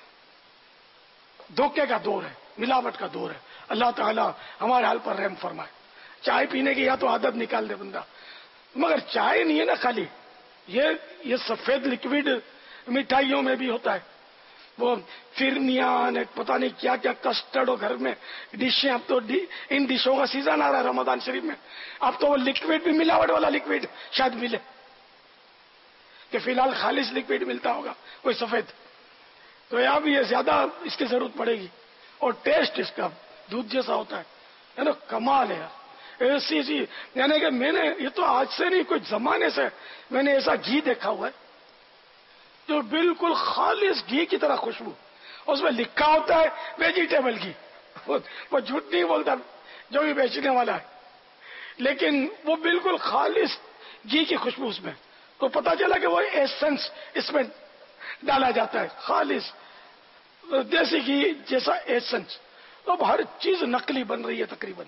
धोखे का दौर है, मिलावट का दौर है, अल्लाह ताला हमारे हाल पर रहम फरमाए। चाय पीने की या तो आदत निकाल दे बंदा, मगर चाय नहीं है ना खाली, ये सफेद लिक्विड मिठाइयों में भी होता है, वो फिरनियान पता नहीं क्या क्या कस्टर्ड, और घर में डिशें। अब तो इन डिशों का सीजन आ रहा है रमजान शरीफ में, अब तो वो लिक्विड भी मिलावट वाला लिक्विड शायद मिले, कि फिलहाल खालिश लिक्विड मिलता होगा कोई सफेद। तो यहाँ भी ये ज्यादा इसकी जरूरत पड़ेगी, और टेस्ट इसका दूध जैसा होता है ना, कमाल है ऐसी सी। यानी कि मैंने ये तो आज से नहीं कुछ जमाने से मैंने ऐसा घी देखा हुआ है जो बिल्कुल खालिश घी की तरह खुशबू, उसमें लिखा होता है वेजिटेबल घी, वो झूठ नहीं बोलता जो भी बेचने वाला है, लेकिन वो बिल्कुल खालिश घी की खुशबू उसमें। तो पता चला कि वो एसेंस इसमें डाला जाता है, खालिश देसी घी जैसा एसेंस। तो अब हर चीज नकली बन रही है तकरीबन।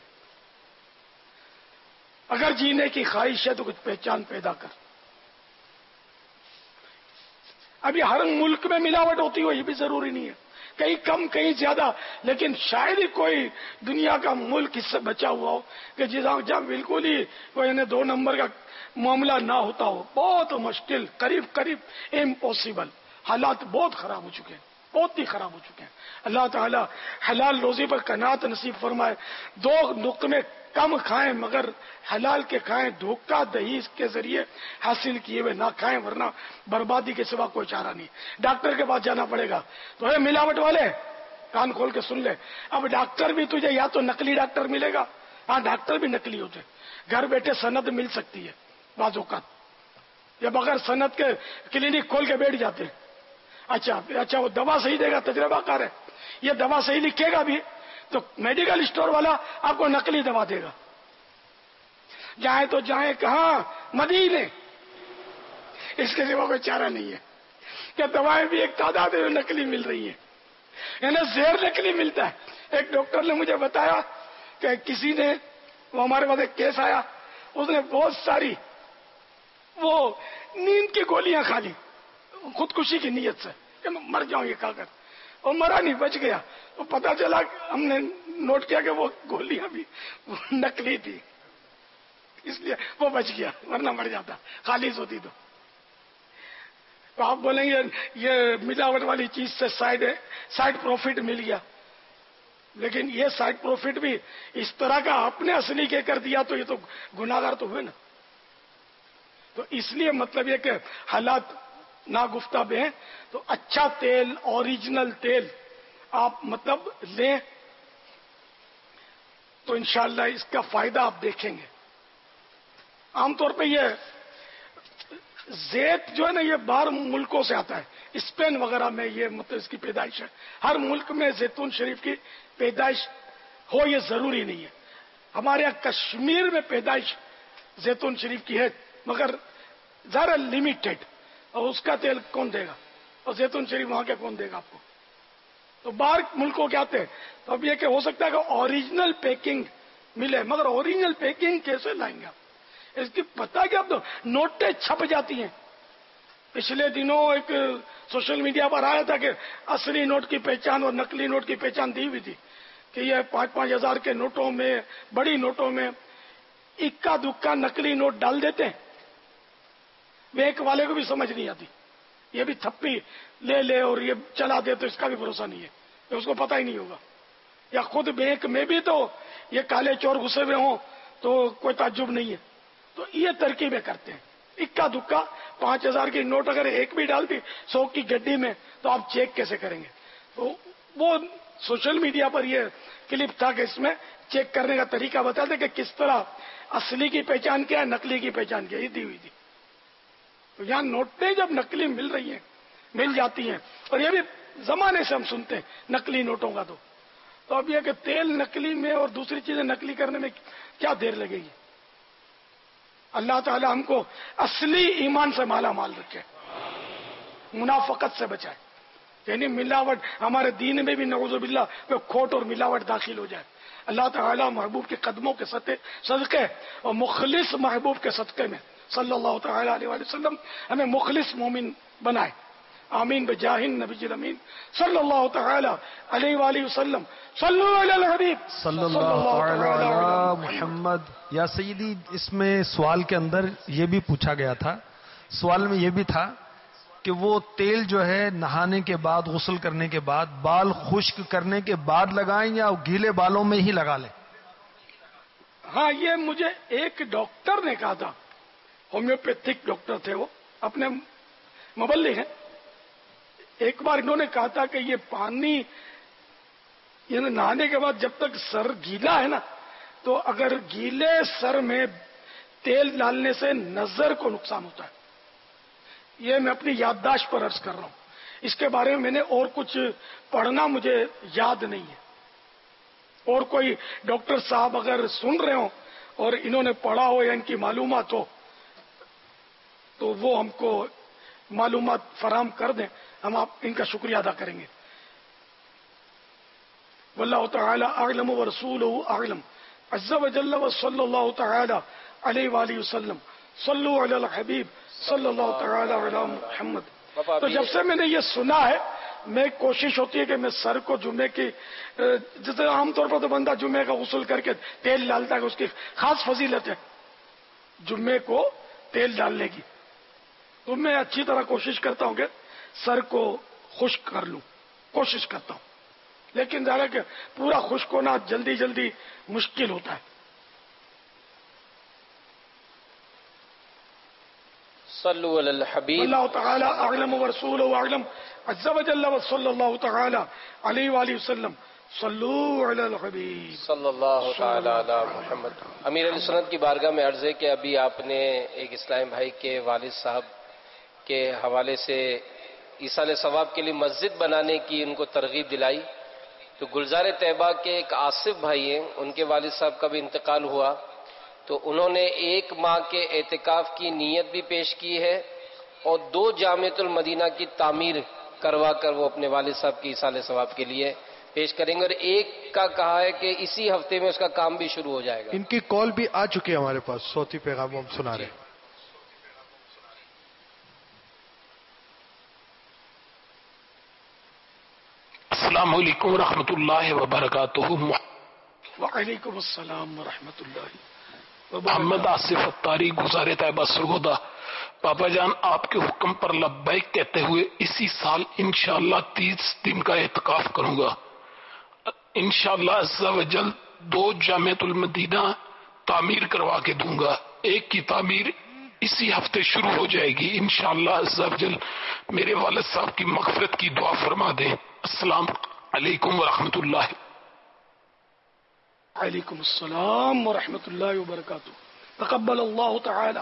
अगर जीने की ख्वाहिश है तो कुछ पहचान पैदा कर। ابھی ہر ملک میں ملاوٹ ہوتی ہو یہ بھی ضروری نہیں ہے، کہیں کم کہیں زیادہ، لیکن شاید ہی کوئی دنیا کا ملک اس سے بچا ہوا ہو کہ جہاں بالکل ہی کوئی 2 نمبر کا معاملہ نہ ہوتا ہو. بہت مشکل، قریب امپاسبل. حالات بہت خراب ہو چکے ہیں، بہت ہی خراب ہو چکے ہیں. اللہ تعالی حلال روزی پر قناعت نصیب فرمائے. 2 لقمے کم کھائیں مگر حلال کے کھائیں، دھوکہ دہی کے ذریعے حاصل کیے ہوئے نہ کھائیں، ورنہ بربادی کے سوا کوئی چارہ نہیں. ڈاکٹر کے پاس جانا پڑے گا تو اے ملاوٹ والے کان کھول کے سن لے، اب ڈاکٹر بھی تجھے یا تو نقلی ڈاکٹر ملے گا، ہاں ڈاکٹر بھی نقلی ہوتے، گھر بیٹھے سند مل سکتی ہے بعض اوقات، یا بغیر سند کے کلینک کھول کے بیٹھ جاتے ہیں. اچھا وہ دوا صحیح دے گا، تجربہ کار ہے، یہ دوا صحیح لکھے گا بھی تو میڈیکل اسٹور والا آپ کو نقلی دوا دے گا. جائیں تو جائیں کہاں؟ مدینے. اس کے سوا کوئی چارہ نہیں ہے کہ دوائیں بھی ایک تعداد میں نقلی مل رہی ہیں، یعنی زہر نقلی ملتا ہے. ایک ڈاکٹر نے مجھے بتایا کہ کسی نے، وہ ہمارے پاس ایک کیس آیا، اس نے بہت ساری وہ نیند کی گولیاں کھا لی خودکشی کی نیت سے کہ میں مر جاؤں یہ کھا کر، اور مرا نہیں، بچ گیا. تو پتا چلا، ہم نے نوٹ کیا کہ وہ گولیاں بھی نقلی تھی، اس لیے وہ بچ گیا، ورنہ مر جاتا خالص ہوتی تو. تو آپ بولیں گے یہ ملاوٹ والی چیز سے سائڈ پروفٹ مل گیا، لیکن یہ سائڈ پروفٹ بھی اس طرح کا آپ نے اصلی کے کر دیا تو یہ تو گناہگار تو ہوئے نا. تو اس لیے مطلب یہ کہ حالات ناگفتہ ہیں، تو اچھا تیل، اوریجنل تیل آپ مطلب لیں تو انشاءاللہ اس کا فائدہ آپ دیکھیں گے. عام طور پہ یہ زیت جو ہے نا یہ باہر ملکوں سے آتا ہے، اسپین وغیرہ میں یہ مطلب اس کی پیدائش ہے. ہر ملک میں زیتون شریف کی پیدائش ہو یہ ضروری نہیں ہے. ہمارے یہاں کشمیر میں پیدائش زیتون شریف کی ہے مگر ذرا لمیٹڈ، اور اس کا تیل کون دے گا، اور زیتون شریف وہاں کے کون دے گا آپ کو. تو باہر ملکوں کے آتے ہیں. تو اب یہ کہ ہو سکتا ہے کہ اوریجنل پیکنگ ملے، مگر اوریجنل پیکنگ کیسے لائیں گے آپ؟ اس کی پتہ کہ اب تو نوٹیں چھپ جاتی ہیں. پچھلے دنوں ایک سوشل میڈیا پر آیا تھا کہ اصلی نوٹ کی پہچان اور نقلی نوٹ کی پہچان دی ہوئی تھی کہ یہ 5-5 ہزار کے نوٹوں میں، بڑی نوٹوں میں اکا دکا نقلی نوٹ ڈال دیتے ہیں. بینک والے کو بھی سمجھ نہیں آتی، یہ بھی تھپی لے اور یہ چلا دے تو اس کا بھی بھروسہ نہیں ہے، اس کو پتہ ہی نہیں ہوگا. یا خود بینک میں بھی تو یہ کالے چور گھسے ہوئے ہوں تو کوئی تعجب نہیں ہے. تو یہ ترکیبیں کرتے ہیں، اکا دکا 5,000 کی نوٹ اگر ایک بھی ڈالتی 100 کی گڈی میں تو آپ چیک کیسے کریں گے؟ تو وہ سوشل میڈیا پر یہ کلپ تھا کہ اس میں چیک کرنے کا طریقہ بتاتے کہ کس طرح اصلی کی پہچان کیا ہے، نقلی کی پہچان کیا، یہ دی ہوئی تھی. تو یہاں نوٹیں جب نقلی مل رہی ہیں، مل جاتی ہیں، اور یہ بھی زمانے سے ہم سنتے ہیں نقلی نوٹوں کا. تو اب یہ کہ تیل نقلی میں اور دوسری چیزیں نقلی کرنے میں کیا دیر لگے گی؟ اللہ تعالی ہم کو اصلی ایمان سے مالا مال رکھے، منافقت سے بچائے. یعنی ملاوٹ ہمارے دین میں بھی نعوذ باللہ کوئی کھوٹ اور ملاوٹ داخل ہو جائے. اللہ تعالی محبوب کے قدموں کے صدقے اور مخلص محبوب کے صدقے میں صلی اللہ تعالی علیہ وسلم ہمیں مخلص مومن بنائے. آمین بجاہ النبی الامین صلی اللہ تعالی علیہ وآلہ وسلم. صلو علی الحبیب صلی اللہ تعالی علی محمد. یا سیدی، اس میں سوال کے اندر یہ بھی پوچھا گیا تھا، سوال میں یہ بھی تھا کہ وہ تیل جو ہے نہانے کے بعد، غسل کرنے کے بعد، بال خشک کرنے کے بعد لگائیں یا گیلے بالوں میں ہی لگا لیں؟ ہاں، یہ مجھے ایک ڈاکٹر نے کہا تھا، ہومیوپیتھک ڈاکٹر تھے، وہ اپنے مبلغ ہیں. ایک بار انہوں نے کہا تھا کہ یہ پانی یعنی نہانے کے بعد جب تک سر گیلا ہے نا، تو اگر گیلے سر میں تیل ڈالنے سے نظر کو نقصان ہوتا ہے. یہ میں اپنی یادداشت پر عرض کر رہا ہوں، اس کے بارے میں میں نے اور کچھ پڑھنا مجھے یاد نہیں ہے. اور کوئی ڈاکٹر صاحب اگر سن رہے ہوں اور انہوں نے پڑھا ہو یا ان کی معلومات ہو تو وہ ہم کو معلومات فراہم کر دیں، ہم ان کا شکریہ ادا کریں گے. واللہ تعالی اعلم ورسولہ اعلم عز وجل وصلی اللہ تعالی علیہ وآلہ وسلم. صلو علی الحبیب صلی اللہ تعالی علی محمد. تو جب سے میں نے یہ سنا ہے میں کوشش ہوتی ہے کہ میں سر کو جمعے کی جیسے عام طور پر تو بندہ جمعے کا غسل کر کے تیل ڈالتا ہے، اس کی خاص فضیلت ہے جمعے کو تیل ڈالنے کی، تو میں اچھی طرح کوشش کرتا ہوں کہ سر کو خشک کر لوں، کوشش کرتا ہوں، لیکن ظاہر ہے کہ پورا خشک ہونا جلدی جلدی مشکل ہوتا ہے. صلو علی الحبیب. اللہ تعالی اعلم ورسولہ اعلم عز وجل وصلی اللہ تعالی علیہ وآلہ وسلم. صلو علی الحبیب صلی اللہ تعالی علی محمد. امیر علیہ سنت کی بارگاہ میں عرض ہے کہ ابھی آپ نے ایک اسلام بھائی کے والد صاحب کے حوالے سے ایصال ثواب کے لیے مسجد بنانے کی ان کو ترغیب دلائی، تو گلزار طیبہ کے ایک آصف بھائی ہیں، ان کے والد صاحب کا بھی انتقال ہوا، تو انہوں نے 1 ماہ کے اعتکاف کی نیت بھی پیش کی ہے اور 2 جامعۃ المدینہ کی تعمیر کروا کر وہ اپنے والد صاحب کی ایصال ثواب کے لیے پیش کریں گے، اور ایک کا کہا ہے کہ اسی ہفتے میں اس کا کام بھی شروع ہو جائے گا. ان کی کال بھی آ چکی ہے ہمارے پاس، صوتی پیغام ہم سنا رہے ہیں. السلام علیکم ورحمۃ اللہ وبرکاتہ. وعلیکم السلام ورحمۃ اللہ. محمد آصف اتاری گلزار طیبہ سرگودا. پاپا جان آپ کے حکم پر لبیک کہتے ہوئے اسی سال انشاءاللہ 30 دن کا اعتکاف کروں گا. انشاءاللہ عز و جل 2 جامعۃ المدینہ تعمیر کروا کے دوں گا. ایک کی تعمیر اسی ہفتے شروع ہو جائے گی انشاءاللہ عز و جل. میرے والد صاحب کی مغفرت کی دعا فرما دیں. السلام علیکم ورحمۃ اللہ. وعلیکم السلام ورحمۃ اللہ وبرکاتہ. تقبل اللہ تعالی.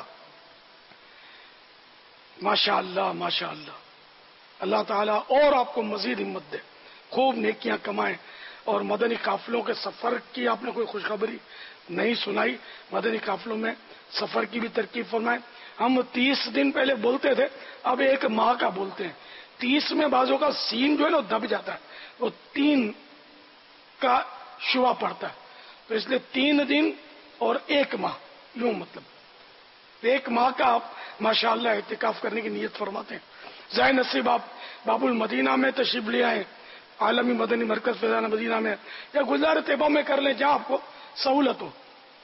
ماشاء اللہ ماشاء اللہ. اللہ تعالی اور آپ کو مزید ہمت دے، خوب نیکیاں کمائیں. اور مدنی قافلوں کے سفر کی آپ نے کوئی خوشخبری نہیں سنائی، مدنی قافلوں میں سفر کی بھی ترکیب فرمائیں. ہم 30 دن پہلے بولتے تھے، اب 1 ماہ کا بولتے ہیں. 30 میں بازوں کا سین جو ہے نا دب جاتا ہے، وہ 3 کا شعبہ پڑتا ہے، تو اس لیے 3 دن اور 1 ماہ، یوں مطلب 1 ماہ کا آپ ماشاءاللہ اعتکاف کرنے کی نیت فرماتے ہیں. ظاہر نصیب آپ باب المدینہ میں تشریف لے آئے، عالمی مدنی مرکز فیضان مدینہ میں، یا گلزار طیبہ میں کر لیں جہاں آپ کو سہولت ہو.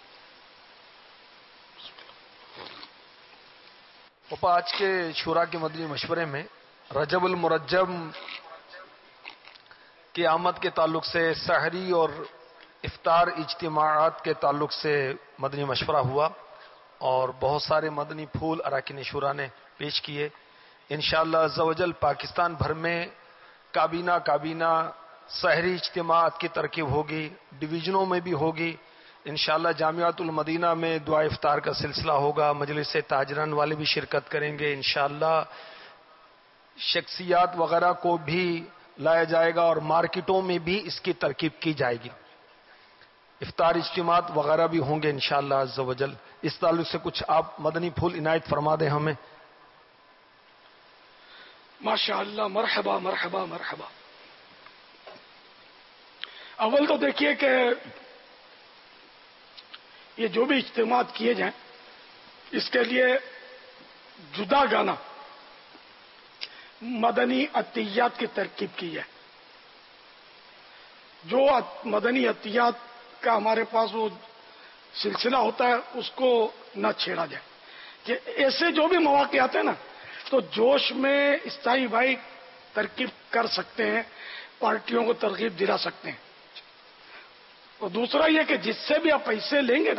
آج کے شورا کے مدنی مشورے میں رجب المرجب کی آمد کے تعلق سے، سحری اور افطار اجتماعات کے تعلق سے مدنی مشورہ ہوا اور بہت سارے مدنی پھول اراکین شورا نے پیش کیے. انشاءاللہ عز و جل پاکستان بھر میں کابینہ سحری اجتماعات کی ترکیب ہوگی، ڈویژنوں میں بھی ہوگی. انشاءاللہ جامعۃ المدینہ میں دعا افطار کا سلسلہ ہوگا، مجلس تاجران والے بھی شرکت کریں گے. انشاءاللہ شخصیات وغیرہ کو بھی لایا جائے گا اور مارکیٹوں میں بھی اس کی ترکیب کی جائے گی. افطار اجتماعات وغیرہ بھی ہوں گے انشاءاللہ عز و جل. اس تعلق سے کچھ آپ مدنی پھول عنایت فرما دیں ہمیں. ماشاءاللہ. مرحبا مرحبا مرحبا. اول تو دیکھیے کہ یہ جو بھی اجتماعات کیے جائیں اس کے لیے جدا گانا مدنی عطیات کی ترکیب کی ہے. جو مدنی عطیات کا ہمارے پاس وہ سلسلہ ہوتا ہے اس کو نہ چھیڑا جائے. کہ ایسے جو بھی مواقع آتے ہیں نا تو جوش میں عیسائی بھائی ترکیب کر سکتے ہیں، پارٹیوں کو ترغیب دلا سکتے ہیں. اور دوسرا یہ کہ جس سے بھی آپ پیسے لیں گے نا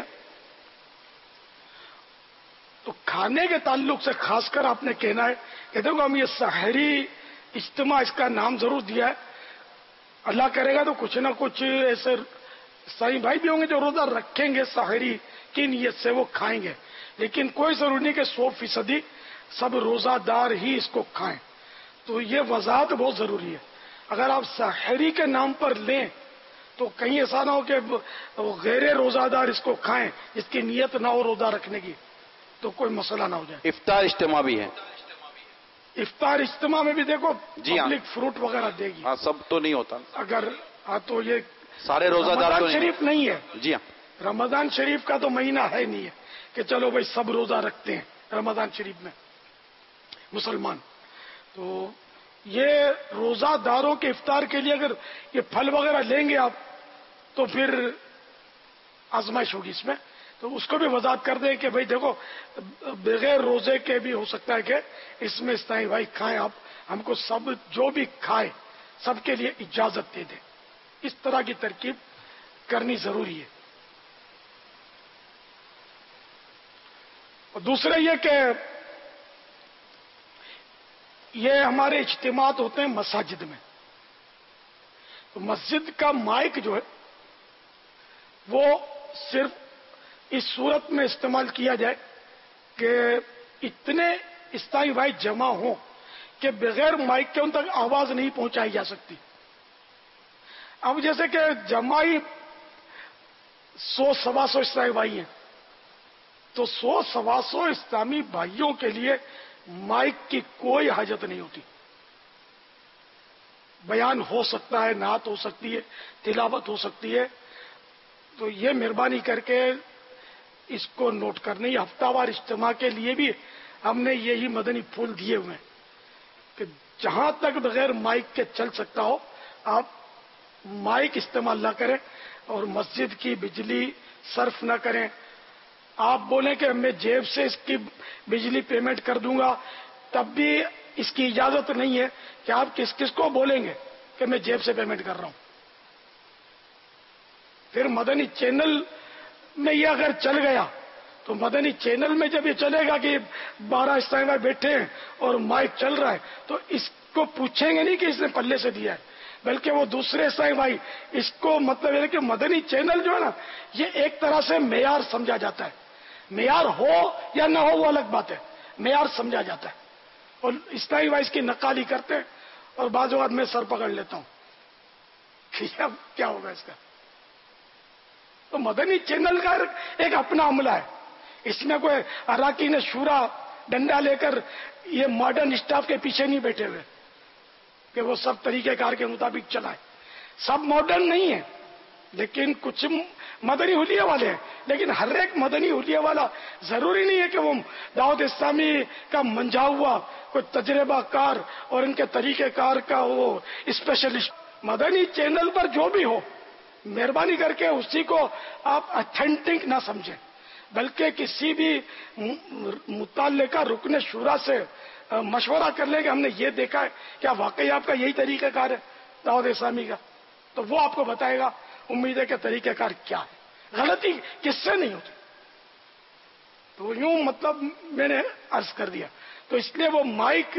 تو کھانے کے تعلق سے خاص کر آپ نے کہنا ہے کہ دیکھو ہم یہ سحری اجتماع اس کا نام ضرور دیا ہے، اللہ کرے گا تو کچھ نہ کچھ ایسے عیسائی بھائی بھی ہوں گے جو روزہ رکھیں گے سحری کی نیت سے وہ کھائیں گے، لیکن کوئی ضروری نہیں کہ 100% سب روزہ دار ہی اس کو کھائیں. تو یہ وضاحت بہت ضروری ہے. اگر آپ سحری کے نام پر لیں تو کہیں ایسا نہ ہو کہ غیر روزہ دار اس کو کھائیں، اس کی نیت نہ ہو روزہ رکھنے کی، تو کوئی مسئلہ نہ ہو جائے. افطار اجتماع بھی ہے. افطار اجتماع میں بھی دیکھو جی ہاں، پبلک فروٹ وغیرہ دے گی. ہاں سب تو نہیں ہوتا. اگر تو یہ سارے روزہ دار رمضان شریف نہیں ہے. جی ہاں، رمضان شریف کا تو مہینہ ہے نہیں ہے کہ چلو بھائی سب روزہ رکھتے ہیں رمضان شریف میں مسلمان. تو یہ روزہ داروں کے افطار کے لیے اگر یہ پھل وغیرہ لیں گے آپ تو پھر آزمائش ہوگی اس میں. تو اس کو بھی وضاحت کر دیں کہ بھائی دیکھو بغیر روزے کے بھی ہو سکتا ہے کہ اس میں اسلامی بھائی کھائیں, آپ ہم کو سب جو بھی کھائے سب کے لیے اجازت دے دیں. اس طرح کی ترکیب کرنی ضروری ہے. اور دوسرے یہ کہ یہ ہمارے اجتماعات ہوتے ہیں مساجد میں, تو مسجد کا مائک جو ہے وہ صرف اس صورت میں استعمال کیا جائے کہ اتنے اسلامی بھائی جمع ہوں کہ بغیر مائک کے ان تک آواز نہیں پہنچائی جا سکتی. اب جیسے کہ جمائی 100-125 اسلامی بھائی ہیں, تو 100-125 اسلامی بھائیوں کے لیے مائک کی کوئی حاجت نہیں ہوتی. بیان ہو سکتا ہے, نعت ہو سکتی ہے, تلاوت ہو سکتی ہے. تو یہ مہربانی کر کے اس کو نوٹ کرنے, ہفتہ وار اجتماع کے لیے بھی ہم نے یہی مدنی پھول دیے ہوئے ہیں کہ جہاں تک بغیر مائک کے چل سکتا ہو آپ مائک استعمال نہ کریں اور مسجد کی بجلی صرف نہ کریں. آپ بولیں کہ میں جیب سے اس کی بجلی پیمنٹ کر دوں گا, تب بھی اس کی اجازت نہیں ہے کہ آپ کس کس کو بولیں گے کہ میں جیب سے پیمنٹ کر رہا ہوں. پھر مدنی چینل میں یہ اگر چل گیا تو مدنی چینل میں جب یہ چلے گا کہ 12 اسلامی بھائی بیٹھے ہیں اور مائک چل رہا ہے تو اس کو پوچھیں گے نہیں کہ اس نے پلے سے دیا ہے, بلکہ وہ دوسرے اسلامی بھائی اس کو مطلب ہے کہ مدنی چینل جو ہے نا یہ ایک طرح سے معیار سمجھا جاتا ہے. معیار ہو یا نہ ہو وہ الگ بات ہے, معیار سمجھا جاتا ہے. اور اسلامی بھائی اس کی نقالی کرتے ہیں اور بعض اوقات میں سر پکڑ لیتا ہوں کہ اب کیا ہوگا اس کا. تو مدنی چینل کا ایک اپنا عملہ ہے, اس میں کوئی اراکین شورا ڈنڈا لے کر یہ ماڈرن اسٹاف کے پیچھے نہیں بیٹھے ہوئے کہ وہ سب طریقہ کار کے مطابق چلائے. سب ماڈرن نہیں ہے لیکن کچھ مدنی حلیہ والے ہیں, لیکن ہر ایک مدنی حلیہ والا ضروری نہیں ہے کہ وہ دعوت اسلامی کا منجھا ہوا کوئی تجربہ کار اور ان کے طریقہ کار کا وہ اسپیشلسٹ. مدنی چینل پر جو بھی ہو مہربانی کر کے اسی کو آپ اتھینٹک نہ سمجھیں, بلکہ کسی بھی متعلقہ رکن شورا سے مشورہ کر لیں کہ ہم نے یہ دیکھا ہے, کیا واقعی آپ کا یہی طریقہ کار ہے دعوت اسلامی کا, تو وہ آپ کو بتائے گا امید ہے کہ طریقہ کار کیا ہے, غلطی کس سے نہیں ہوتی. تو یوں مطلب میں نے عرض کر دیا. تو اس لیے وہ مائک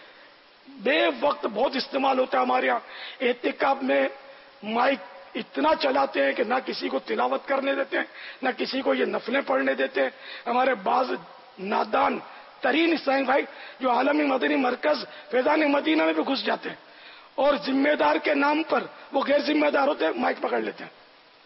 بے وقت بہت استعمال ہوتا ہے ہمارے یہاں. اعتکاف میں مائک اتنا چلاتے ہیں کہ نہ کسی کو تلاوت کرنے دیتے ہیں نہ کسی کو یہ نفلیں پڑھنے دیتے ہیں. ہمارے بعض نادان ترین اسلامی بھائی جو عالمی مدنی مرکز فیضان مدینہ میں بھی گھس جاتے ہیں اور ذمہ دار کے نام پر وہ غیر ذمہ دار ہوتے ہیں, مائک پکڑ لیتے ہیں.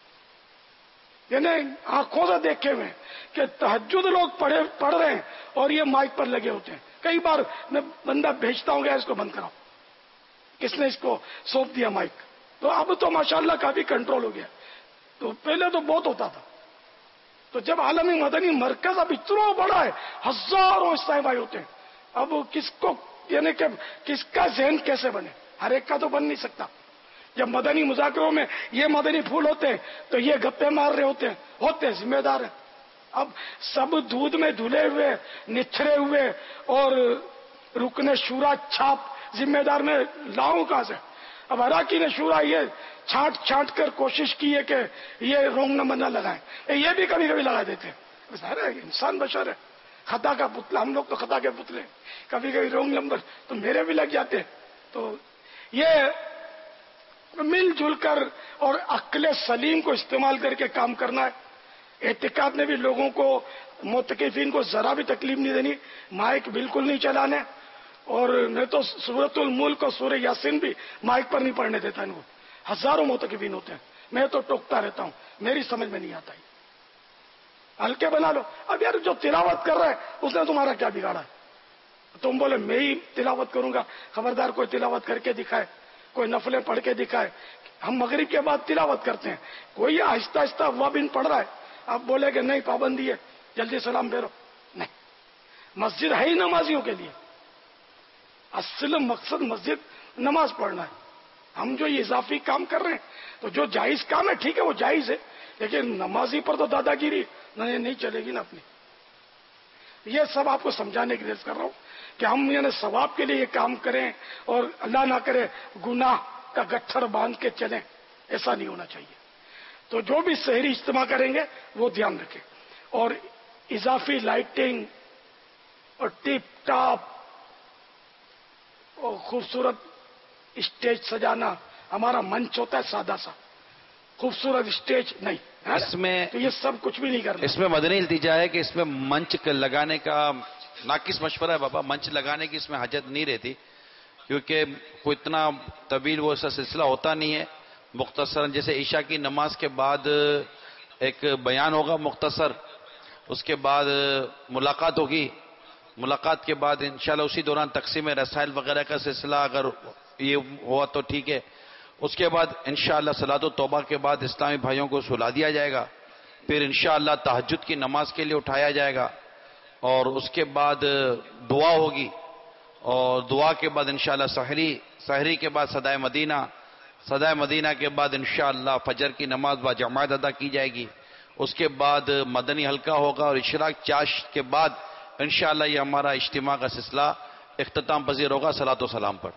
یعنی آنکھوں سے دیکھے ہوئے کہ تہجد لوگ پڑھ رہے ہیں اور یہ مائک پر لگے ہوتے ہیں. کئی بار میں بندہ بھیجتا ہوں گیا اس کو بند کراؤ, کس نے اس کو سونپ دیا مائک. تو اب تو ماشاءاللہ کافی کنٹرول ہو گیا, تو پہلے تو بہت ہوتا تھا. تو جب عالمی مدنی مرکز اب اتنا بڑا ہے, ہزاروں اسلامی بھائی ہوتے ہیں, اب کس کو یعنی کہ کس کا ذہن کیسے بنے, ہر ایک کا تو بن نہیں سکتا. جب مدنی مذاکروں میں یہ مدنی پھول ہوتے ہیں تو یہ گپے مار رہے ہوتے ہیں ذمہ دار ہیں. اب سب دودھ میں دھلے ہوئے نچھرے ہوئے اور رکن شورا چھاپ ذمہ دار میں لاؤں کہاں سے. اب اراکین شورا یہ چھانٹ کر کوشش کی ہے کہ یہ رونگ نمبر نہ لگائیں, یہ بھی کبھی کبھی لگا دیتے ہیں. سارے انسان بشر ہے, خطا کا پتلا, ہم لوگ تو خطا کے پتلے, کبھی کبھی رونگ نمبر تو میرے بھی لگ جاتے ہیں. تو یہ مل جل کر اور عقل سلیم کو استعمال کر کے کام کرنا ہے. اعتکاف میں بھی لوگوں کو معتکفین کو ذرا بھی تکلیف نہیں دینی, مائک بالکل نہیں چلانے, اور میں تو سورۃ الملک اور سورہ یاسین بھی مائک پر نہیں پڑھنے دیتا ان کو. ہزاروں معتکفین ہوتے ہیں, میں تو ٹوکتا رہتا ہوں, میری سمجھ میں نہیں آتا. ہلکے بنا لو. اب یار جو تلاوت کر رہا ہے اس نے تمہارا کیا بگاڑا ہے؟ تم بولے میں ہی تلاوت کروں گا, خبردار کوئی تلاوت کر کے دکھائے, کوئی نفلیں پڑھ کے دکھائے. ہم مغرب کے بعد تلاوت کرتے ہیں, کوئی آہستہ آہستہ وابن پڑھ رہا ہے, آپ بولے کہ نہیں پابندی ہے جلدی سلام پھیرو. نہیں, مسجد ہے ہی نمازیوں کے لیے, असल मकसद मस्जिद नमाज पढ़ना है। हम जो ये इजाफी काम कर रहे हैं तो जो जायज काम है ठीक है, वो जायज है, लेकिन नमाजी पर तो दादागिरी नहीं चलेगी ना अपनी। ये सब आपको समझाने के लिए कर रहा हूं कि हम यानी सवाब के लिए ये काम करें और अल्लाह ना करे गुनाह का गट्ठर बांध के चलें, ऐसा नहीं होना चाहिए। तो जो भी शहरी इज्तिमा करेंगे वो ध्यान रखें, और इजाफी लाइटिंग और टिप टॉप और खूबसूरत स्टेज सजाना, हमारा मंच होता है सादा सा, खूबसूरत स्टेज नहीं, इसमें तो ये सब कुछ भी नहीं करना। इसमें मदनी इल्तिजा है कि इसमें मंच लगाने का नाकिस मशवरा है बाबा, मंच लगाने की इसमें हजत नहीं रहती, क्योंकि कोई इतना तवील वो ऐसा सिलसिला होता नहीं है। मुख्तसर जैसे ईशा की नमाज के बाद एक बयान होगा मुख्तसर, उसके बाद मुलाकात होगी, मुलाकात के बाद इंशाल्लाह उसी दौरान तकसीम रसाइल वगैरह का सिलसिला अगर ये हुआ तो ठीक है। उसके बाद इंशाअल्लाह सलातो तौबा के बाद इस्लामी भाइयों को सुला दिया जाएगा, फिर इंशाअल्लाह तहज्जुद की नमाज के लिए उठाया जाएगा, और उसके बाद दुआ होगी, और दुआ के बाद इंशाअल्लाह सहरी के बाद सदाए मदीना के बाद इंशाअल्लाह फजर की नमाज व जमात अदा की जाएगी। उसके बाद मदनी हल्का होगा, और इशराक चाश के बाद इंशाअल्लाह ये हमारा इज्तिमा का सिलसिला इख्तिताम पजीर होगा सलातो सलाम पर।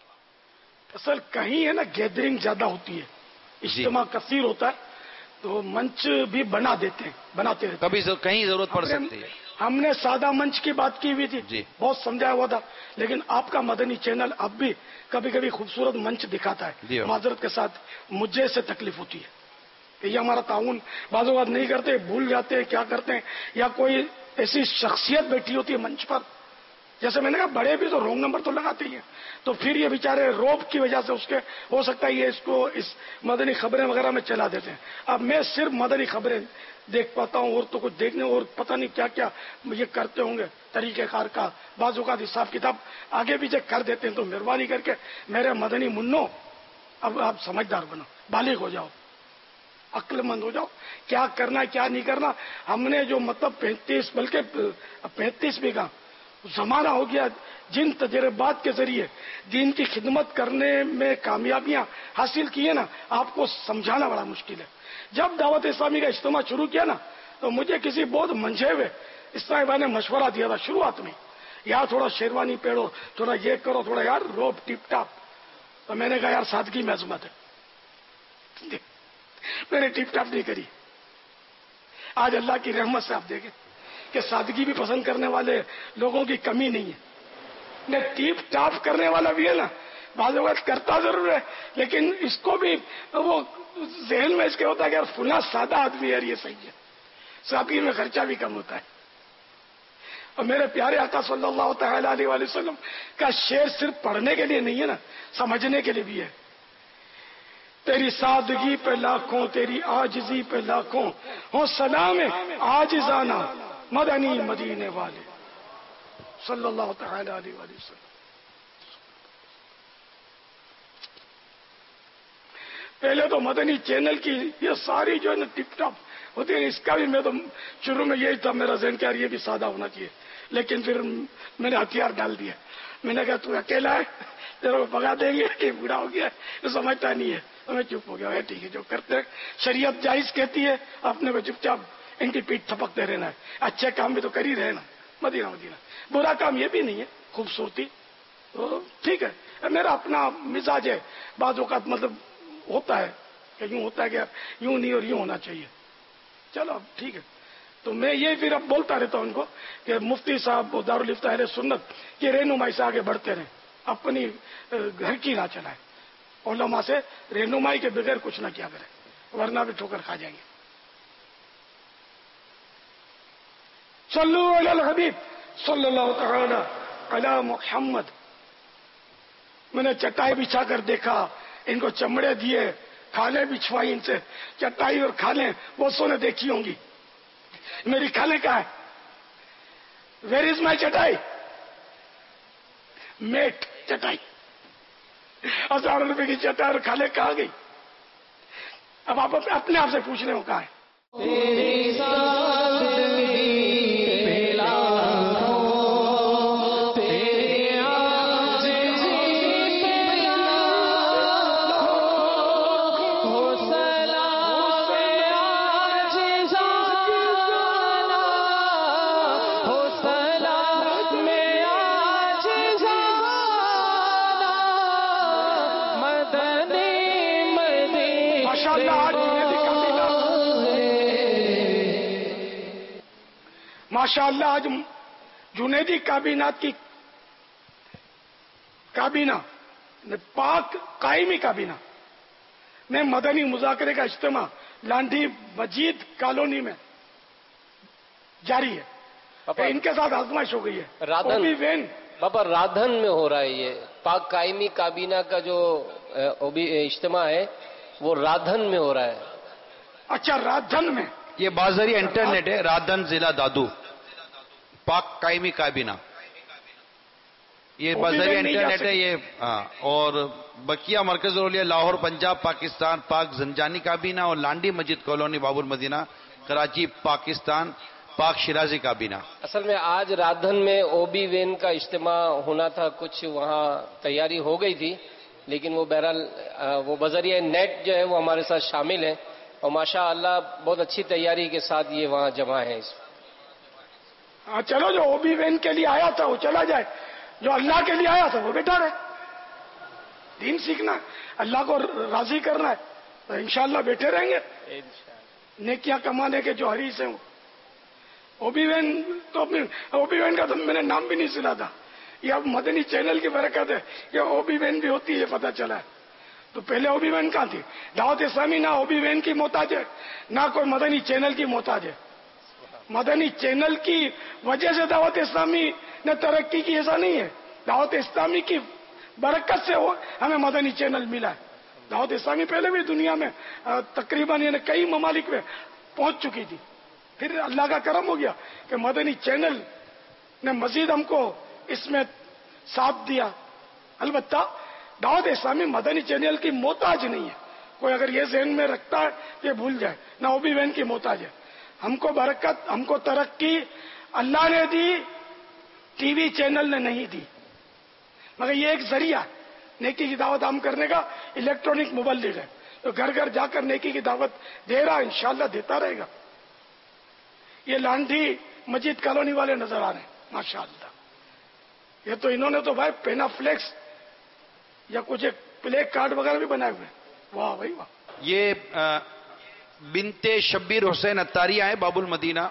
असल कहीं है ना गैदरिंग ज्यादा होती है, इज्तिमा कसीर होता है, तो मंच भी बनाते रहते कभी कहीं जरूरत पड़ सकती है। हमने सादा मंच की बात की हुई थी, बहुत समझाया हुआ था, लेकिन आपका मदनी चैनल अब भी कभी कभी खूबसूरत मंच दिखाता है। माजरत के साथ मुझे से तकलीफ होती है कि ये हमारा ताउन बाज़ औक़ात नहीं करते, भूल जाते हैं क्या करते हैं, या कोई ऐसी शख्सियत बैठी होती है मंच पर, जैसे मैंने कहा बड़े भी तो रॉन्ग नंबर तो लगाते ही हैं, तो फिर ये बेचारे रोब की वजह से उसके हो सकता है ये इसको इस मदनी खबरें वगैरह में चला देते हैं। अब मैं सिर्फ मदनी खबरें देख पाता हूँ, और तो कुछ देखने और पता नहीं क्या क्या ये करते होंगे तरीक़ेकार का, बाज़ औक़ात हिसाब किताब आगे पीछे कर देते हैं। तो मेहरबानी करके मेरे मदनी मुन्नो, अब आप समझदार बनो, बालिग हो जाओ, अक्लमंद हो जाओ, क्या करना क्या नहीं करना। हमने जो मतलब 35 बल्कि 35 भी का जमाना हो गया, जिन तजर्बात के जरिए दीन की खिदमत करने में कामयाबियां हासिल की है ना, आपको समझाना बड़ा मुश्किल है। जब दावत इस्लामी का इज्तिमा शुरू किया ना, तो मुझे किसी बहुत मंझे हुए इस्लामी भाई ने मशवरा दिया था शुरुआत में, यार थोड़ा शेरवानी पहनो, थोड़ा ये करो, थोड़ा यार रोब टिप टाप। तो मैंने कहा यार सादगी में अजमत है, मैंने टिप टाप नहीं करी। आज अल्लाह की रहमत से आप देखें कि सादगी भी पसंद करने वाले लोगों की कमी नहीं है, ने टिप टाप करने वाला भी है ना, बाज़ औक़ात करता जरूर है, लेकिन इसको भी वो जहन में इसके होता है कि यार फुला सादा आदमी है, ये सही है, सादगी में खर्चा भी कम होता है। और मेरे प्यारे आका सल्लल्लाहु तआला अलैहि वसल्लम का शेर सिर्फ पढ़ने के लिए नहीं है ना, समझने के लिए भी है। तेरी सादगी पे लाखों, तेरी आजिज़ी पे लाखों, हो सलाम आजिज़ाना मदनी मदीने वाले सल्लल्लाहु तआला अलैहि वसल्लम। पहले तो मदनी चैनल की ये सारी जो है ना टिप टॉप होती है, इसका भी मैं तो शुरू में यही था मेरा ज़हन, क्या ये भी सादा होना चाहिए, लेकिन फिर मैंने हथियार डाल दिया। मैंने कहा तू अकेला है, तेरे को भगा देंगे कि बूढ़ा हो गया तो समझता नहीं है, तो मैं चुप हो गया। ठीक है, जो करते हैं शरीयत जायज कहती है, अपने को चुपचाप इनकी पीठ थपकते रहना है। अच्छे काम भी तो कर ही रहे ना, मदीना मदीना, बुरा काम ये भी नहीं है, खूबसूरती तो ठीक है, मेरा अपना मिजाज है। बाज़ औक़ात मतलब होता है कि यूं होता है कि यूं नहीं और यूं होना चाहिए, चलो अब ठीक है। तो मैं ये फिर अब बोलता रहता हूं उनको कि मुफ्ती साहब दारुल इफ्ता अहले सुन्नत की रहनुमाई से आगे बढ़ते रहें, अपनी घर की ना चलाएं, उलमा से रहनुमाई के बगैर कुछ ना किया करें, वरना भी ठोकर खा जाएंगे। सल्लु अलल हबीब सल्लल्लाहु तआला अला मुहम्मद। मैंने चटाई बिछा कर देखा, इनको चमड़े दिए, खाले बिछवाई इनसे, चटाई और खाले बहुत ने देखी होंगी, मेरी खाले कहाँ है? वेर इज माई चटाई? मेट चटाई, 1000 रुपए की चटाई और खाले कहाँ गई? अब आप अपने आप से पूछ रहे हो कहाँ है? तेरे माशाअल्लाह आज माशाअल्लाह आज जुनेदी काबीनात की काबीना पाक कायमी काबीना में मदनी मुजाकरे का इज्तिमा लांडी मजीद कॉलोनी में जारी है। इनके साथ आजमाइश हो गई है। राधन बाबा राधन में हो रहा है ये पाक कायमी काबीना का जो इज्तिमा है वो राधन में हो रहा है। अच्छा राधन में ये बाजरिया इंटरनेट है राधन जिला दादू पाक कायमी काबीना ये बाजरिया इंटरनेट है ये और बकिया मरकज औलिया लाहौर पंजाब पाकिस्तान पाक जंजानी काबीना और लांडी मस्जिद कॉलोनी बाबुल मदीना कराची पाकिस्तान पाक शिराजी काबीना। असल में आज राधन में ओबी वैन का इज्तिमा होना था कुछ वहाँ तैयारी हो गई थी लेकिन वो बहरहाल वो बजरिया नेट जो है वो हमारे साथ शामिल है और माशाअल्लाह बहुत अच्छी तैयारी के साथ ये वहाँ जमा है। हाँ चलो जो ओबी वैन के लिए आया था वो चला जाए जो अल्लाह के लिए आया था वो बैठा रहे। दीन सीखना है अल्लाह को राजी करना है तो इंशाअल्लाह बैठे रहेंगे नेकियां कमाने के जो हरीस हैं। ओबी वैन का तो मैंने नाम भी नहीं सुना था। ये अब मदनी चैनल की बरकत है ये ओबी वैन भी होती है पता चला है। तो पहले ओबी वैन कहाँ थी। दावत इस्लामी ना ओबी वैन की मोहताज है ना कोई मदनी चैनल की मोहताज है। मदनी चैनल की वजह से दावत इस्लामी ने तरक्की की ऐसा नहीं है। दावत इस्लामी की बरकत से हमें मदनी चैनल मिला है। दावत इस्लामी पहले भी दुनिया में तकरीबन यानी कई ममालिक में पहुंच चुकी थी फिर अल्लाह का करम हो गया कि मदनी चैनल ने मजीद हमको इसमें साथ दिया। अलबत्ता दावत इस्लामी मदनी चैनल की मोहताज नहीं है। कोई अगर ये ज़हन में रखता है ये भूल जाए ना ओबी वैन की मोहताज है। हमको बरकत हमको तरक्की अल्लाह ने दी टीवी चैनल ने नहीं दी मगर ये एक जरिया नेकी की दावत आम करने का इलेक्ट्रॉनिक मुबल्लिग है तो घर घर जाकर नेकी की दावत दे रहा इंशाअल्लाह देता रहेगा। ये लांडी मस्जिद कॉलोनी वाले नजर आ रहे हैं माशाअल्लाह। ये तो इन्होंने तो भाई पेनाफ्लेक्स या कुछ एक प्ले कार्ड वगैरह भी बनाए हुए। वाह भाई वाह। ये बिनते शब्बीर हुसैन अत्तारी आए बाबुल मदीना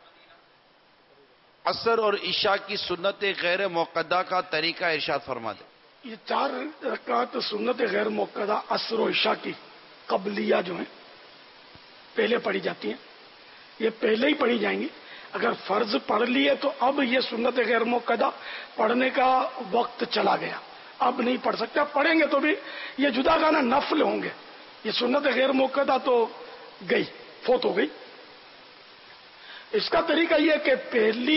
असर और ईशा की सुन्नत गैर मुक़द्दा का तरीका इरशाद फरमा दे। ये 4 रकात सुन्नत गैर मुक़द्दा असर और ईशा की कबलिया जो है पहले पढ़ी जाती हैं ये पहले ही पढ़ी जाएंगी। अगर फर्ज पढ़ लिए तो अब ये सुन्नत गैर मुक़द्दा पढ़ने का वक्त चला गया अब नहीं पढ़ सकते। पढ़ेंगे तो भी ये जुदा गाना नफल होंगे। ये सुन्नत गैर मुक़द्दा तो गई फोत हो गई। इसका तरीका यह कि पहली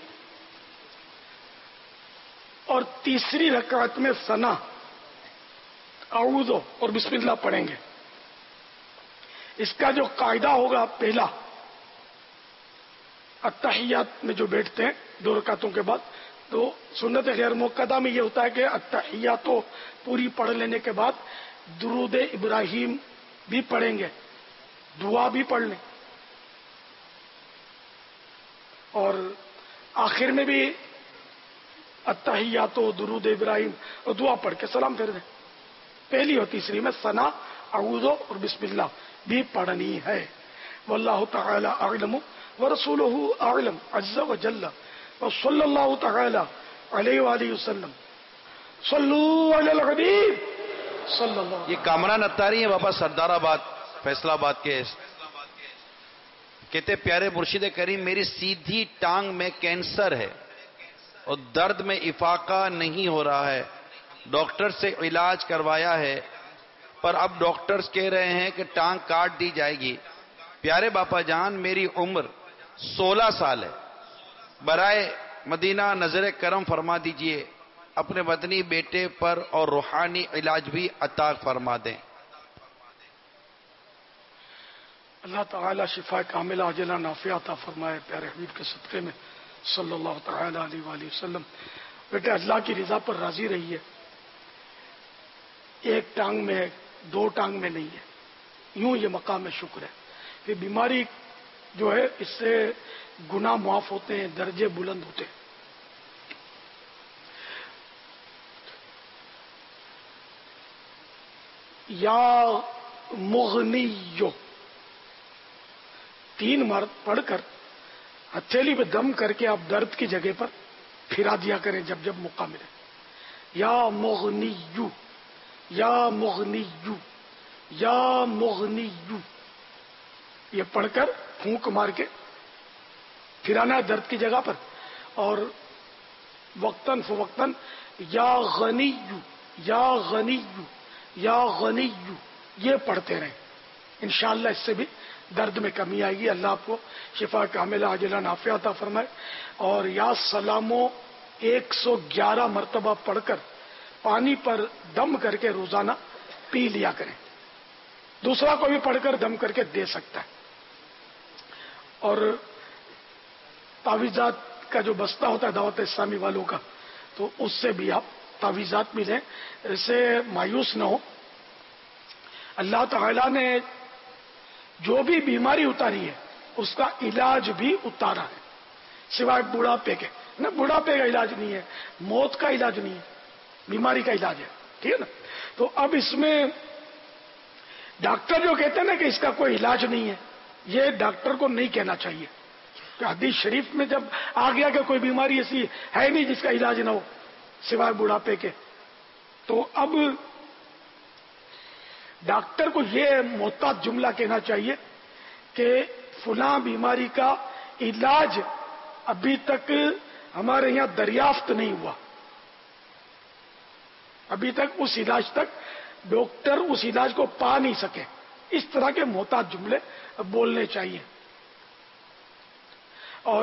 और तीसरी रकात में सना औज़ो और बिस्मिल्लाह पढ़ेंगे। इसका जो कायदा होगा पहला अत्तहियात में जो बैठते हैं 2 रकातों के बाद तो सुन्नत गैर मुक़द्दा में यह होता है कि अत्तहियात तो पूरी पढ़ लेने के बाद दुरूद इब्राहिम भी पढ़ेंगे दुआ भी पढ़ लें और आखिर में भी अत्तहियातो दुरूद इब्राहिम और दुआ पढ़ के सलाम फेर दें। पहली और तीसरी में सना औज़ो और बिस्मिल्लाह भी पढ़नी है। वल्लाहु तआला अअलम व रसूलुहु अअलम अज़्ज़ा व जल्ला व सल्लल्लाहु तआला अलैहि व आलिहि वसल्लम सल्लू अलल हबीब सल्लल्लाहु। ये कामरान अत्तारी है बाबा सरदाराबाद फैसलाबाद के कहते प्यारे मुर्शिद करीम मेरी सीधी टांग में कैंसर है और दर्द में इफाका नहीं हो रहा है। डॉक्टर से इलाज करवाया है पर अब डॉक्टर्स कह रहे हैं कि टांग काट दी जाएगी। प्यारे बापा जान मेरी उम्र 16 साल है। बराए मदीना नजर करम फरमा दीजिए अपने वतनी बेटे पर और रूहानी इलाज भी अता फरमा दें। अल्लाह ताला शिफा कामिला अजला नाफिया अता फरमाए प्यारे हबीब के सदक़े में सल्लल्लाहु तआला अलैहि वसल्लम। बेटे अल्लाह की रजा पर राजी रहिए। एक टांग में है 2 टांग में नहीं है यूं ये मकाम में शुक्र है कि बीमारी जो है इससे गुनाह माफ होते हैं दर्जे बुलंद होते हैं। या मुगनियो 3 बार पढ़कर हथेली पे दम करके आप दर्द की जगह पर फिरा दिया करें जब जब मौका मिले। या मुगनियु, या मुगनियु, या मुगनियु, ये पढ़कर फूंक मार के फिराना है दर्द की जगह पर। और वक्तन फवक्तन या गनियु, या गनियु, या गनियु, ये पढ़ते रहें। इंशाअल्लाह इससे भी दर्द में कमी आएगी। अल्लाह आपको शिफा कामिला आजिला नाफिया अता फरमाए। और या सलामो 111 मरतबा पढ़कर पानी पर दम करके रोजाना पी लिया करें। दूसरा को भी पढ़कर दम करके दे सकता है। और तावीजात का जो बस्ता होता है दावत इस्लामी वालों का, तो उससे भी आप तावीजात मिलें। इससे मायूस न हो। अल्लाह ताला ने जो भी बीमारी उतारी है उसका इलाज भी उतारा है, सिवाय बुढ़ापे के। ना, बुढ़ापे का इलाज नहीं है, मौत का इलाज नहीं है, बीमारी का इलाज है। ठीक है ना। तो अब इसमें डॉक्टर जो कहते हैं ना कि इसका कोई इलाज नहीं है, ये डॉक्टर को नहीं कहना चाहिए। तो हदीस शरीफ में जब आ गया कि कोई बीमारी ऐसी है नहीं जिसका इलाज ना हो सिवाय बुढ़ापे के, तो अब डॉक्टर को ये मोहतात जुमला कहना चाहिए कि फुला बीमारी का इलाज अभी तक हमारे यहां दरियाफ्त नहीं हुआ, अभी तक उस इलाज तक डॉक्टर उस इलाज को पा नहीं सके। इस तरह के मोहतात जुमले बोलने चाहिए। और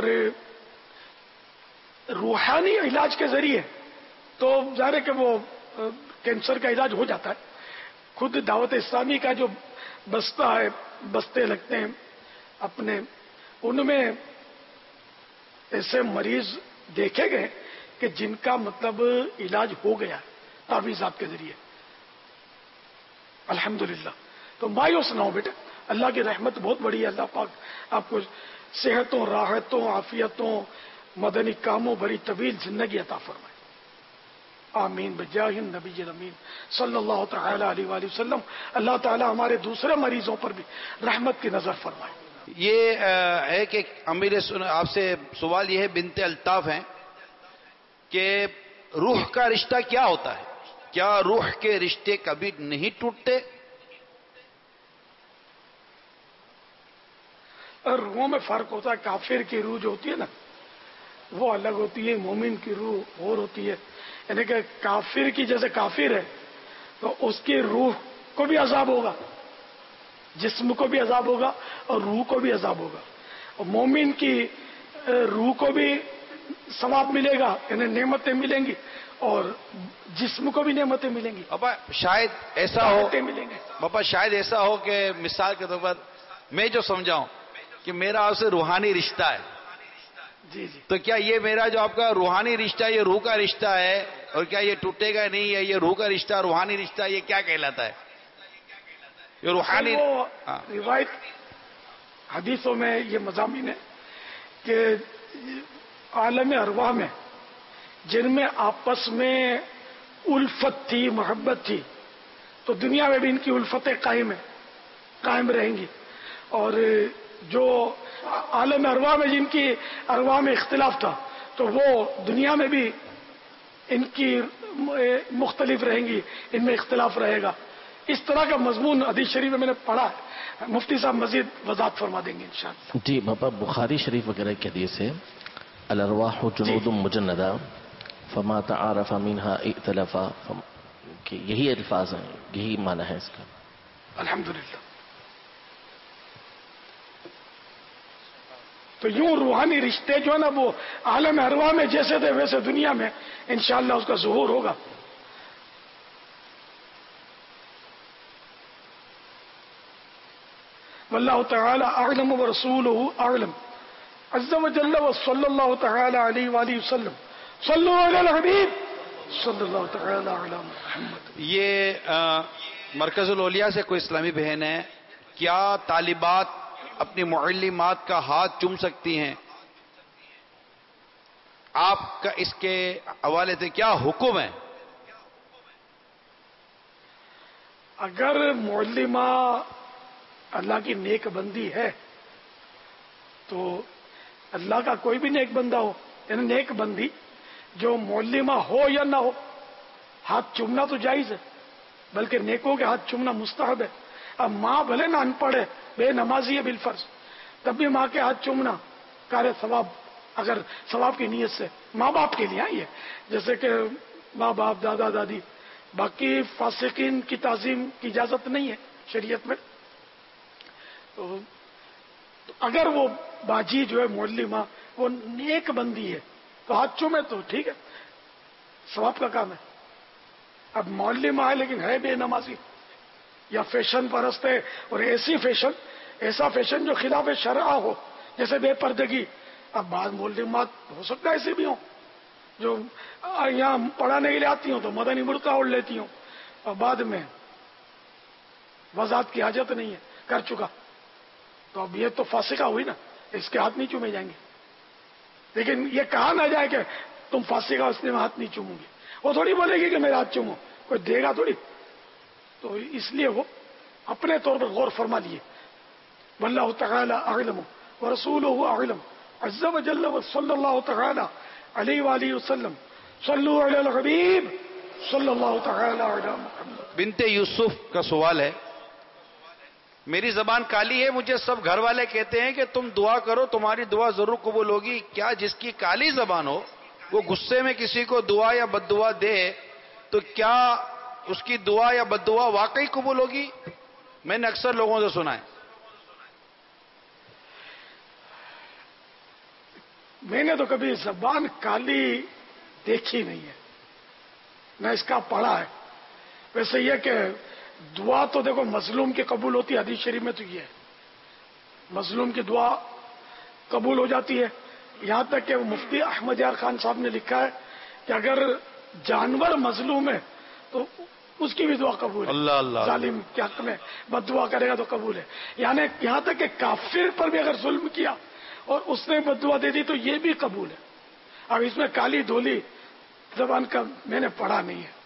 रूहानी इलाज के जरिए तो जाहिर है कि वो कैंसर का इलाज हो जाता है। खुद दावत इस्लामी का जो बस्ता है, बस्ते लगते हैं अपने, उनमें ऐसे मरीज देखे गए कि जिनका मतलब इलाज हो गया तावीज़ात के जरिए, अल्हम्दुलिल्लाह। तो मायूस ना हो बेटे, अल्लाह की रहमत बहुत बड़ी है। अल्लाह पाक आपको सेहतों, राहतों, आफियतों, मदनी कामों भरी तवील जिंदगी अता फरमाए। आमीन बजाहिन नबी अमीन सल्लल्लाहु तआला अलैहि वसल्लम। अल्लाह ताला हमारे दूसरे मरीजों पर भी रहमत की नजर फरमाए। ये है कि अमीर आपसे सवाल ये है, बिनते अल्ताफ हैं कि रूह का रिश्ता क्या होता है? क्या रूह के रिश्ते कभी नहीं टूटते? रूहों में फर्क होता है। काफिर की रूह जो होती है ना वो अलग होती है, मोमिन की रूह और होती है। यानी कि काफिर की जैसे काफिर है तो उसकी रूह को भी अजाब होगा, जिस्म को भी अजाब होगा और रूह को भी अजाब होगा। और मोमिन की रूह को भी सवाब मिलेगा, यानी नेमतें मिलेंगी, और जिस्म को भी नेमतें मिलेंगी। पापा शायद ऐसा हो, मिलेंगे पापा शायद ऐसा हो कि मिसाल के तौर पर मैं जो समझाऊं कि मेरा आपसे रूहानी रिश्ता है, जी जी, तो क्या ये मेरा जो आपका रूहानी रिश्ता, ये रूह का रिश्ता है, और क्या ये टूटेगा नहीं है? ये रूह का रिश्ता, रूहानी रिश्ता, ये क्या कहलाता है? ये रूहानी रिवायत हदीसों में ये मज़ामीन है कि आलम अरवाह में जिनमें आपस में उल्फत थी, मोहब्बत थी, तो दुनिया में भी इनकी उल्फतें कायम रहेंगी। और जो आलम अरवाह में जिनकी अरवाह में इख्तिलाफ था, तो वो दुनिया में भी इनकी मुख्तलिफ रहेंगी, इनमें इख्तिलाफ रहेगा। इस तरह का मजमून हदीस शरीफ में मैंने पढ़ा है। मुफ्ती साहब मजीद वजाहत फरमा देंगे इंशाअल्लाह। जी बाबा, बुखारी शरीफ वगैरह की हदीस है, अल अरवाहु जुनूदुम मुजन्नदा फमा तआरफ़ मिनहा इख्तलफ़ा, कि यही अल्फाज हैं, यही माना है इसका। अल्हम्दुलिल्लाह। तो यूं रूहानी रिश्ते जो है ना वो आलम अरवाह में जैसे थे वैसे दुनिया में इंशाअल्लाह उसका ज़ुहूर होगा। वल्लाहु तआला अअलम व रसूलुहु अअलम अज़्ज़ा व जल्ल व सल्लल्लाहु तआला अलैहि वसल्लम सल्लु अलल हबीब सल्लल्लाहु तआला अला मुहम्मद। ये मरकजुल औलिया से कोई इस्लामी बहन है, क्या तालिबात अपनी मुअल्लिमात का हाथ चूम सकती हैं? आपका इसके हवाले से क्या हुक्म है? اگر معلمہ اللہ کی نیک بندی ہے تو اللہ کا کوئی بھی نیک بندہ ہو، یعنی نیک بندی جو معلمہ ہو یا نہ ہو، ہاتھ چومنا تو جائز ہے، بلکہ نیکوں کے ہاتھ چومنا مستحب ہے۔ اب ماں بھلے نہ ان پڑھ ہے، بے نمازی ہے بالفرض، تب بھی ماں کے ہاتھ چومنا کار ثواب، اگر ثواب کی نیت سے ماں باپ کے لیے یہ جیسے کہ ماں باپ دادا دادی، باقی فاسقین کی تعظیم کی اجازت نہیں ہے شریعت میں۔ تو اگر وہ باجی جو ہے معلمہ وہ نیک بندی ہے تو ہاتھ چومے تو ٹھیک ہے، ثواب کا کام ہے۔ اب معلمہ ہے لیکن ہے بے نمازی یا فیشن پرست ہے، اور ایسا فیشن جو خلاف شرع ہو، جیسے بے پردگی۔ اب بعض معلمات ہو سکتا ہے ایسے بھی ہوں جو یہاں پڑھانے کے لیے آتی ہوں تو مدنی برقع اوڑھ لیتی ہوں اور بعد میں وضاحت کی حاجت نہیں ہے، کر چکا، تو اب یہ تو فاسقہ ہوئی نا، اس کے ہاتھ نہیں چومے جائیں گے۔ لیکن یہ کہا نہ جائے کہ تم فاسقہ اس لیے میں ہاتھ نہیں چوموں گی، وہ تھوڑی بولے گی کہ میرا ہاتھ چومو، کوئی دے گا تھوڑی، تو اس لیے وہ اپنے طور پر غور فرما لیے۔ واللہ تعالی اعلم ورسولہ اعلم عز وجل صلی اللہ تعالی علیہ وآلہ وسلم صلو علی الحبیب صلی اللہ تعالی علی محمد۔ بنت یوسف کا سوال ہے، میری زبان کالی ہے، مجھے سب گھر والے کہتے ہیں کہ تم دعا کرو تمہاری دعا ضرور قبول ہوگی، کیا جس کی کالی زبان ہو وہ غصے میں کسی کو دعا یا بد دعا دے تو کیا اس کی دعا یا بد دعا واقعی قبول ہوگی؟ میں نے اکثر لوگوں سے سنا ہے۔ میں نے تو کبھی زبان کالی دیکھی نہیں ہے، نہ اس کا پڑھا ہے۔ ویسے یہ کہ دعا تو دیکھو مظلوم کی قبول ہوتی ہے، حدیث شریف میں تو یہ ہے مظلوم کی دعا قبول ہو جاتی ہے۔ یہاں تک کہ مفتی احمد یار خان صاحب نے لکھا ہے کہ اگر جانور مظلوم ہے تو اس کی بھی دعا قبول ہے، اللہ اللہ، ظالم کے حق میں بد دعا کرے گا تو قبول ہے۔ یعنی یہاں تک کہ کافر پر بھی اگر ظلم کیا اور اس نے بد دعا دے دی تو یہ بھی قبول ہے۔ اب اس میں کالی دھولی زبان کا میں نے پڑھا نہیں ہے۔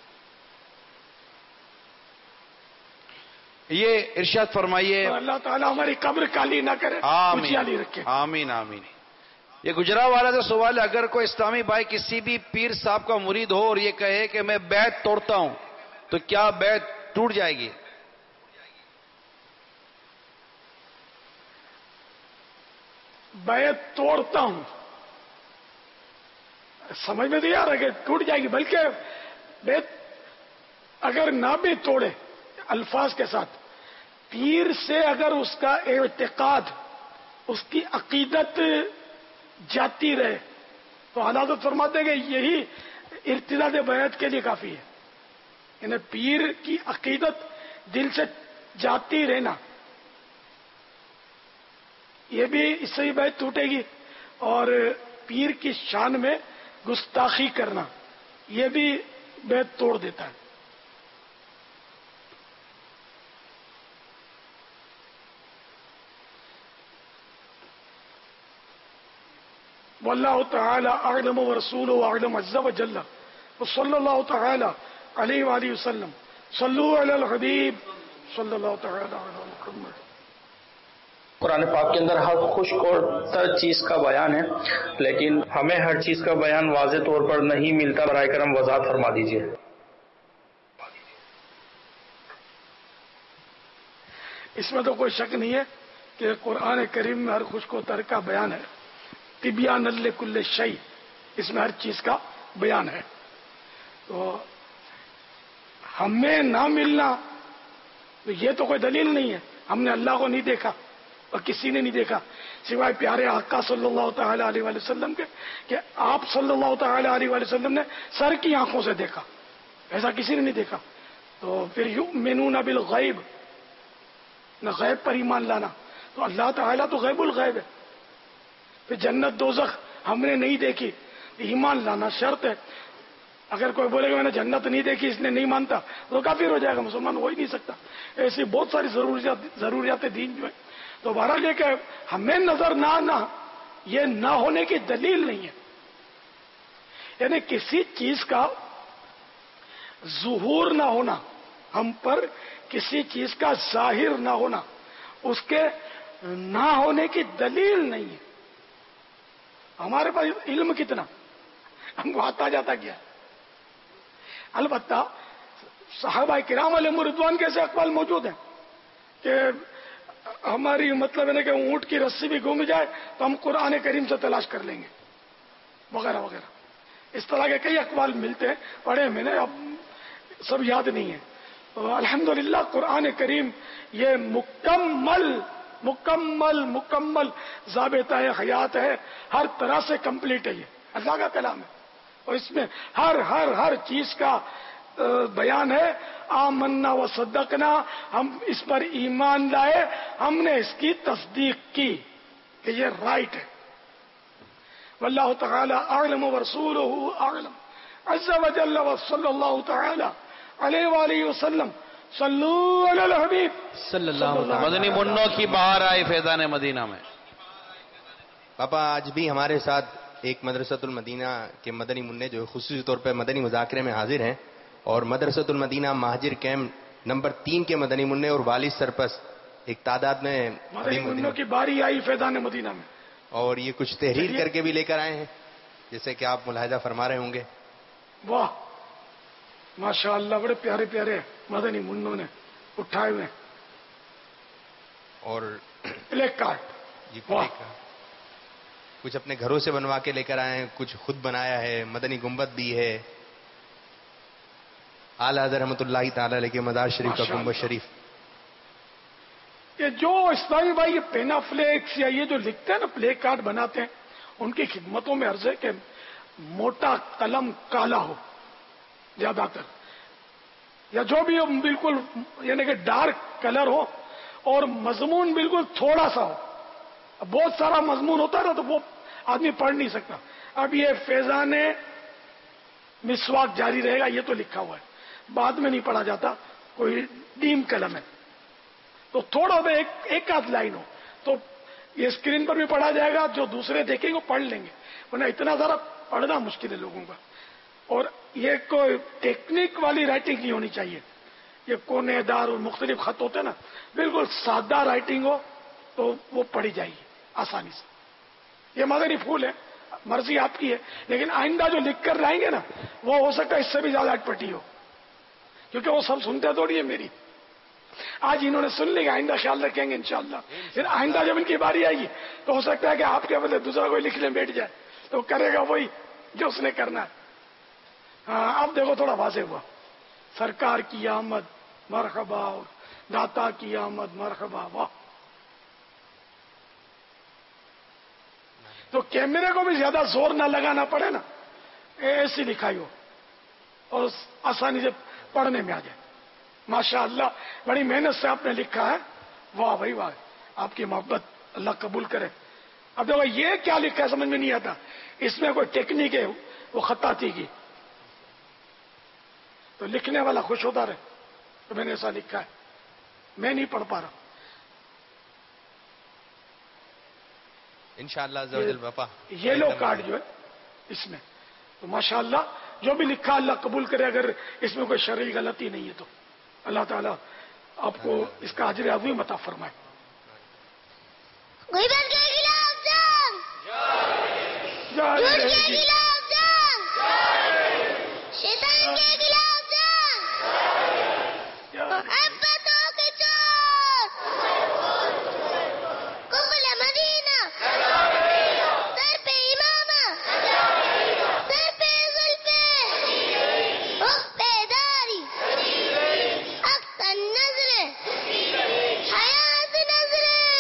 یہ ارشاد فرمائیے، اللہ تعالیٰ ہماری قبر کالی نہ کرے، اجالی رکھے، آمین آمین۔ یہ گجرات والا سے سوال ہے، اگر کوئی اسلامی بھائی کسی بھی پیر صاحب کا مرید ہو اور یہ کہے کہ میں بیعت توڑتا ہوں تو کیا بیعت ٹوٹ جائے گی؟ بیعت توڑتا ہوں سمجھ میں نہیں آ رہا کہ ٹوٹ جائے گی، بلکہ بیعت اگر نہ بھی توڑے الفاظ کے ساتھ، پیر سے اگر اس کا اعتقاد، اس کی عقیدت جاتی رہے تو حضرت فرماتے ہیں کہ یہی ارتداد بیعت کے لیے کافی ہے۔ یعنی پیر کی عقیدت دل سے جاتی رہنا، یہ بھی اس سے ہی بیعت ٹوٹے گی، اور پیر کی شان میں گستاخی کرنا یہ بھی بیعت توڑ دیتا ہے۔ واللہ تعالی اعلم ورسولہ اعلم عز وجل وصلی اللہ تعالی علیہ وآلہ وسلم صلو علی الحبیب صلی اللہ تعالی علی محمد۔ قرآن پاک کے اندر ہر خشک اور تر چیز کا بیان ہے، لیکن ہمیں ہر چیز کا بیان واضح طور پر نہیں ملتا، برائے کرم وضاحت فرما دیجیے۔ اس میں تو کوئی شک نہیں ہے کہ قرآن کریم میں ہر خشک و تر کا بیان ہے، تبیان لکل شیء، اس میں ہر چیز کا بیان ہے۔ تو ہمیں نہ ملنا تو یہ تو کوئی دلیل نہیں ہے، ہم نے اللہ کو نہیں دیکھا اور کسی نے نہیں دیکھا سوائے پیارے آقا صلی اللہ تعالی علیہ وآلہ وسلم کے، کہ آپ صلی اللہ تعالی علیہ وآلہ وسلم نے سر کی آنکھوں سے دیکھا، ایسا کسی نے نہیں دیکھا۔ تو پھر یؤمنون بالغیب، نہ غیب پر ایمان لانا، تو اللہ تعالیٰ تو غیب الغیب ہے۔ پھر جنت دوزخ ہم نے نہیں دیکھی، ایمان لانا شرط ہے۔ اگر کوئی بولے کہ میں نے جنت نہیں دیکھی اس نے نہیں مانتا تو کافر ہو جائے گا، مسلمان ہو ہی نہیں سکتا۔ ایسی بہت ساری ضروریات دین جو ہے، تو بہرحال یہ کہ ہمیں نظر نہ آنا یہ نہ ہونے کی دلیل نہیں ہے۔ یعنی کسی چیز کا ظہور نہ ہونا ہم پر کسی چیز کا ظاہر نہ ہونا اس کے نہ ہونے کی دلیل نہیں ہے. ہمارے پاس علم کتنا، ہم کو آتا جاتا کیا. البتہ صحابہ کرام علیہم رضوان کے ایسے اقوال موجود ہیں کہ ہماری مطلب ہے کہ اونٹ کی رسی بھی گم جائے تو ہم قرآن کریم سے تلاش کر لیں گے وغیرہ وغیرہ. اس طرح کے کئی اقوال ملتے ہیں، پڑھے میں نے، اب سب یاد نہیں ہے. الحمدللہ قرآن کریم یہ مکمل ضابطہ حیات ہے، ہر طرح سے کمپلیٹ ہے. یہ اللہ کا کلام ہے اور اس میں ہر چیز کا بیان ہے. آمنا و صدقنا، ہم اس پر ایمان لائے، ہم نے اس کی تصدیق کی کہ یہ رائٹ ہے. واللہ تعالی اعلم ورسولہ اعلم عز وجل وصلی اللہ تعالی علیہ وآلہ وسلم. صلو علی الحبیب صلی اللہ علیہ وسلم. مدنی منوں کی بہار آئی فیضان مدینہ میں. پاپا آج بھی ہمارے ساتھ ایک مدرسۃ المدینہ کے مدنی منع جو خصوصی طور پہ مدنی مذاکرے میں حاضر ہیں، اور مدرسۃ المدینہ مہاجر کیمپ نمبر 3 کے مدنی منع اور والد سرپرست ایک تعداد میں مدنی منوں کی باری آئی فیضان مدینہ میں، اور یہ کچھ تحریر کر کے بھی لے کر آئے ہیں جیسے کہ آپ ملاحظہ فرما رہے ہوں گے. واہ ماشاء اللہ، بڑے پیارے پیارے مدنی منوں نے اٹھائے ہوئے اور پلیک کارڈ. جی کچھ اپنے گھروں سے بنوا کے لے کر آئے ہیں، کچھ خود بنایا ہے. مدنی گنبد بھی ہے، اعلی حضرت رحمۃ اللہ تعالی علیہ کے مزار شریف کا گنبد شریف. یہ جو اسلامی بھائی یہ پینا فلیکس یا یہ جو لکھتے ہیں نا پلے کارڈ بناتے ہیں، ان کی خدمتوں میں عرض ہے کہ موٹا قلم کالا ہو زیادہ تر، یا جو بھی ہو بالکل یعنی کہ ڈارک کلر ہو اور مضمون بالکل تھوڑا سا ہو. بہت سارا مضمون ہوتا ہے نا تو وہ آدمی پڑھ نہیں سکتا. اب یہ فیضان مسواک جاری رہے گا یہ تو لکھا ہوا ہے، بعد میں نہیں پڑھا جاتا، کوئی ڈیم قلم ہے تو تھوڑا بہت ایک آدھ لائن ہو تو یہ اسکرین پر بھی پڑھا جائے گا، جو دوسرے دیکھیں گے وہ پڑھ لیں گے، ورنہ اتنا زیادہ پڑھنا مشکل ہے لوگوں کا. اور یہ کوئی ٹیکنیک والی رائٹنگ نہیں ہونی چاہیے. یہ کونے دار اور مختلف خط ہوتے ہیں نا، بالکل سادہ رائٹنگ ہو تو وہ پڑھی جائے گی آسانی سے. یہ مدنی پھول ہے، مرضی آپ کی ہے، لیکن آئندہ جو لکھ کر لائیں گے نا وہ ہو سکتا ہے اس سے بھی زیادہ اٹپٹی ہو، کیونکہ وہ سب سنتے تھوڑی ہے میری. آج انہوں نے سن لی، آئندہ خیال رکھیں گے انشاءاللہ. پھر آئندہ جب ان کی باری آئے گی تو ہو سکتا ہے کہ آپ کے بدلے دوسرا کوئی لکھنے بیٹھ جائے تو کرے گا وہی جو اس نے کرنا ہے. ہاں اب دیکھو تھوڑا واضح ہوا. سرکار کی آمد مرحبا اور داتا کی آمد مرحبا. واہ. تو کیمرے کو بھی زیادہ زور نہ لگانا پڑے نا، ایسی لکھائی ہو اور آسانی سے پڑھنے میں آ جائے. ماشاء اللہ بڑی محنت سے آپ نے لکھا ہے، واہ بھائی واہ، آپ کی محبت اللہ قبول کرے. اب دیکھو یہ کیا لکھا ہے سمجھ میں نہیں آتا، اس میں کوئی ٹیکنیک ہے وہ خطاطی کی، تو لکھنے والا خوش ہوتا رہے تو میں نے ایسا لکھا ہے، میں نہیں پڑھ پا رہا. انشاءاللہ عزوجل باپا یلو کارڈ جو ہے اس میں تو ماشاءاللہ جو بھی لکھا اللہ قبول کرے. اگر اس میں کوئی شرعی غلطی نہیں ہے تو اللہ تعالیٰ آپ کو اس کا اجر عظیم عطا فرمائے. غیبت کے خلاف جنگ، جھوٹ کے خلاف جنگ، شیطان کے خلاف جنگ، محبتوں کے چور، قبل مدینہ، سر پہ امامہ، سر پہ زلفے، حق پہ داری، اکثر نظر، حیات نظر.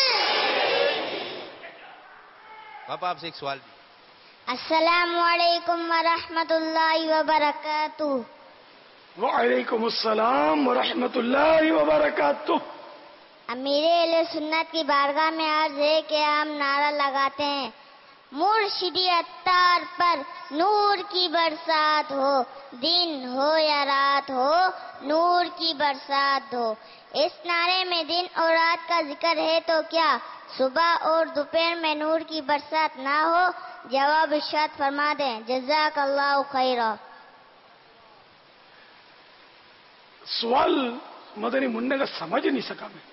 پاپا آپ سے ایک سوال. السلام علیکم ورحمۃ اللہ وبرکاتہ. وعلیکم السلام ورحمۃ اللہ وبرکاتہ. امیر اہل سنت کی بارگاہ میں عرض ہے کہ ہم نعرہ لگاتے ہیں مرشدی عطار پر نور کی برسات ہو، دن ہو یا رات ہو نور کی برسات ہو. اس نعرے میں دن اور رات کا ذکر ہے تو کیا صبح اور دوپہر میں نور کی برسات نہ ہو؟ جواب ارشاد فرما دیں. جزاک اللہ خیرا. सवाल मदनी मुन्ने का समझ नहीं सका मैं।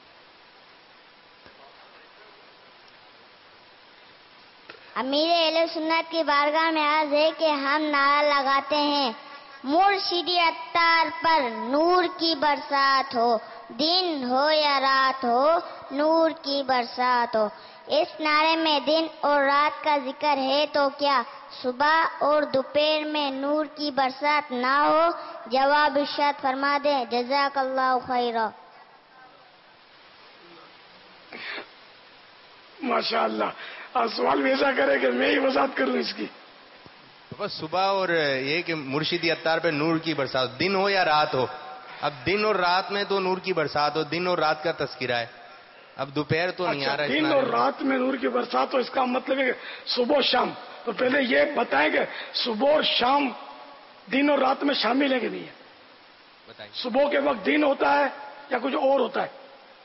अमीर अहले सुन्नत की बारगाह में अर्ज है कि हम नारा लगाते हैं, मुर्शिदी अत्तार पर नूर की बरसात हो, दिन हो या रात हो, नूर की बरसात हो। इस नारे में दिन और रात का जिक्र है तो क्या सुबह और दोपहर में नूर की बरसात ना हो? जवाब इरशाद फरमा दे। जज़ाकल्लाहु खैरा। माशाअल्लाह, आप सवाल वैसा करें कि मैं ही वजाहत करूं इसकी। बस सुबह और ये कि मुर्शिदी अत्तार पे नूर की बरसात, दिन हो या रात हो। अब दिन और रात में तो नूर की बरसात हो, दिन और रात का तस्करा है। अब दोपहर तो नहीं आ रहा है। दिन और रात में नूर की बरसात हो, इसका मतलब है कि सुबह शाम। तो पहले ये बताएं कि सुबह और शाम दिन और रात में शामिल है कि नहीं है? बताइए। सुबह के वक्त दिन होता है या कुछ और होता है?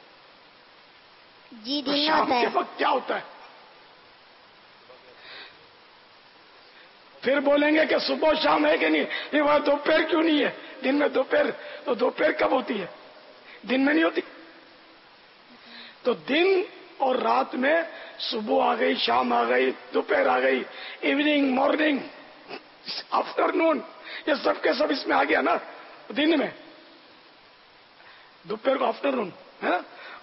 जी तो दिन शाम होता है। के वक्त क्या होता है? फिर बोलेंगे कि सुबह शाम है कि नहीं, ये वहां दोपहर क्यों नहीं है? दिन में दोपहर, तो दोपहर कब होती है? दिन में नहीं होती। तो दिन और रात में सुबह आ गई, शाम आ गई, दोपहर आ गई, इवनिंग, मॉर्निंग, आफ्टरनून, ये सब के सब इसमें आ गया ना। दिन में दोपहर को आफ्टरनून है,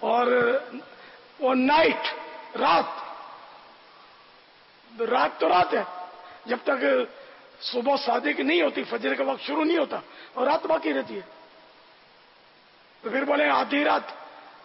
और नाइट, रात। रात तो रात है जब तक सुबह सादिक नहीं होती, फजर का वक्त शुरू नहीं होता, और रात बाकी रहती है। तो फिर बोले आधी रात।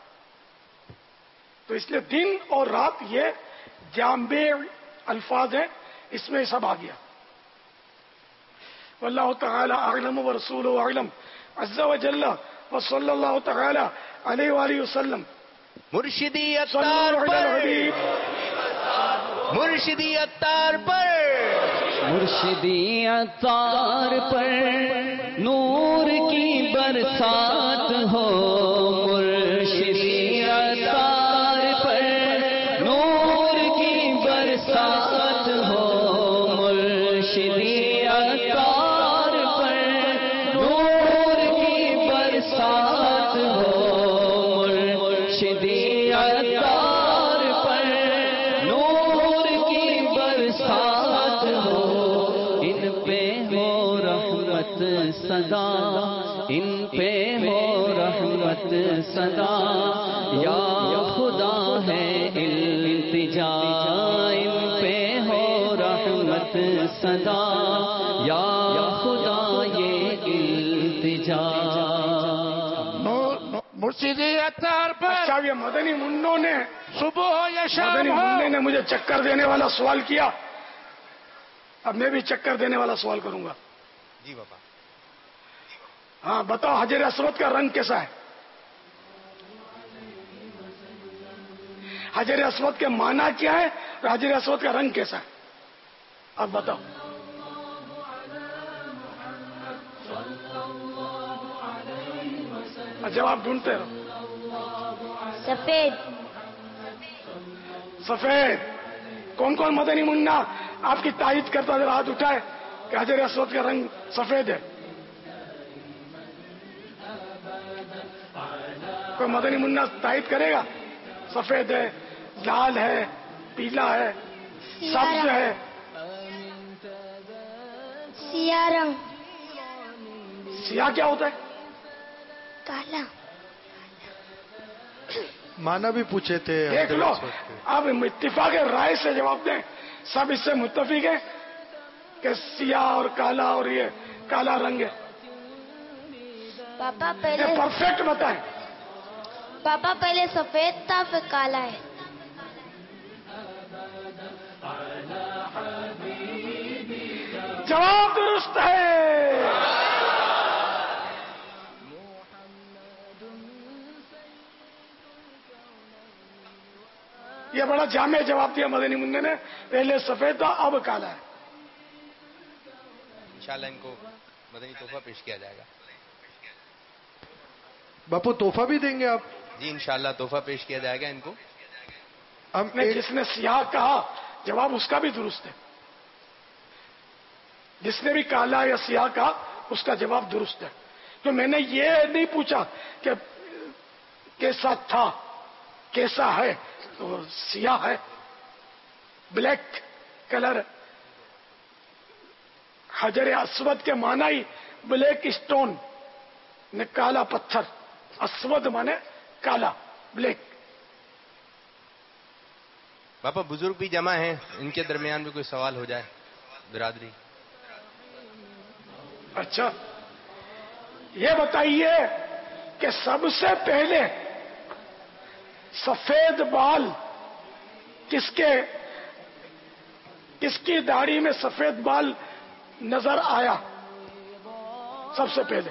तो इसलिए दिन और रात ये जामे अल्फाज है, इसमें सब आ गया। वल्लाहु तआला अअलम व रसूलुहु अअलम अज़्ज़ा व जल्ला व सल्लल्लाहु तआला अलैहि व आलिहि वसल्लम। मुर्शिदी अत्तार पर, मुर्शिदी अत्तार पर, मुर्शिदी अत्तार पर नूर की बरसात हो, मुर्शिदी अत्तार पर नूर की बरसात हो, मुर्शिदी अत्तार पर नूर की बरसात हो, मुर्शिदी अत्तार पर नूर की बरसात हो। इन पे हो रहमत सदा, इन पे हो रहमत सदा, या खुदा है इल्तिजा, इन पे हो रहमत सदा, या खुदा ये इल्तिजा। मुर्शिदी अत्तार पर। अच्छा, ये मदनी मुन्नों ने सुबह हो या शाम, मदनी मुन्ने ने मुझे चक्कर देने वाला सवाल किया। अब मैं भी चक्कर देने वाला सवाल करूंगा। जी बाबा। हाँ बताओ, हजर अस्वद का रंग कैसा है? हजर अस्वद के माना क्या है और हजर अस्वद का रंग कैसा है? अब बताओ। जवाब ढूंढते रहो। सफेद। सफेद। कौन कौन मदनी मुन्ना आपकी तारीफ करता जरा हाथ उठाए कि हजर अस्वद का रंग सफेद है। कोई मदनी मुन्ना तारीफ करेगा? सफेद है, लाल है, पीला है, सब्ज है, सिया रंग। सिया क्या होता है? काला। माना भी पूछे थे। देख लो, अब इत्तिफाक राय से जवाब दें। सब इससे मुत्तफिक है कि सिया और काला, और ये काला रंग है। पापा पहले परफेक्ट बताएं। पापा पहले सफेद था, फिर काला है। जवाब दुरुस्त है। ये बड़ा जामे जवाब दिया मदनी मुन्ने ने। पहले सफेद था, अब काला है। इंशाल्लाह इनको मदनी तोहफा पेश किया जाएगा। बापू तोहफा भी देंगे आप? जी इंशाल्लाह तोहफा पेश किया जाएगा इनको। हमने जिसने सियाह कहा, जवाब उसका भी दुरुस्त है। जिसने भी काला या सियाह कहा, उसका जवाब दुरुस्त है। تو میں نے یہ نہیں پوچھا کہ کیسا تھا کیسا ہے، تو سیاہ ہے، بلیک کلر، حجر اسود کے معنی ہی بلیک اسٹون نے کالا پتھر، اسود مانے کالا، بلیک. باپا بزرگ بھی جمع ہیں، ان کے درمیان بھی کوئی سوال ہو جائے برادری. اچھا یہ بتائیے کہ سب سے پہلے سفید بال کس کی داڑھی میں سفید بال نظر آیا؟ سب سے پہلے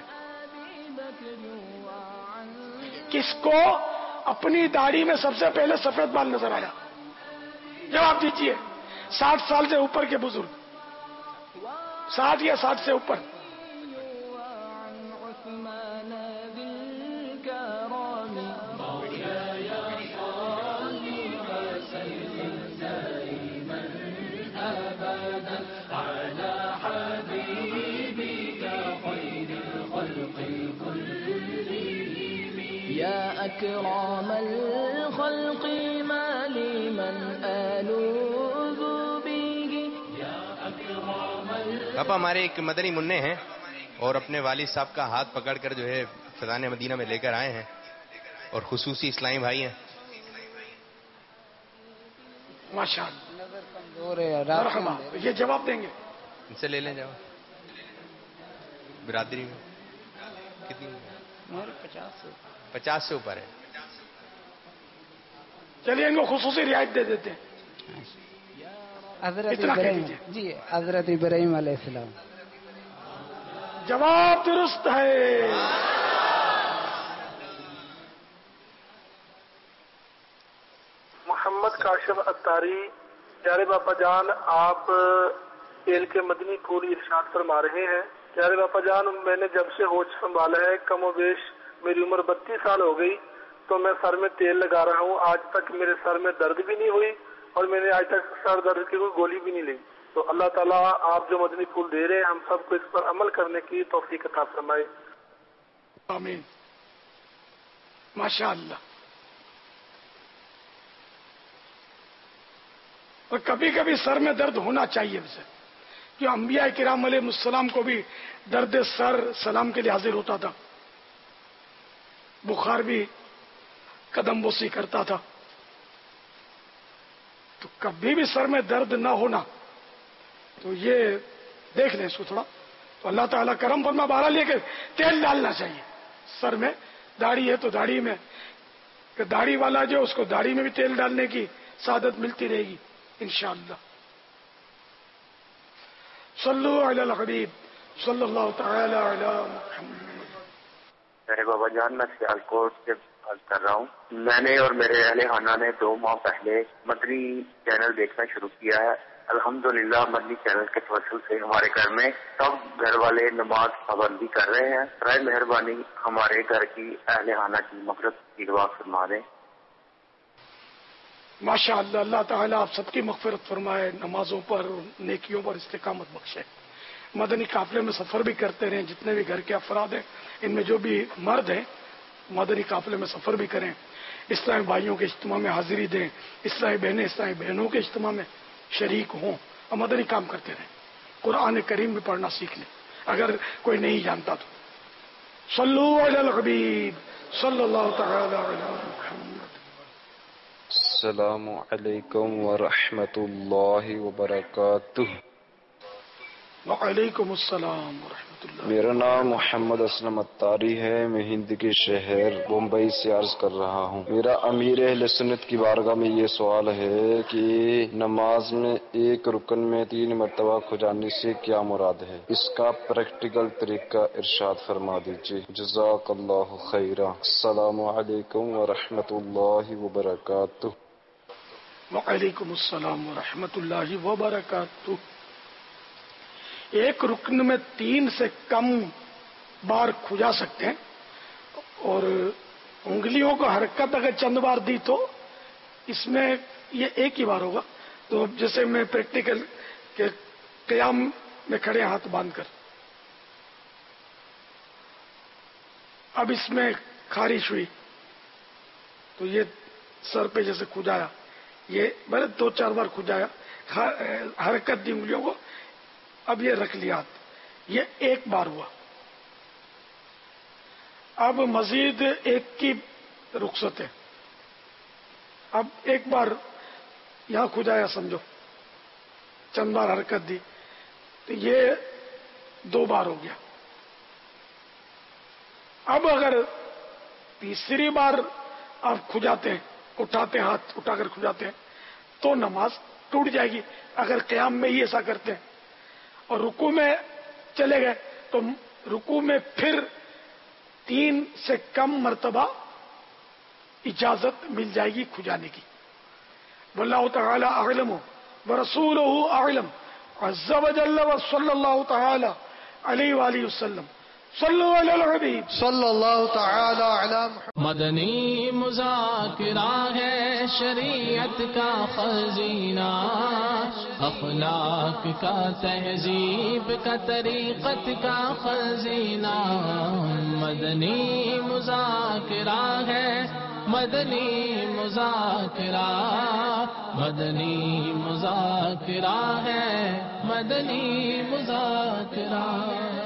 کس کو اپنی داڑھی میں سب سے پہلے سفید بال نظر آیا؟ جواب دیجیے. 60 سال سے اوپر کے بزرگ، 60 یا 60 سے اوپر. اکرام الخلق ما لمن آلوذ به. پاپا ہمارے ایک مدنی منع ہیں اور اپنے والد صاحب کا ہاتھ پکڑ کر جو ہے فیضان مدینہ میں لے کر آئے ہیں، اور خصوصی اسلامی بھائی ہیں. ماشاء اللہ، مرحبا. یہ جواب دیں گے؟ ان سے لے لیں جواب. برادری میں کتنی؟ 50 سے اوپر ہے. چلیے ان کو خصوصی رعایت دے دیتے ہیں. حضرت ابراہیم، جی حضرت ابراہیم علیہ السلام. جواب درست ہے. محمد کاشف اتاری. پیارے باپا جان، آپ تیل کے مدنی پھول ارشاد فرما رہے ہیں. پیارے باپا جان، میں نے جب سے ہوش سنبھالا ہے، کم و بیش میری عمر 32 سال ہو گئی، تو میں سر میں تیل لگا رہا ہوں. آج تک میرے سر میں درد بھی نہیں ہوئی اور میں نے آج تک سر درد کی کوئی گولی بھی نہیں لی. تو اللہ تعالیٰ آپ جو مدنی پھول دے رہے ہیں، ہم سب کو اس پر عمل کرنے کی توفیق عطا فرمائے. آمین. ماشاء اللہ. اور کبھی کبھی سر میں درد ہونا چاہیے ویسے، کہ انبیاء کرام علیہ السلام کو بھی درد سر سلام کے لیے حاضر ہوتا تھا. بخار بھی قدم بوسی کرتا تھا. تو کبھی بھی سر میں درد نہ ہونا، تو یہ دیکھ لیں اس کو تھوڑا. تو اللہ تعالیٰ کرم فرما. بہرحال لے کے تیل ڈالنا چاہیے سر میں. داڑھی ہے تو داڑھی میں، کہ داڑھی والا جو اس کو داڑھی میں بھی تیل ڈالنے کی سعادت ملتی رہے گی انشاءاللہ. صلو علی الحبیب صلی اللہ تعالی علی محمد. میرے بابا جان، میں سیالکوٹ سے بات کر رہا ہوں. میں نے اور میرے اہل خانہ نے 2 ماہ پہلے مدنی چینل دیکھنا شروع کیا ہے. الحمدللہ مدنی چینل کے توسل سے ہمارے گھر میں سب گھر والے نماز پابندی کر رہے ہیں. برائے مہربانی ہمارے گھر کی اہل خانہ کی مغفرت کی دعا فرما دیں. ماشاء اللہ. اللہ تعالیٰ آپ سب کی مغفرت فرمائے، نمازوں پر نیکیوں پر استقامت بخشے. مدنی قافلے میں سفر بھی کرتے رہیں. جتنے بھی گھر کے افراد ہیں، ان میں جو بھی مرد ہیں، مدنی قافلے میں سفر بھی کریں. اسلامی بھائیوں کے اجتماع میں حاضری دیں. اسلامی بہنوں کے اجتماع میں شریک ہوں اور مدنی کام کرتے رہیں. قرآن کریم بھی پڑھنا سیکھ لیں اگر کوئی نہیں جانتا تو. صلو علی الحبیب صلی اللہ تعالی علی محمد. السلام علیکم ورحمۃ اللہ وبرکاتہ. وعلیکم السلام ورحمۃ اللہ. میرا نام محمد اسلم اتاری ہے. میں ہند کے شہر بمبئی سے عرض کر رہا ہوں. میرا امیر اہل سنت کی بارگاہ میں یہ سوال ہے کہ نماز میں ایک رکن میں 3 مرتبہ کھجانے سے کیا مراد ہے؟ اس کا پریکٹیکل طریقہ ارشاد فرما دیجیے. جزاک اللہ خیرا. السلام علیکم ورحمۃ اللہ وبرکاتہ. وعلیکم السلام ورحمۃ اللہ وبرکاتہ. ایک رکن میں 3 سے کم بار کھجا سکتے ہیں، اور انگلیوں کو حرکت اگر چند بار دی تو اس میں یہ ایک ہی بار ہوگا. تو جیسے میں پریکٹیکل کہ قیام میں کھڑے ہاتھ باندھ کر اب اس میں خارش ہوئی تو یہ سر پہ جیسے کھجایا، یہ میں نے 2-4 بار کھجایا، حرکت دی انگلیوں کو، اب یہ رکھ لیا، یہ ایک بار ہوا۔ اب مزید ایک کی رخصت ہے، اب ایک بار یہاں کھجایا سمجھو، چند بار حرکت دی تو یہ 2 بار ہو گیا۔ اب اگر تیسری بار آپ کھجاتے ہیں، اٹھاتے ہیں، ہاتھ اٹھا کر کھجاتے ہیں تو نماز ٹوٹ جائے گی۔ اگر قیام میں ہی ایسا کرتے ہیں اور رکوع میں چلے گئے تو رکوع میں پھر 3 سے کم مرتبہ اجازت مل جائے گی کھجانے کی۔ واللہ تعالی اعلم ورسولہ اعلم عز وجل وصلی اللہ تعالی علیہ وآلہ وسلم۔ صلو علی الحبیب صلی اللہ تعالی علی محمد۔ مدنی مذاکرہ ہے شریعت کا خزینہ، اخلاق کا، تہذیب کا، طریقت کا خزینہ۔ مدنی مذاکرہ ہے، مدنی مذاکرہ، مدنی مذاکرہ ہے، مدنی مذاکرہ۔